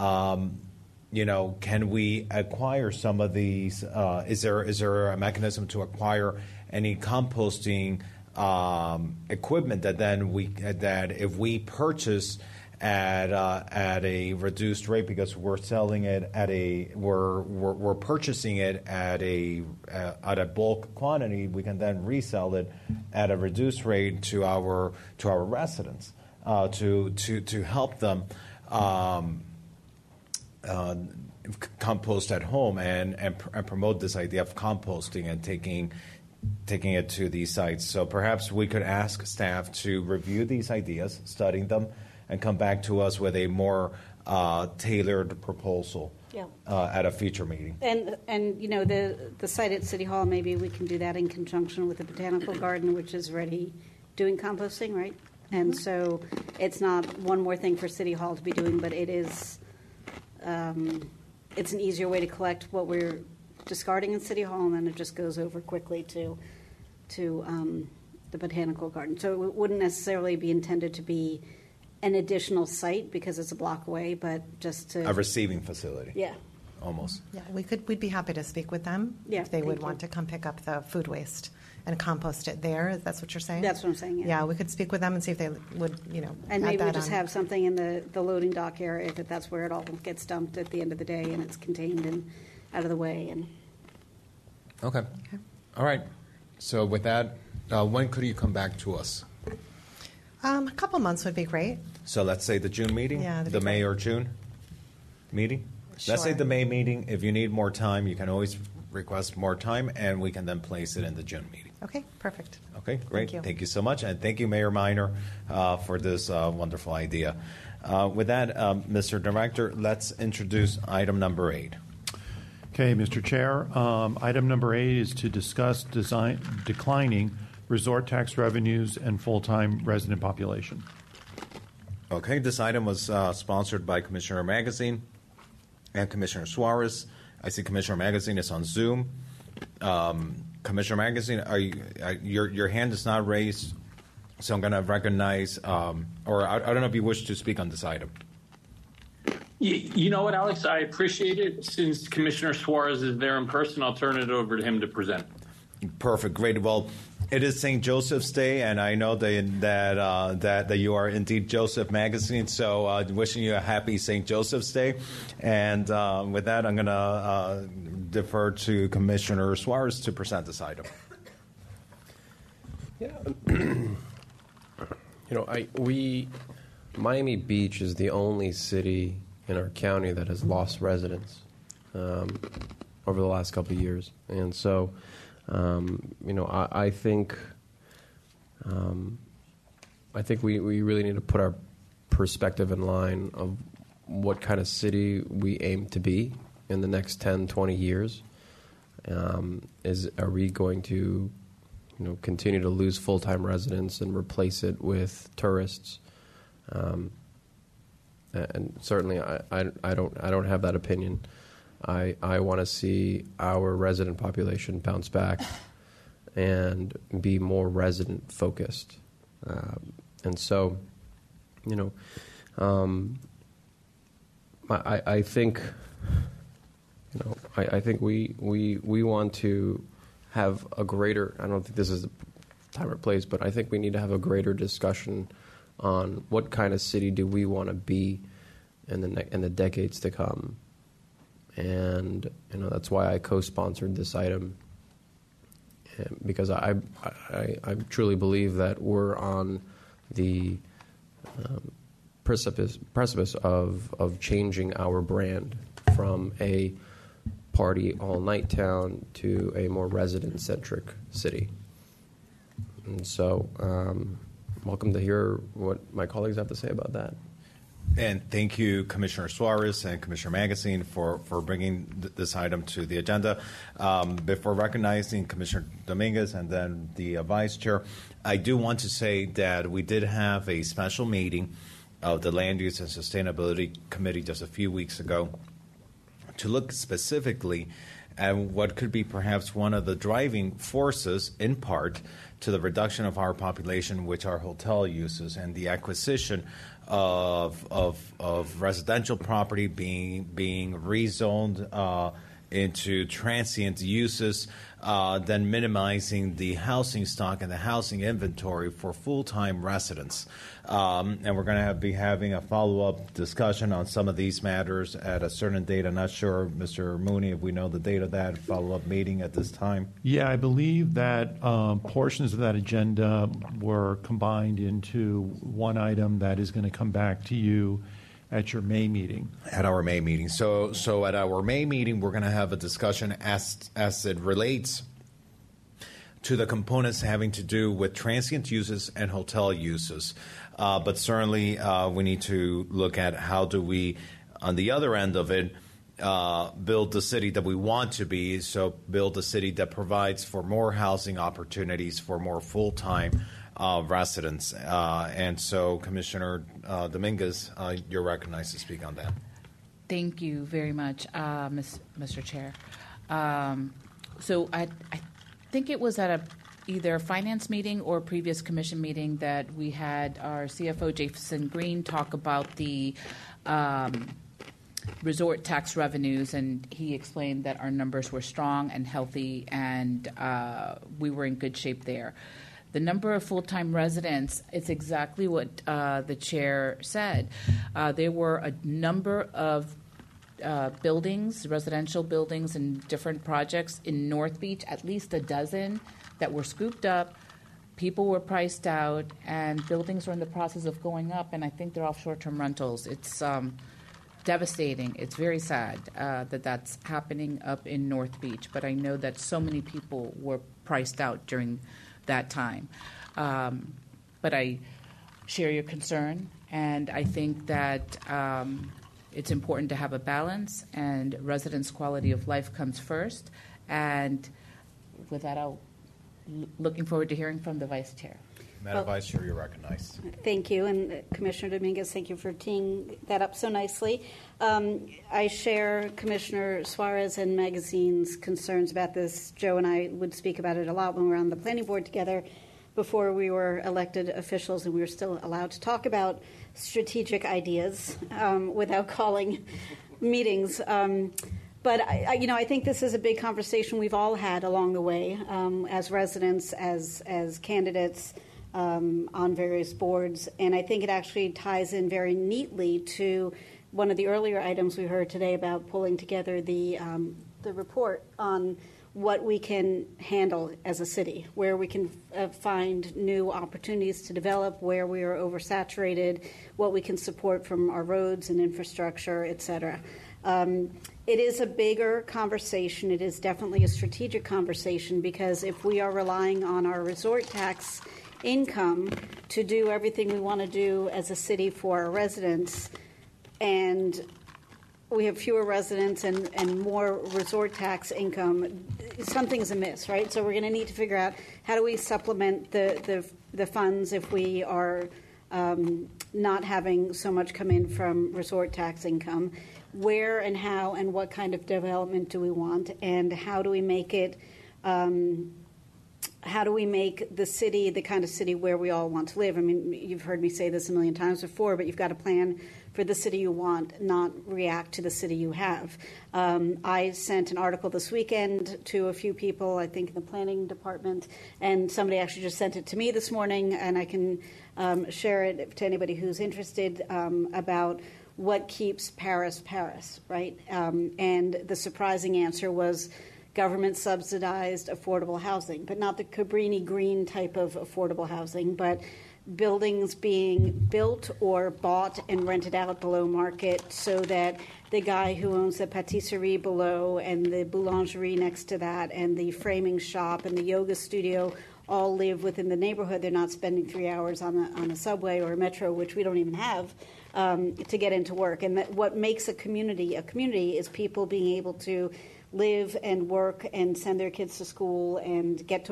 can we acquire some of these? Is there a mechanism to acquire any composting equipment that if we purchase at a reduced rate, because we're selling it we're purchasing it at a bulk quantity, we can then resell it at a reduced rate to our residents to help them compost at home and promote this idea of composting and taking it to these sites. So perhaps we could ask staff to review these ideas, study them, and come back to us with a more tailored proposal at a future meeting. And the site at City Hall, maybe we can do that in conjunction with the Botanical Garden, which is already doing composting, right? And so it's not one more thing for City Hall to be doing, but it is it's an easier way to collect what we're discarding in City Hall, and then it just goes over quickly to the Botanical Garden. So it wouldn't necessarily be intended to be an additional site because it's a block away, but just to... A receiving facility. Yeah. Almost. Yeah, we'd be happy to speak with them if they would want to come pick up the food waste and compost it there. That's what you're saying? That's what I'm saying, yeah. Yeah, we could speak with them and see if they would, and maybe we just on. have something in the loading dock area, if that's where it all gets dumped at the end of the day and it's contained and out of the way. And Okay. All right. So with that, when could you come back to us? A couple months would be great. So let's say the June meeting? Yeah. The May or June meeting? Sure. Let's say the May meeting. If you need more time, you can always request more time, and we can then place it in the June meeting. Okay, perfect. Okay, great. Thank you so much. And thank you, Mayor Miner, for this wonderful idea. With that, Mr. Director, let's introduce item number 8. Okay, Mr. Chair. Item number 8 is to discuss declining resort tax revenues and full-time resident population. Okay, this item was sponsored by Commissioner Magazine and Commissioner Suarez. I see Commissioner Magazine is on Zoom. Commissioner Magazine, your hand is not raised, so I'm going to recognize, or I don't know if you wish to speak on this item. You know what, Alex? I appreciate it. Since Commissioner Suarez is there in person, I'll turn it over to him to present. Perfect. Great. Well, it is St. Joseph's Day, and I know that you are indeed Joseph Magazine, so wishing you a happy St. Joseph's Day. And with that, I'm going to defer to Commissioner Suarez to present this item. Yeah. Miami Beach is the only city in our county that has lost residents over the last couple of years. And so, I think we really need to put our perspective in line of what kind of city we aim to be in the next 10, 20 years. Are we going to continue to lose full-time residents and replace it with tourists? And certainly, I don't have that opinion. I want to see our resident population bounce back and be more resident focused. And so, I think, I think we want to have a greater. I don't think this is the time or place, but I think we need to have a greater discussion on what kind of city do we want to be in the decades to come. And that's why I co-sponsored this item, because I truly believe that we're on the precipice of changing our brand from a party all-night town to a more resident-centric city. And so, welcome to hear what my colleagues have to say about that. And thank you, Commissioner Suarez and Commissioner Magazine, for bringing this item to the agenda. Before recognizing Commissioner Dominguez and then the Vice Chair, I do want to say that we did have a special meeting of the Land Use and Sustainability Committee just a few weeks ago to look specifically at what could be perhaps one of the driving forces, in part, to the reduction of our population, which are hotel uses and the acquisition of residential property being rezoned into transient uses, then minimizing the housing stock and the housing inventory for full-time residents. And we're going to be having a follow-up discussion on some of these matters at a certain date. I'm not sure, Mr. Mooney, if we know the date of that follow-up meeting at this time. Yeah, I believe that portions of that agenda were combined into one item that is going to come back to you at your May meeting. At our May meeting. So at our May meeting, we're going to have a discussion as it relates to the components having to do with transient uses and hotel uses. But certainly we need to look at how do we, on the other end of it, build the city that we want to be, so build a city that provides for more housing opportunities for more full-time residents. And so, Commissioner Dominguez, you're recognized to speak on that. Thank you very much, Mr. Chair. So I think it was at either a finance meeting or a previous commission meeting that we had our CFO, Jason Green, talk about the resort tax revenues, and he explained that our numbers were strong and healthy, and we were in good shape there. The number of full-time residents, it's exactly what the chair said. There were a number of buildings, residential buildings and different projects in North Beach, at least a dozen, that were scooped up. People were priced out, and buildings were in the process of going up, and I think they're off short-term rentals. It's devastating. It's very sad that that's happening up in North Beach, but I know that so many people were priced out during that time. But I share your concern, and I think that it's important to have a balance, and residents' quality of life comes first. And with that, I'll looking forward to hearing from the Vice Chair. Madam Vice Chair, you're recognized. Thank you, and Commissioner Dominguez, thank you for teeing that up so nicely. I share Commissioner Suarez and Magazine's concerns about this. Joe and I would speak about it a lot when we were on the planning board together before we were elected officials, and we were still allowed to talk about strategic ideas without calling meetings. But I think this is a big conversation we've all had along the way as residents, as candidates on various boards, and I think it actually ties in very neatly to one of the earlier items we heard today about pulling together the report on what we can handle as a city, where we can find new opportunities to develop, where we are oversaturated, what we can support from our roads and infrastructure, et cetera. It is a bigger conversation. It is definitely a strategic conversation, because if we are relying on our resort tax income to do everything we want to do as a city for our residents, and we have fewer residents and more resort tax income, something's amiss, right? So we're going to need to figure out how do we supplement the funds if we are not having so much come in from resort tax income. Where and how and what kind of development do we want, and how do we make it? How do we make the city the kind of city where we all want to live? I mean, you've heard me say this a million times before, but you've got to plan for the city you want, not react to the city you have. I sent an article this weekend to a few people, I think in the planning department, and somebody actually just sent it to me this morning, and I can share it to anybody who's interested about what keeps Paris, Paris, right? And the surprising answer was government subsidized affordable housing, but not the Cabrini Green type of affordable housing, but buildings being built or bought and rented out below market so that the guy who owns the patisserie below and the boulangerie next to that and the framing shop and the yoga studio all live within the neighborhood. They're not spending 3 hours on a subway or a metro, which we don't even have, to get into work. And that what makes a community is people being able to live and work and send their kids to school and get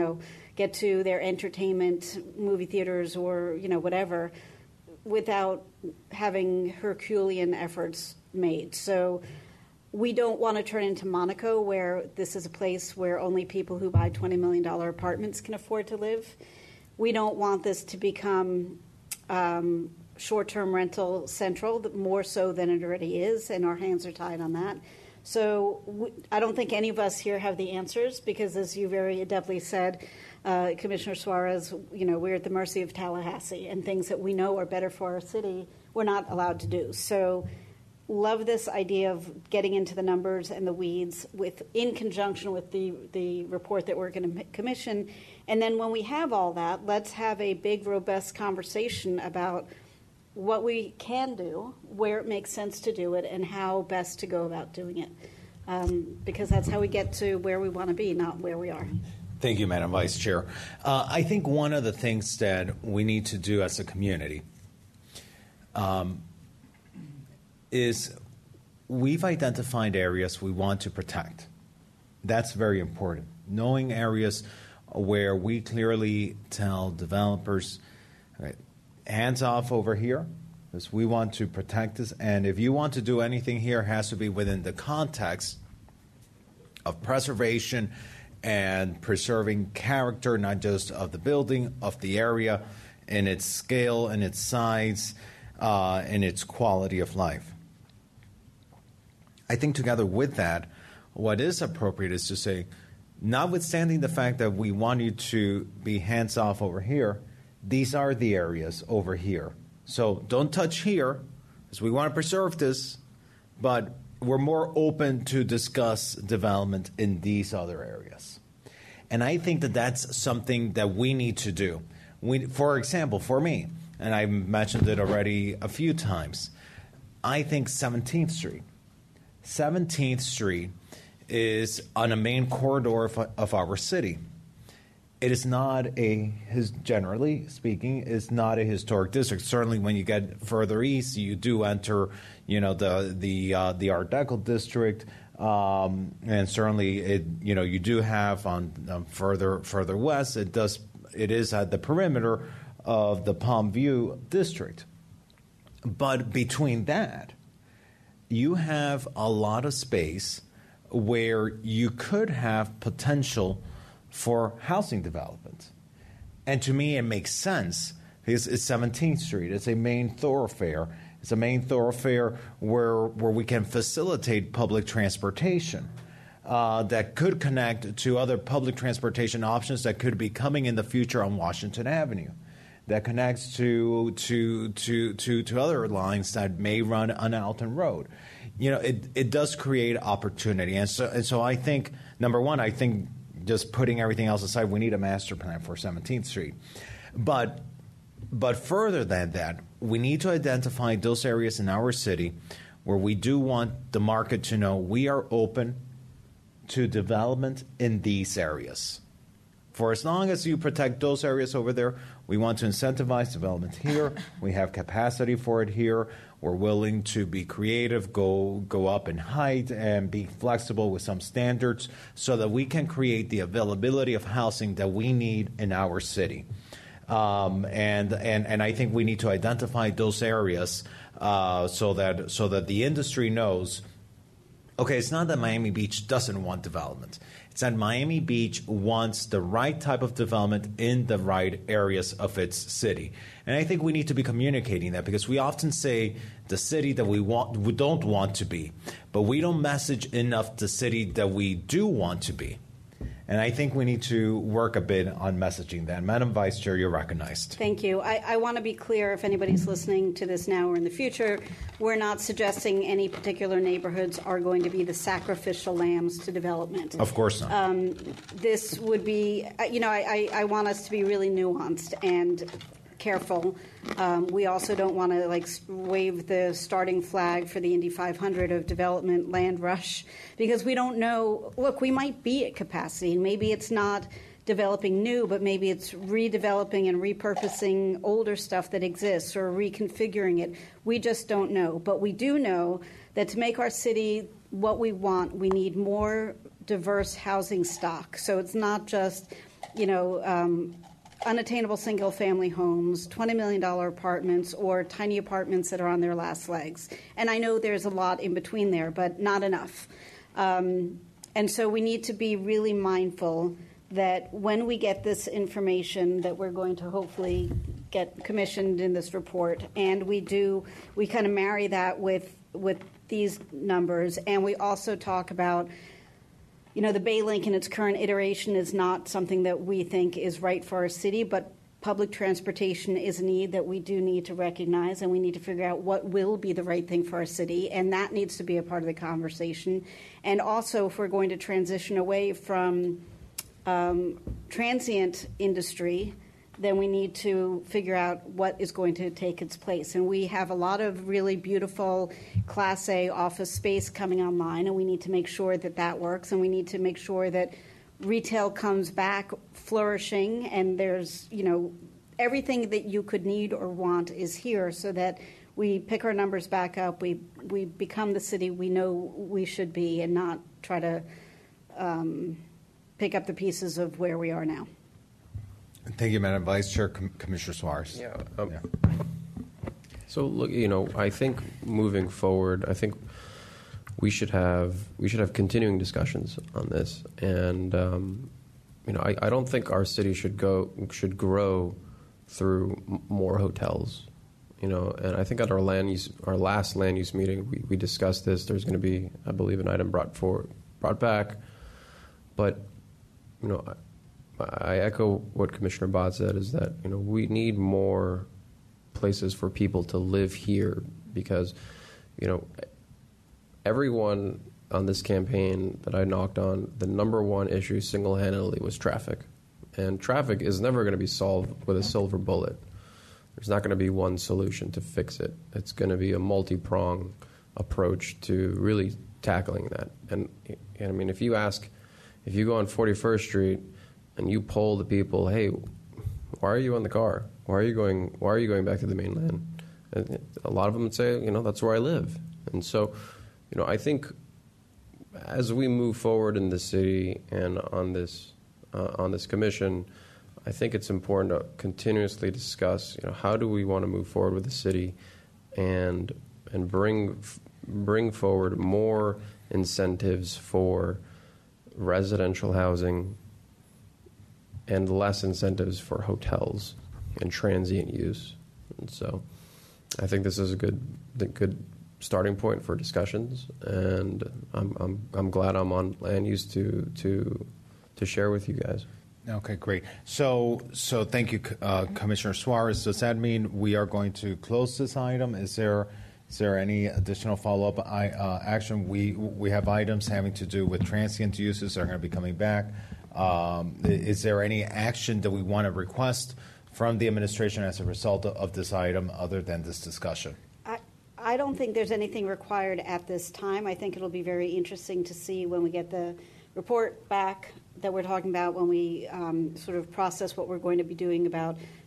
to their entertainment, movie theaters or whatever, without having Herculean efforts made. So we don't want to turn into Monaco, where this is a place where only people who buy $20 million apartments can afford to live. We don't want this to become short-term rental central, more so than it already is, and our hands are tied on that. So I don't think any of us here have the answers because, as you very adeptly said, Commissioner Suarez, we're at the mercy of Tallahassee, and things that we know are better for our city, we're not allowed to do. So love this idea of getting into the numbers and the weeds in conjunction with the report that we're going to commission. And then when we have all that, let's have a big, robust conversation about what we can do, where it makes sense to do it, and how best to go about doing it. Because that's how we get to where we want to be, not where we are. Thank you, Madam Vice Chair. I think one of the things that we need to do as a community is we've identified areas we want to protect. That's very important. Knowing areas where we clearly tell developers, right, hands off over here, because we want to protect this. And if you want to do anything here, it has to be within the context of preservation and preserving character, not just of the building, of the area, in its scale, and its size, and its quality of life. I think together with that, what is appropriate is to say, notwithstanding the fact that we want you to be hands off over here, these are the areas over here. So don't touch here, because we want to preserve this, but we're more open to discuss development in these other areas. And I think that that's something that we need to do. For example, for me, and I mentioned it already a few times, I think 17th Street. 17th Street is on a main corridor of our city. It is not generally speaking, is not a historic district. Certainly, when you get further east, you do enter, the Art Deco district, and certainly, you do have on further west. It is at the perimeter of the Palm View district. But between that, you have a lot of space where you could have potential for housing development. And to me, it makes sense because it's 17th Street. It's a main thoroughfare. It's a main thoroughfare where we can facilitate public transportation that could connect to other public transportation options that could be coming in the future on Washington Avenue, that connects to other lines that may run on Alton Road. It does create opportunity. And so I think, number one, just putting everything else aside, we need a master plan for 17th Street. But further than that, we need to identify those areas in our city where we do want the market to know we are open to development in these areas. For as long as you protect those areas over there, we want to incentivize development here. We have capacity for it here. We're willing to be creative, go up in height, and be flexible with some standards so that we can create the availability of housing that we need in our city. And I think we need to identify those areas so that the industry knows, okay, it's not that Miami Beach doesn't want development. It's that Miami Beach wants the right type of development in the right areas of its city. And I think we need to be communicating that, because we often say the city that we don't want to be, but we don't message enough the city that we do want to be. And I think we need to work a bit on messaging that. Madam Vice Chair, you're recognized. Thank you. I want to be clear, if anybody's listening to this now or in the future, we're not suggesting any particular neighborhoods are going to be the sacrificial lambs to development. Of course not. This would be, I want us to be really nuanced and careful. We also don't want to wave the starting flag for the Indy 500 of development land rush, because we don't know. Look, we might be at capacity, and maybe it's not developing new, but maybe it's redeveloping and repurposing older stuff that exists or reconfiguring it. We just don't know. But we do know that to make our city what we want, we need more diverse housing stock. So it's not just, unattainable single-family homes, $20 million apartments, or tiny apartments that are on their last legs. And I know there's a lot in between there, but not enough. And so we need to be really mindful that when we get this information that we're going to hopefully get commissioned in this report, and we kind of marry that with these numbers, and we also talk about the Bay Link in its current iteration is not something that we think is right for our city, but public transportation is a need that we do need to recognize, and we need to figure out what will be the right thing for our city, and that needs to be a part of the conversation. And also, if we're going to transition away from transient industry, then we need to figure out what is going to take its place. And we have a lot of really beautiful Class A office space coming online, and we need to make sure that that works, and we need to make sure that retail comes back flourishing, and there's, everything that you could need or want is here, so that we pick our numbers back up, we become the city we know we should be, and not try to pick up the pieces of where we are now. Thank you, Madam Vice Chair. Commissioner Suarez. So look, I think moving forward, I think we should have continuing discussions on this, and I don't think our city should grow through more hotels, and I think at our last land use meeting we discussed this. There's going to be, I believe, an item brought back, but I echo what Commissioner Bott said, is that we need more places for people to live here, because everyone on this campaign that I knocked on, the number one issue single-handedly was traffic. And traffic is never going to be solved with a silver bullet. There's not going to be one solution to fix it. It's going to be a multi-pronged approach to really tackling that. And I mean, if you go on 41st Street and you poll the people, hey, why are you in the car? Why are you going back to the mainland? And a lot of them would say, that's where I live. And so, I think as we move forward in the city and on this commission, I think it's important to continuously discuss, how do we want to move forward with the city, and bring forward more incentives for residential housing and less incentives for hotels and transient use. And so I think this is a good starting point for discussions, and I'm glad I'm on land use to share with you guys. Okay, great. So thank you, Commissioner Suarez. Does that mean we are going to close this item? Is there any additional follow-up action? We have items having to do with transient uses that are going to be coming back. Is there any action that we want to request from the administration as a result of this item other than this discussion? I don't think there's anything required at this time. I think it'll be very interesting to see when we get the report back that we're talking about, when we sort of process what we're going to be doing about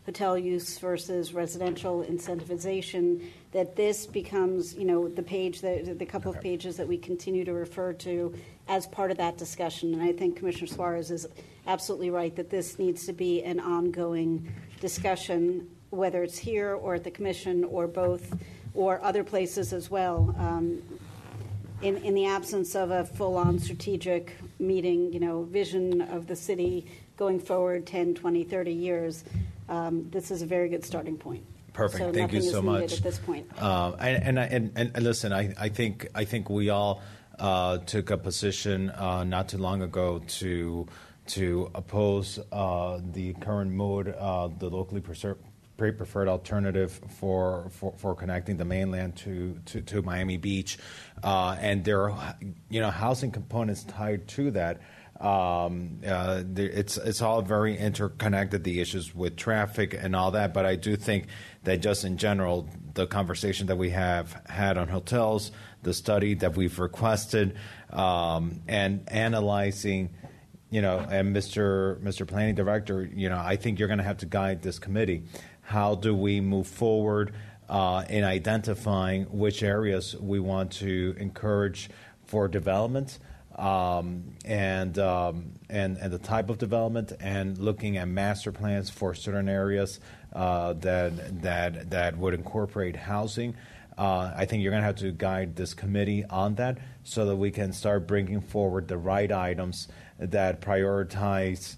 hotel use versus residential incentivization, that this becomes, the couple of pages that we continue to refer to as part of that discussion. And I think Commissioner Suarez is absolutely right that this needs to be an ongoing discussion, whether it's here or at the Commission or both, or other places as well. In the absence of a full-on strategic meeting, vision of the city going forward 10, 20, 30 years, this is a very good starting point. Perfect. So Thank you so much. At this point. And listen, I think we all took a position not too long ago to oppose the current mode, the locally preferred alternative for connecting the mainland to Miami Beach, and there are housing components tied to that. It's all very interconnected, the issues with traffic and all that, but I do think that just in general, the conversation that we have had on hotels, the study that we've requested, and analyzing, and Mr. Planning Director, I think you're going to have to guide this committee. How do we move forward in identifying which areas we want to encourage for development? And the type of development, and looking at master plans for certain areas that would incorporate housing. I think you're going to have to guide this committee on that so that we can start bringing forward the right items that prioritize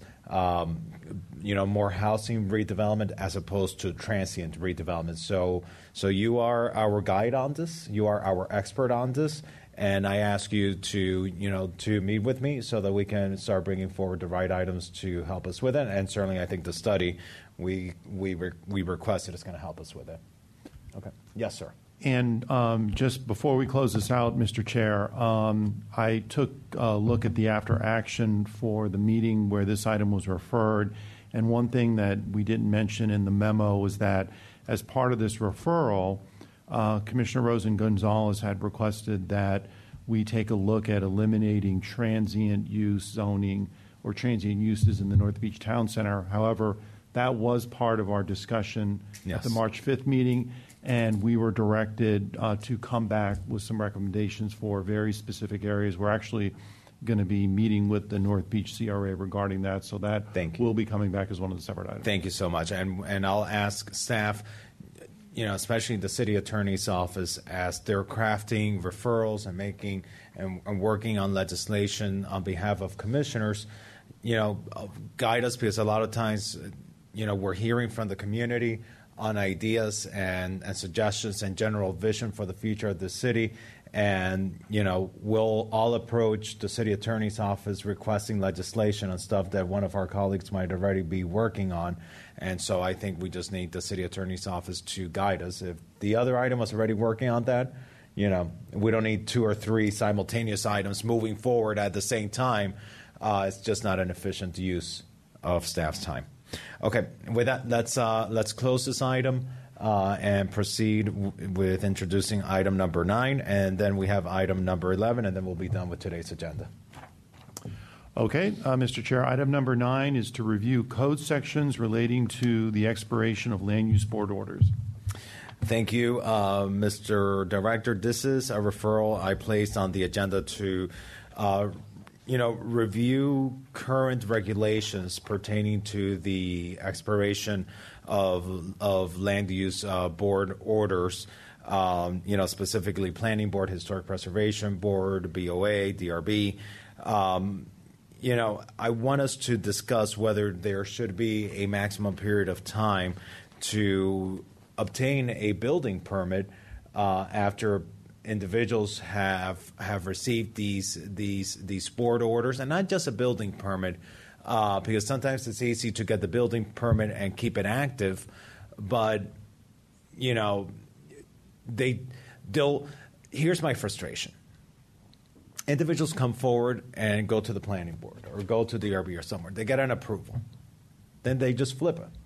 more housing redevelopment as opposed to transient redevelopment. So you are our guide on this. You are our expert on this. And I ask you to meet with me so that we can start bringing forward the right items to help us with it. And certainly, I think the study we requested is going to help us with it. Okay. Yes, sir. And just before we close this out, Mr. Chair, I took a look at the after action for the meeting where this item was referred. And one thing that we didn't mention in the memo was that as part of this referral, Commissioner Rosen-Gonzalez had requested that we take a look at eliminating transient use zoning or transient uses in the North Beach Town Center. However, that was part of our discussion at the March 5th meeting, and we were directed to come back with some recommendations for very specific areas. We're actually going to be meeting with the North Beach CRA regarding that, so that will be coming back as one of the separate items. Thank you so much. And I'll ask staff, especially the city attorney's office, as they're crafting referrals and making and working on legislation on behalf of commissioners, guide us, because a lot of times, we're hearing from the community on ideas and suggestions and general vision for the future of the city. And, we'll all approach the city attorney's office requesting legislation on stuff that one of our colleagues might already be working on. And so I think we just need the city attorney's office to guide us. If the other item was already working on that, we don't need 2 or 3 simultaneous items moving forward at the same time. It's just not an efficient use of staff's time. Okay, with that, let's close this item and proceed with introducing item number 9, and then we have item number 11, and then we'll be done with today's agenda. Okay, Mr. Chair, item number 9 is to review code sections relating to the expiration of land use board orders. Thank you, Mr. Director. This is a referral I placed on the agenda to review current regulations pertaining to the expiration of land use board orders, specifically Planning Board, Historic Preservation Board, BOA, DRB. I want us to discuss whether there should be a maximum period of time to obtain a building permit after individuals have received these board orders, and not just a building permit, because sometimes it's easy to get the building permit and keep it active, but here's my frustration. Individuals come forward and go to the planning board or go to the DRB or somewhere. They get an approval, then they just flip it.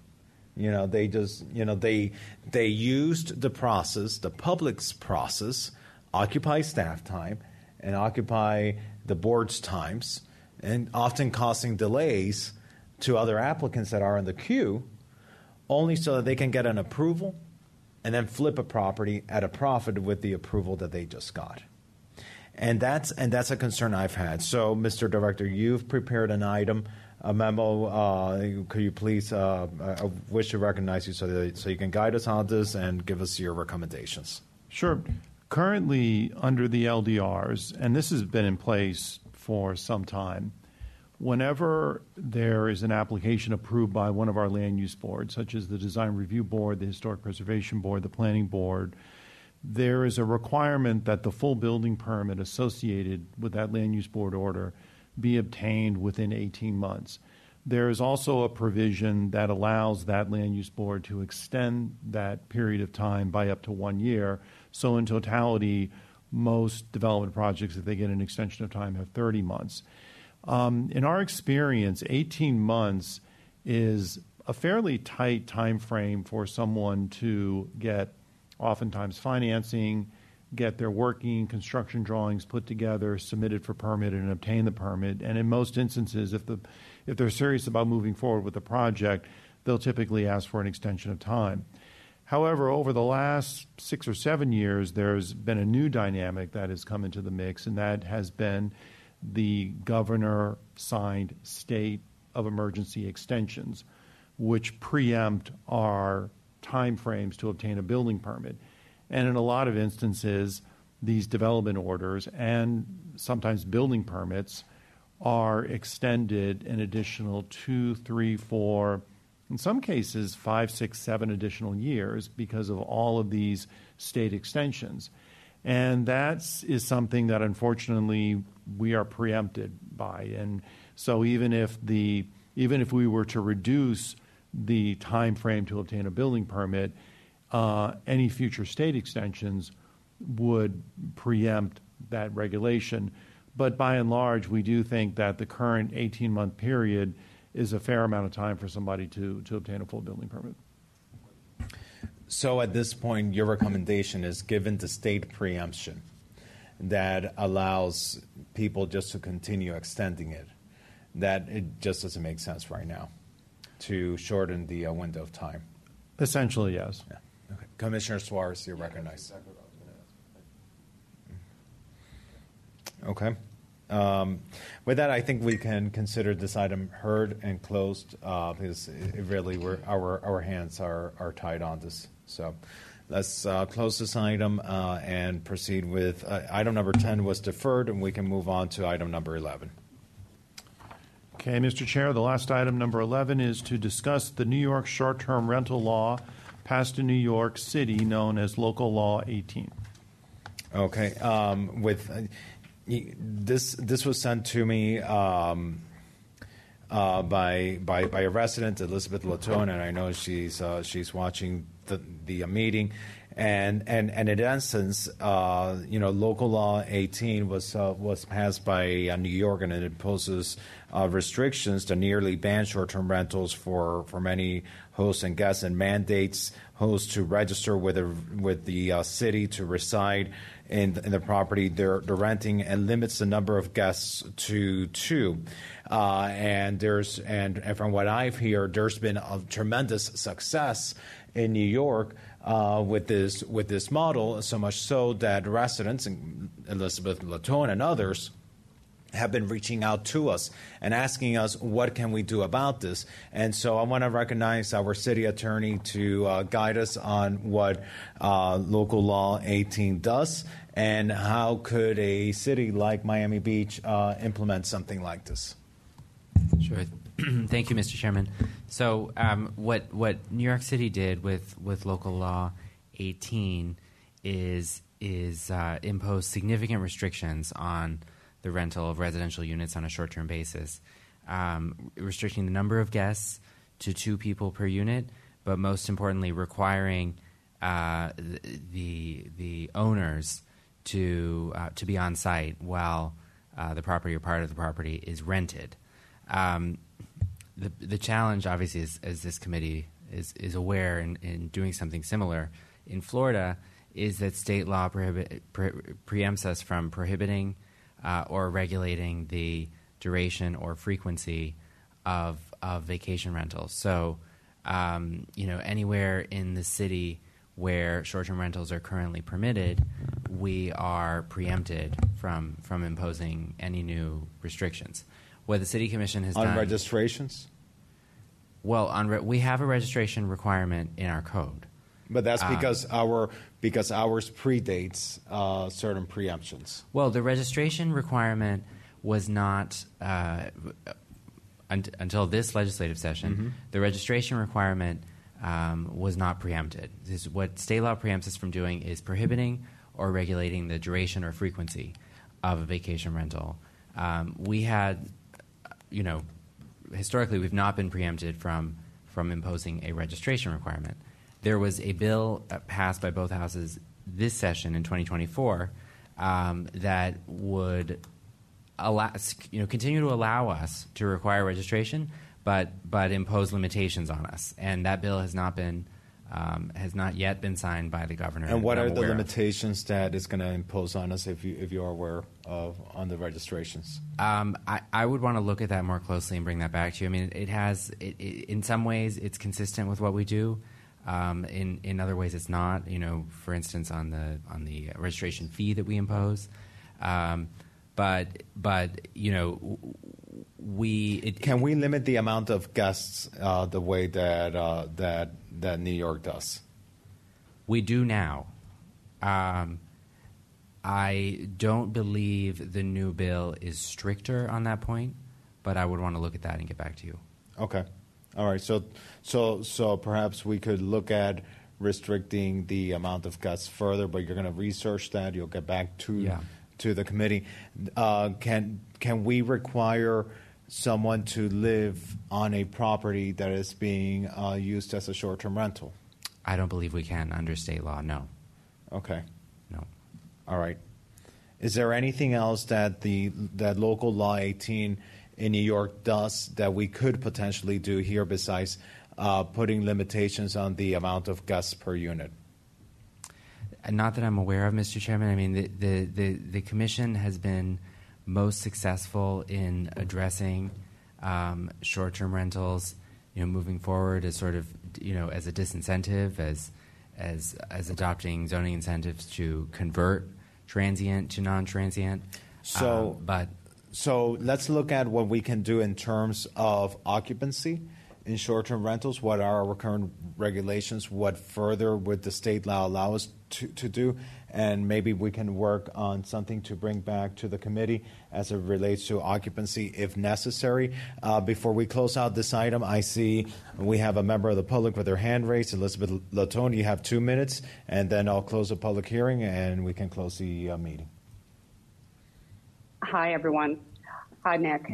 They used the process, the public's process, occupy staff time and occupy the board's times, and often causing delays to other applicants that are in the queue, only so that they can get an approval and then flip a property at a profit with the approval that they just got. And that's a concern I've had. So, Mr. Director, you've prepared an item, a memo. Could you please, I wish to recognize you so you can guide us on this and give us your recommendations. Sure. Currently, under the LDRs, and this has been in place for some time, whenever there is an application approved by one of our land use boards, such as the Design Review Board, the Historic Preservation Board, the Planning Board, there is a requirement that the full building permit associated with that land use board order be obtained within 18 months. There is also a provision that allows that land use board to extend that period of time by up to 1 year. So in totality, most development projects, if they get an extension of time, have 30 months. In our experience, 18 months is a fairly tight time frame for someone to get oftentimes financing, get their working construction drawings put together, submitted for permit, and obtain the permit. And in most instances, if they're serious about moving forward with the project, they'll typically ask for an extension of time. However, over the last 6 or 7 years, there's been a new dynamic that has come into the mix, and that has been the governor-signed state of emergency extensions, which preempt our timeframes to obtain a building permit. And in a lot of instances, these development orders and sometimes building permits are extended an additional 2, 3, 4, in some cases 5, 6, 7 additional years because of all of these state extensions. And that is something that unfortunately we are preempted by. And so even if we were to reduce the time frame to obtain a building permit, any future state extensions would preempt that regulation. But by and large, we do think that the current 18-month period is a fair amount of time for somebody to obtain a full building permit. So at this point, your recommendation is, given the state preemption that allows people just to continue extending it, that it just doesn't make sense right now to shorten the window of time? Essentially, yes. Yeah. Okay. Commissioner Suarez, you're recognized. Okay. With that, I think we can consider this item heard and closed because it really our hands are tied on this. So let's close this item and proceed with item number 10 was deferred, and we can move on to item number 11. Okay, Mr. Chair, the last item, number 11, is to discuss the New York short-term rental law passed in New York City, known as Local Law 18. Okay. This was sent to me by a resident, Elizabeth Latone, and I know she's watching the meeting. And in essence, Local Law 18 was passed by New York, and it imposes restrictions to nearly ban short-term rentals for many hosts and guests, and mandates hosts to register with the city to reside in the property they're renting, and limits the number of guests to 2. And from what I've heard, there's been a tremendous success in New York with this model, so much so that residents, and Elizabeth Latone and others, have been reaching out to us and asking us, what can we do about this? And so I want to recognize our city attorney to guide us on what Local Law 18 does, and how could a city like Miami Beach implement something like this. Sure. Thank you, Mr. Chairman. So what New York City did with Local Law 18 is impose significant restrictions on the rental of residential units on a short-term basis, restricting the number of guests to 2 people per unit, but most importantly, requiring the owners to be on site while the property or part of the property is rented. The challenge, obviously, as this committee is aware in doing something similar in Florida, is that state law preempts us from prohibiting or regulating the duration or frequency of vacation rentals. So anywhere in the city where short-term rentals are currently permitted, we are preempted from imposing any new restrictions. What the City Commission has done on registrations. Well, we have a registration requirement in our code, but that's because ours predates certain preemptions. Well, the registration requirement was not until this legislative session. Mm-hmm. The registration requirement was not preempted. What state law preempts us from doing is prohibiting or regulating the duration or frequency of a vacation rental. We had, historically, we've not been preempted from imposing a registration requirement. There was a bill passed by both houses this session in 2024 that would continue to allow us to require registration, but impose limitations on us. And that bill has not yet been signed by the governor. And what are the limitations that it's going to impose on us if you are aware of on the registrations? I would want to look at that more closely and bring that back to you. I mean, in some ways it's consistent with what we do. In other ways it's not. For instance, on the registration fee that we impose. But can we limit the amount of guests the way that New York does? We do now. I don't believe the new bill is stricter on that point, but I would want to look at that and get back to you. Okay. All right. So perhaps we could look at restricting the amount of guests further, but you're going to research that. You'll get back to the committee. Can we require someone to live on a property that is being used as a short-term rental? I don't believe we can under state law, no. Okay. No. All right. Is there anything else that that local law 18 in New York does that we could potentially do here besides putting limitations on the amount of guests per unit? Not that I'm aware of, Mr. Chairman. I mean, the commission has been most successful in addressing short-term rentals, moving forward as sort of, as a disincentive, as adopting zoning incentives to convert transient to non-transient. So let's look at what we can do in terms of occupancy in short-term rentals. What are our current regulations? What further would the state law allow us to do? And maybe we can work on something to bring back to the committee as it relates to occupancy if necessary. Before we close out this item, I see we have a member of the public with their hand raised. Elizabeth Latone, you have 2 minutes, and then I'll close the public hearing and we can close the meeting. Hi, everyone. Hi, Nick.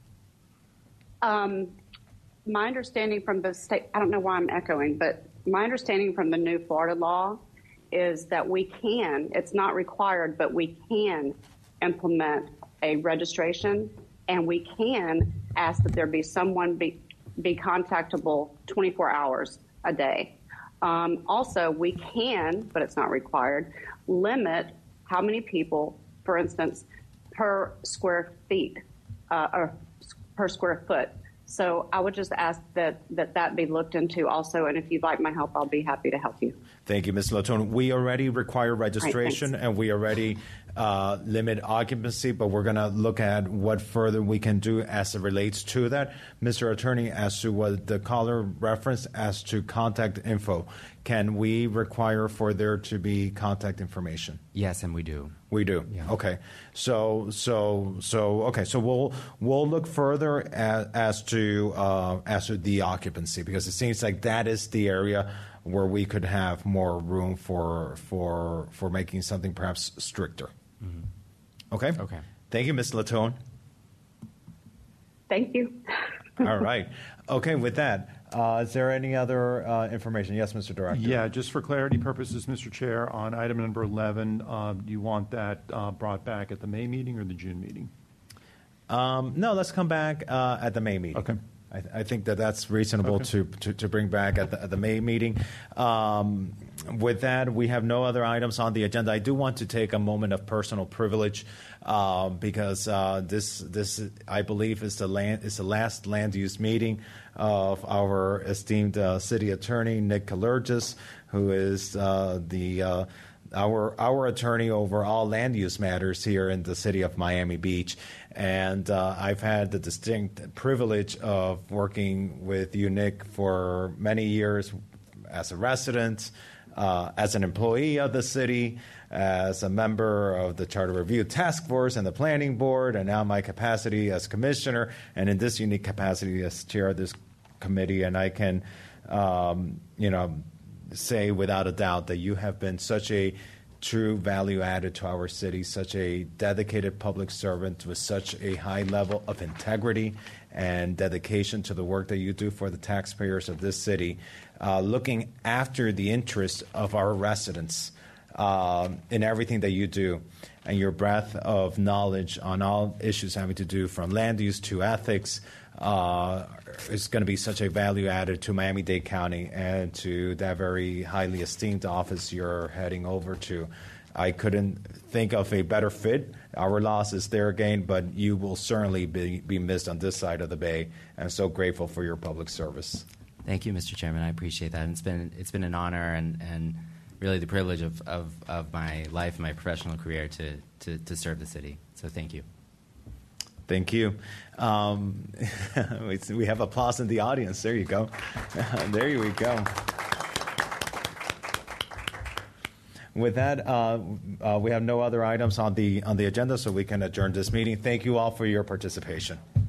My understanding from the state, I don't know why I'm echoing, but my understanding from the new Florida law is that we can, it's not required, but we can implement a registration, and we can ask that there be someone be contactable 24 hours a day. Also, we can, but it's not required, limit how many people, for instance, per square feet or per square foot. So I would just ask that be looked into also, and if you'd like my help, I'll be happy to help you. Thank you, Ms. Latone. We already require registration, and we already limit occupancy, but we're going to look at what further we can do as it relates to that. Mr. Attorney, as to what the caller referenced as to contact info, can we require for there to be contact information? Yes, and we do. We do. Yeah. Okay. So we'll look further as to the occupancy, because it seems like that is the area where we could have more room for making something perhaps stricter. Mm-hmm. Okay. Okay. Thank you, Ms. Latone. Thank you. All right. Okay. With that, is there any other information? Yes, Mr. Director. Yeah, just for clarity purposes, Mr. Chair, on item number 11, do you want that brought back at the May meeting or the June meeting? No, let's come back at the May meeting. Okay. I think that's reasonable to bring back at the May meeting. With that, we have no other items on the agenda. I do want to take a moment of personal privilege because this I believe is the last land use meeting of our esteemed city attorney Nick Kalergis, who is our attorney over all land use matters here in the city of Miami Beach. And I've had the distinct privilege of working with you, Nick, for many years as a resident, as an employee of the city, as a member of the Charter Review Task Force and the Planning Board, and now my capacity as commissioner, and in this unique capacity as chair of this committee. And I can, say without a doubt that you have been such a true value added to our city, such a dedicated public servant with such a high level of integrity and dedication to the work that you do for the taxpayers of this city, looking after the interests of our residents in everything that you do, and your breadth of knowledge on all issues having to do from land use to ethics is going to be such a value added to Miami-Dade County and to that very highly esteemed office you're heading over to. I couldn't think of a better fit. Our loss is there again, but you will certainly be missed on this side of the bay. I'm so grateful for your public service. Thank you, Mr. Chairman. I appreciate that. And it's been an honor and really the privilege of my life and my professional career to serve the city. So thank you. Thank you. We have applause in the audience. There you go. There we go. With that, we have no other items on the agenda, so we can adjourn this meeting. Thank you all for your participation.